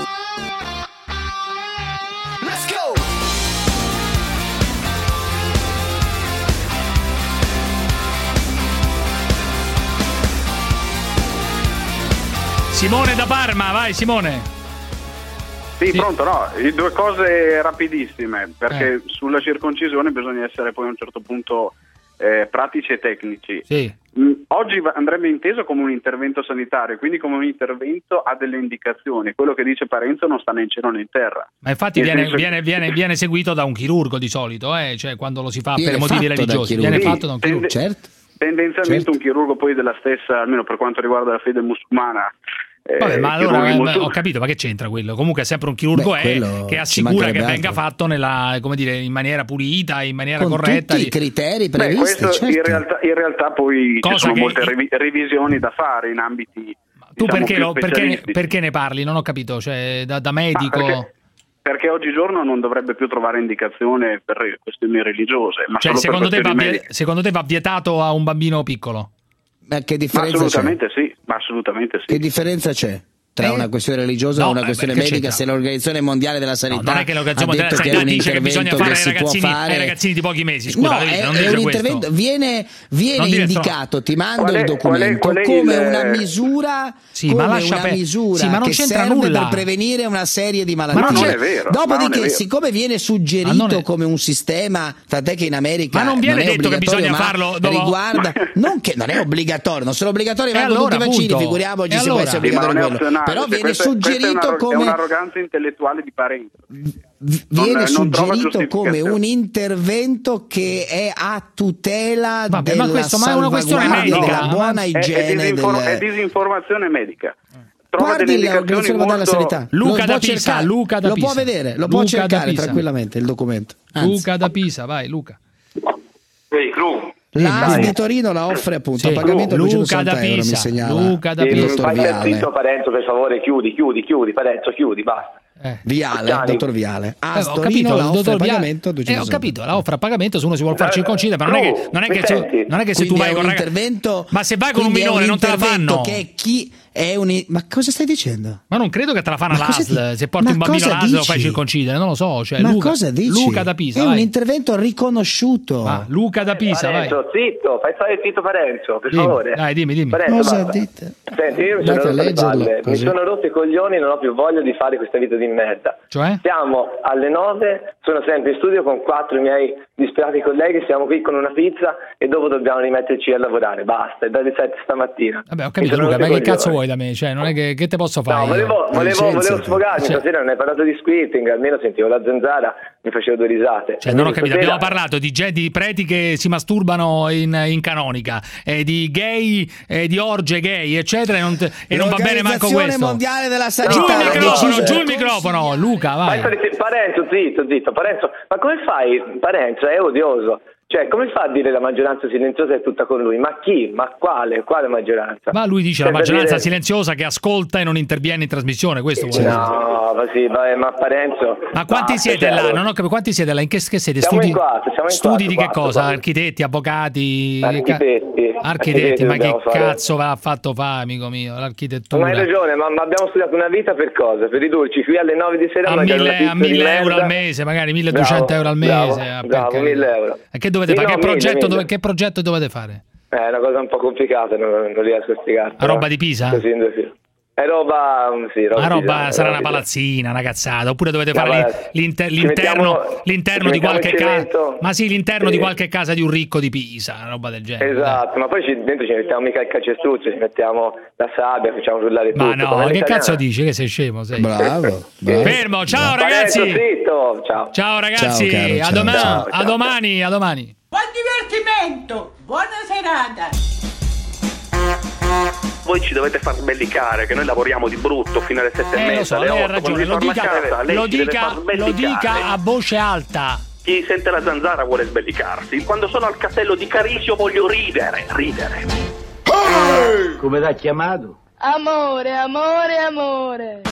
Speaker 13: Let's go!
Speaker 2: Simone da Parma, vai Simone.
Speaker 1: Sì,
Speaker 2: sì,
Speaker 1: pronto, no, due cose rapidissime, perché
Speaker 2: eh.
Speaker 1: sulla circoncisione bisogna essere poi a un certo punto eh, pratici e tecnici.
Speaker 2: Sì.
Speaker 1: Mm, oggi andrebbe inteso come un intervento sanitario, quindi come un intervento a delle indicazioni. Quello che dice Parenzo non sta né in cielo né in terra.
Speaker 2: Ma infatti viene, senso... viene, viene, viene seguito da un chirurgo di solito, eh? Cioè quando lo si fa viene per motivi religiosi. Viene
Speaker 1: sì,
Speaker 2: fatto da un chirurgo.
Speaker 1: Tende- certo. Tendenzialmente certo. un chirurgo poi della stessa, almeno per quanto riguarda la fede musulmana,
Speaker 2: Vabbè, ma allora
Speaker 1: chirurghi
Speaker 2: eh, ho capito, ma che c'entra quello? Comunque è sempre un chirurgo
Speaker 10: Beh,
Speaker 2: è,
Speaker 10: quello
Speaker 2: che
Speaker 10: ci
Speaker 2: assicura
Speaker 10: mancherebbe
Speaker 2: che venga
Speaker 10: altro.
Speaker 2: fatto nella, come dire, in maniera pulita, in maniera
Speaker 10: Con
Speaker 2: corretta.
Speaker 10: tutti i criteri
Speaker 1: Beh,
Speaker 10: previsti,
Speaker 1: questo in,
Speaker 10: certo.
Speaker 1: realtà, in realtà poi
Speaker 2: Cosa
Speaker 1: ci sono
Speaker 2: che-
Speaker 1: molte revi- revisioni da fare in ambiti
Speaker 2: Tu
Speaker 1: diciamo,
Speaker 2: perché,
Speaker 1: più
Speaker 2: lo- perché,
Speaker 1: specialistici.
Speaker 2: perché ne parli? Non ho capito, cioè da, da
Speaker 1: Ma
Speaker 2: medico.
Speaker 1: perché, perché oggigiorno non dovrebbe più trovare indicazione per questioni religiose, ma
Speaker 2: Cioè,
Speaker 1: solo
Speaker 2: secondo
Speaker 1: per
Speaker 2: te, va
Speaker 1: questioni
Speaker 2: vie-
Speaker 1: mediche.
Speaker 2: secondo te va vietato a un bambino piccolo?
Speaker 10: Ma che
Speaker 1: Ma
Speaker 10: differenza c'è?
Speaker 1: assolutamente sì, ma assolutamente sì.
Speaker 10: Che differenza c'è tra
Speaker 2: Eh?
Speaker 10: una questione religiosa
Speaker 2: No,
Speaker 10: e una
Speaker 2: eh,
Speaker 10: questione
Speaker 2: beh, che
Speaker 10: medica?
Speaker 2: c'entra?
Speaker 10: Se l'Organizzazione Mondiale della
Speaker 2: No,
Speaker 10: Sanità
Speaker 2: non è che l'Organizzazione
Speaker 10: ha
Speaker 2: Mondiale
Speaker 10: detto
Speaker 2: della
Speaker 10: che è
Speaker 2: Sanità
Speaker 10: un
Speaker 2: dice che bisogna
Speaker 10: intervento
Speaker 2: fare
Speaker 10: che
Speaker 2: ai
Speaker 10: si può
Speaker 2: ragazzini,
Speaker 10: fare.
Speaker 2: ai ragazzini di pochi mesi. Scusa,
Speaker 10: No,
Speaker 2: Davide,
Speaker 10: è,
Speaker 2: non
Speaker 10: è
Speaker 2: dice
Speaker 10: un
Speaker 2: questo.
Speaker 10: intervento, viene, viene
Speaker 2: Non dire
Speaker 10: indicato, ti mando
Speaker 1: Qual è-
Speaker 10: il
Speaker 1: qual è-
Speaker 10: documento,
Speaker 1: qual è
Speaker 10: come
Speaker 1: il-
Speaker 10: una misura,
Speaker 2: Sì,
Speaker 10: come
Speaker 2: ma lascia
Speaker 10: una
Speaker 2: per-
Speaker 10: misura
Speaker 2: sì, ma non
Speaker 10: che
Speaker 2: c'entra
Speaker 10: serve
Speaker 2: nulla.
Speaker 10: per prevenire una serie di
Speaker 2: Ma
Speaker 10: malattie.
Speaker 2: non
Speaker 1: è vero,
Speaker 10: Dopodiché,
Speaker 1: ma non è vero.
Speaker 10: siccome viene
Speaker 2: Ma
Speaker 10: suggerito
Speaker 2: non è-
Speaker 10: come un sistema, tant'è che in America
Speaker 2: Ma non viene
Speaker 10: è
Speaker 2: detto che
Speaker 10: obbligatorio,
Speaker 2: bisogna
Speaker 10: ma
Speaker 2: farlo dopo-
Speaker 10: riguarda, non che non è obbligatorio, non sono obbligatori,
Speaker 2: E
Speaker 10: vanno
Speaker 2: allora,
Speaker 10: tutti i vaccini,
Speaker 2: appunto.
Speaker 10: figuriamoci
Speaker 2: E
Speaker 10: se
Speaker 2: allora?
Speaker 10: può essere
Speaker 1: Sì, ma
Speaker 10: obbligatorio
Speaker 1: non è
Speaker 10: quello.
Speaker 1: opzionale,
Speaker 10: Però
Speaker 1: cioè,
Speaker 10: viene
Speaker 1: questa è- questa è
Speaker 10: suggerito
Speaker 1: una-
Speaker 10: come
Speaker 1: è un'arroganza intellettuale di Parenzo.
Speaker 10: V-
Speaker 1: Non-
Speaker 10: viene
Speaker 1: non trova
Speaker 10: suggerito come
Speaker 1: giustificazione.
Speaker 10: un intervento che è a tutela
Speaker 2: Vabbè,
Speaker 10: della
Speaker 2: ma questo- ma è una questione
Speaker 10: salvaguardia
Speaker 2: medica.
Speaker 10: della buona
Speaker 1: È, è
Speaker 10: igiene
Speaker 1: disinfor-
Speaker 10: del...
Speaker 1: è disinformazione medica. Trova
Speaker 10: Guardi
Speaker 1: delle indicazioni
Speaker 10: l'Organizzazione Mondiale della
Speaker 1: molto...
Speaker 10: Sanità.
Speaker 2: Luca
Speaker 10: lo
Speaker 2: da
Speaker 10: può
Speaker 2: Pisa,
Speaker 10: cercare,
Speaker 2: Luca da
Speaker 10: lo
Speaker 2: Pisa.
Speaker 10: può vedere, lo
Speaker 2: Luca
Speaker 10: può
Speaker 2: da
Speaker 10: cercare
Speaker 2: Pisa.
Speaker 10: tranquillamente il documento. Anzi,
Speaker 2: Luca da Pisa, vai Luca.
Speaker 9: Ehi, Cru.
Speaker 10: l'A S
Speaker 2: Dai.
Speaker 10: di Torino la offre appunto
Speaker 2: Sì.
Speaker 10: a pagamento
Speaker 2: Luca
Speaker 10: duecentosessanta
Speaker 2: da
Speaker 10: euro, mi
Speaker 2: Pisa,
Speaker 10: segnala
Speaker 2: Luca da
Speaker 10: il
Speaker 2: Pisa.
Speaker 10: dottor
Speaker 9: Fai
Speaker 10: Viale.
Speaker 9: zitto, Parenzo, per favore, chiudi, chiudi, chiudi, Parenzo, chiudi, basta.
Speaker 2: Eh.
Speaker 10: Viale,
Speaker 9: Gianni.
Speaker 10: dottor Viale. A
Speaker 2: Eh,
Speaker 10: S
Speaker 2: ho
Speaker 10: Torino
Speaker 2: capito,
Speaker 10: la
Speaker 2: il
Speaker 10: offre a
Speaker 2: dottor Via-
Speaker 10: pagamento
Speaker 2: eh, ho
Speaker 10: duecentosessanta.
Speaker 2: capito, la offre a pagamento se uno si vuole far
Speaker 9: Eh,
Speaker 2: circoncidere, ma non è che,
Speaker 9: Cru,
Speaker 2: non è
Speaker 9: mi
Speaker 2: che, se,
Speaker 9: senti?
Speaker 2: non è che se tu
Speaker 10: Quindi
Speaker 2: vai
Speaker 10: è
Speaker 2: con
Speaker 10: un
Speaker 2: ragazzi,
Speaker 10: intervento,
Speaker 2: ma se vai con un
Speaker 10: quindi è
Speaker 2: minore non te la
Speaker 10: intervento
Speaker 2: fanno.
Speaker 10: che è chi è un ma cosa stai dicendo?
Speaker 2: Ma non credo che te la fanno
Speaker 10: Ma cosa
Speaker 2: all'A S L.
Speaker 10: di-
Speaker 2: Se porti
Speaker 10: ma
Speaker 2: un bambino
Speaker 10: cosa
Speaker 2: all'A S L lo fai
Speaker 10: dici?
Speaker 2: circoncidere, non lo so. Cioè,
Speaker 10: Ma
Speaker 2: Luca,
Speaker 10: cosa dici?
Speaker 2: Luca da Pisa,
Speaker 10: è
Speaker 2: vai.
Speaker 10: un intervento riconosciuto.
Speaker 2: Va, Luca da Pisa, vai.
Speaker 9: Parenzo, zitto, fai stare zitto Parenzo, per
Speaker 2: Dimmi,
Speaker 9: favore.
Speaker 2: dai, dimmi, dimmi.
Speaker 9: Parenzo,
Speaker 10: Cosa
Speaker 9: basta.
Speaker 10: dite?
Speaker 9: Senti, io mi
Speaker 10: Date
Speaker 9: sono
Speaker 10: a
Speaker 9: rotto le
Speaker 10: leggerlo,
Speaker 9: palle, mi
Speaker 10: così.
Speaker 9: sono rotto i coglioni, non ho più voglia di fare questa vita di merda.
Speaker 2: Cioè?
Speaker 9: Siamo alle nove, sono sempre in studio con quattro miei disperati colleghi, siamo qui con una pizza e dopo dobbiamo rimetterci a lavorare, basta, è dalle sette stamattina.
Speaker 2: Vabbè, ho
Speaker 9: Mi
Speaker 2: capito,
Speaker 9: sono
Speaker 2: Luca,
Speaker 9: rotti
Speaker 2: ma
Speaker 9: i
Speaker 2: che cazzo
Speaker 9: coglioni.
Speaker 2: vuoi da me? Cioè, non è che, che te posso fare?
Speaker 9: No,
Speaker 2: io?
Speaker 9: volevo, volevo, volevo
Speaker 10: Licenziati.
Speaker 9: sfogarmi,
Speaker 2: Cioè-
Speaker 9: stasera non hai parlato di squirting, almeno sentivo la zanzara, mi facevo due risate.
Speaker 2: Cioè, non ho
Speaker 9: Quindi
Speaker 2: capito,
Speaker 9: stasera-
Speaker 2: abbiamo parlato di, ge- di preti che si masturbano in, in canonica, e di gay, e di orge gay, eccetera, e non, te- e non va bene manco
Speaker 10: L'Organizzazione
Speaker 2: questo.
Speaker 10: Mondiale della
Speaker 2: Giù
Speaker 10: Sanità
Speaker 2: il
Speaker 10: ha
Speaker 2: microfono,
Speaker 10: deciso-
Speaker 2: giù il microfono, Luca, vai.
Speaker 9: Ma Parenzo, zitto, zitto, Parenzo, ma come fai? Parenzo è odioso. Cioè, come fa a dire la maggioranza silenziosa è tutta con lui? Ma chi? Ma quale? Quale maggioranza?
Speaker 2: Ma lui dice
Speaker 9: Cioè,
Speaker 2: la
Speaker 9: per
Speaker 2: maggioranza
Speaker 9: dire-
Speaker 2: silenziosa che ascolta e non interviene in trasmissione, questo vuole dire.
Speaker 9: No, ma sì, ma, ma Parenzo...
Speaker 2: Ma quanti
Speaker 9: basta,
Speaker 2: siete
Speaker 9: cioè,
Speaker 2: là?
Speaker 9: allora-
Speaker 2: Non ho capito, quanti siete là? In che, che siete?
Speaker 9: Siamo
Speaker 2: Studi,
Speaker 9: in quattro, siamo in
Speaker 2: studi
Speaker 9: quattro,
Speaker 2: di che
Speaker 9: quattro,
Speaker 2: cosa?
Speaker 9: quattro.
Speaker 2: Architetti, avvocati?
Speaker 9: Architetti.
Speaker 2: Ca- Architetti, ma che
Speaker 9: dobbiamo fare.
Speaker 2: cazzo va fatto fa, amico mio? L'architettura.
Speaker 9: Ma hai ragione, ma, ma abbiamo studiato una vita per cosa? Per ridurci qui alle nove di sera
Speaker 2: A
Speaker 9: mangiare una
Speaker 2: mille,
Speaker 9: pizza
Speaker 2: a
Speaker 9: di
Speaker 2: mille euro
Speaker 9: merda.
Speaker 2: al mese, magari milleduecento
Speaker 9: Bravo,
Speaker 2: euro al mese.
Speaker 9: bravo,
Speaker 2: ah, per
Speaker 9: bravo,
Speaker 2: carità.
Speaker 9: mille euro.
Speaker 2: E che dovete
Speaker 9: Sì,
Speaker 2: fare?
Speaker 9: no,
Speaker 2: che,
Speaker 9: mille,
Speaker 2: progetto
Speaker 9: mille.
Speaker 2: dove- che progetto dovete fare?
Speaker 9: È una cosa un po' complicata, non, non riesco a spiegarti.
Speaker 2: A roba di Pisa?
Speaker 9: Così in due fili. È roba, sì, roba
Speaker 2: La roba
Speaker 9: Pisa,
Speaker 2: sarà
Speaker 9: roba
Speaker 2: una
Speaker 9: Pisa.
Speaker 2: palazzina, una cazzata, oppure dovete
Speaker 9: No,
Speaker 2: fare
Speaker 9: guarda,
Speaker 2: l'inter-
Speaker 9: ci
Speaker 2: l'interno,
Speaker 9: mettiamo-
Speaker 2: l'interno
Speaker 9: ci
Speaker 2: di
Speaker 9: mettiamo
Speaker 2: qualche
Speaker 9: il
Speaker 2: casa.
Speaker 9: cemento.
Speaker 2: Ma sì, l'interno
Speaker 9: Sì.
Speaker 2: di qualche casa di un ricco di Pisa, una roba del genere.
Speaker 9: Esatto, ma poi ci, dentro ci mettiamo mica il calcestruzzo, ci mettiamo la sabbia, facciamo frullare tutto.
Speaker 2: Ma no,
Speaker 9: come
Speaker 2: che
Speaker 9: l'italiana.
Speaker 2: cazzo dici? Che sei scemo? Sei.
Speaker 10: Bravo, bravo.
Speaker 2: Fermo, ciao
Speaker 9: Parenzo,
Speaker 2: ragazzi.
Speaker 9: zitto, ciao.
Speaker 2: Ciao ragazzi,
Speaker 10: Ciao, caro,
Speaker 2: a,
Speaker 10: ciao,
Speaker 2: domani,
Speaker 9: ciao,
Speaker 2: a
Speaker 9: ciao.
Speaker 2: domani, a domani.
Speaker 5: Buon divertimento! Buona serata!
Speaker 20: Voi ci dovete far sbellicare, che noi lavoriamo di brutto fino alle sette e
Speaker 2: Eh,
Speaker 20: mezza,
Speaker 2: lo so,
Speaker 20: alle
Speaker 2: lei ha
Speaker 20: otto, quando
Speaker 2: ragione,
Speaker 20: si
Speaker 2: lo
Speaker 20: torna a
Speaker 2: dica,
Speaker 20: casa, lei
Speaker 2: lo
Speaker 20: ci deve
Speaker 2: dica,
Speaker 20: far
Speaker 2: lo
Speaker 20: sbellicare.
Speaker 2: dica a voce alta.
Speaker 20: Chi sente la zanzara vuole sbellicarsi. Quando sono al castello di Carisio voglio ridere, ridere.
Speaker 28: Come l'ha chiamato?
Speaker 21: Amore, amore, amore.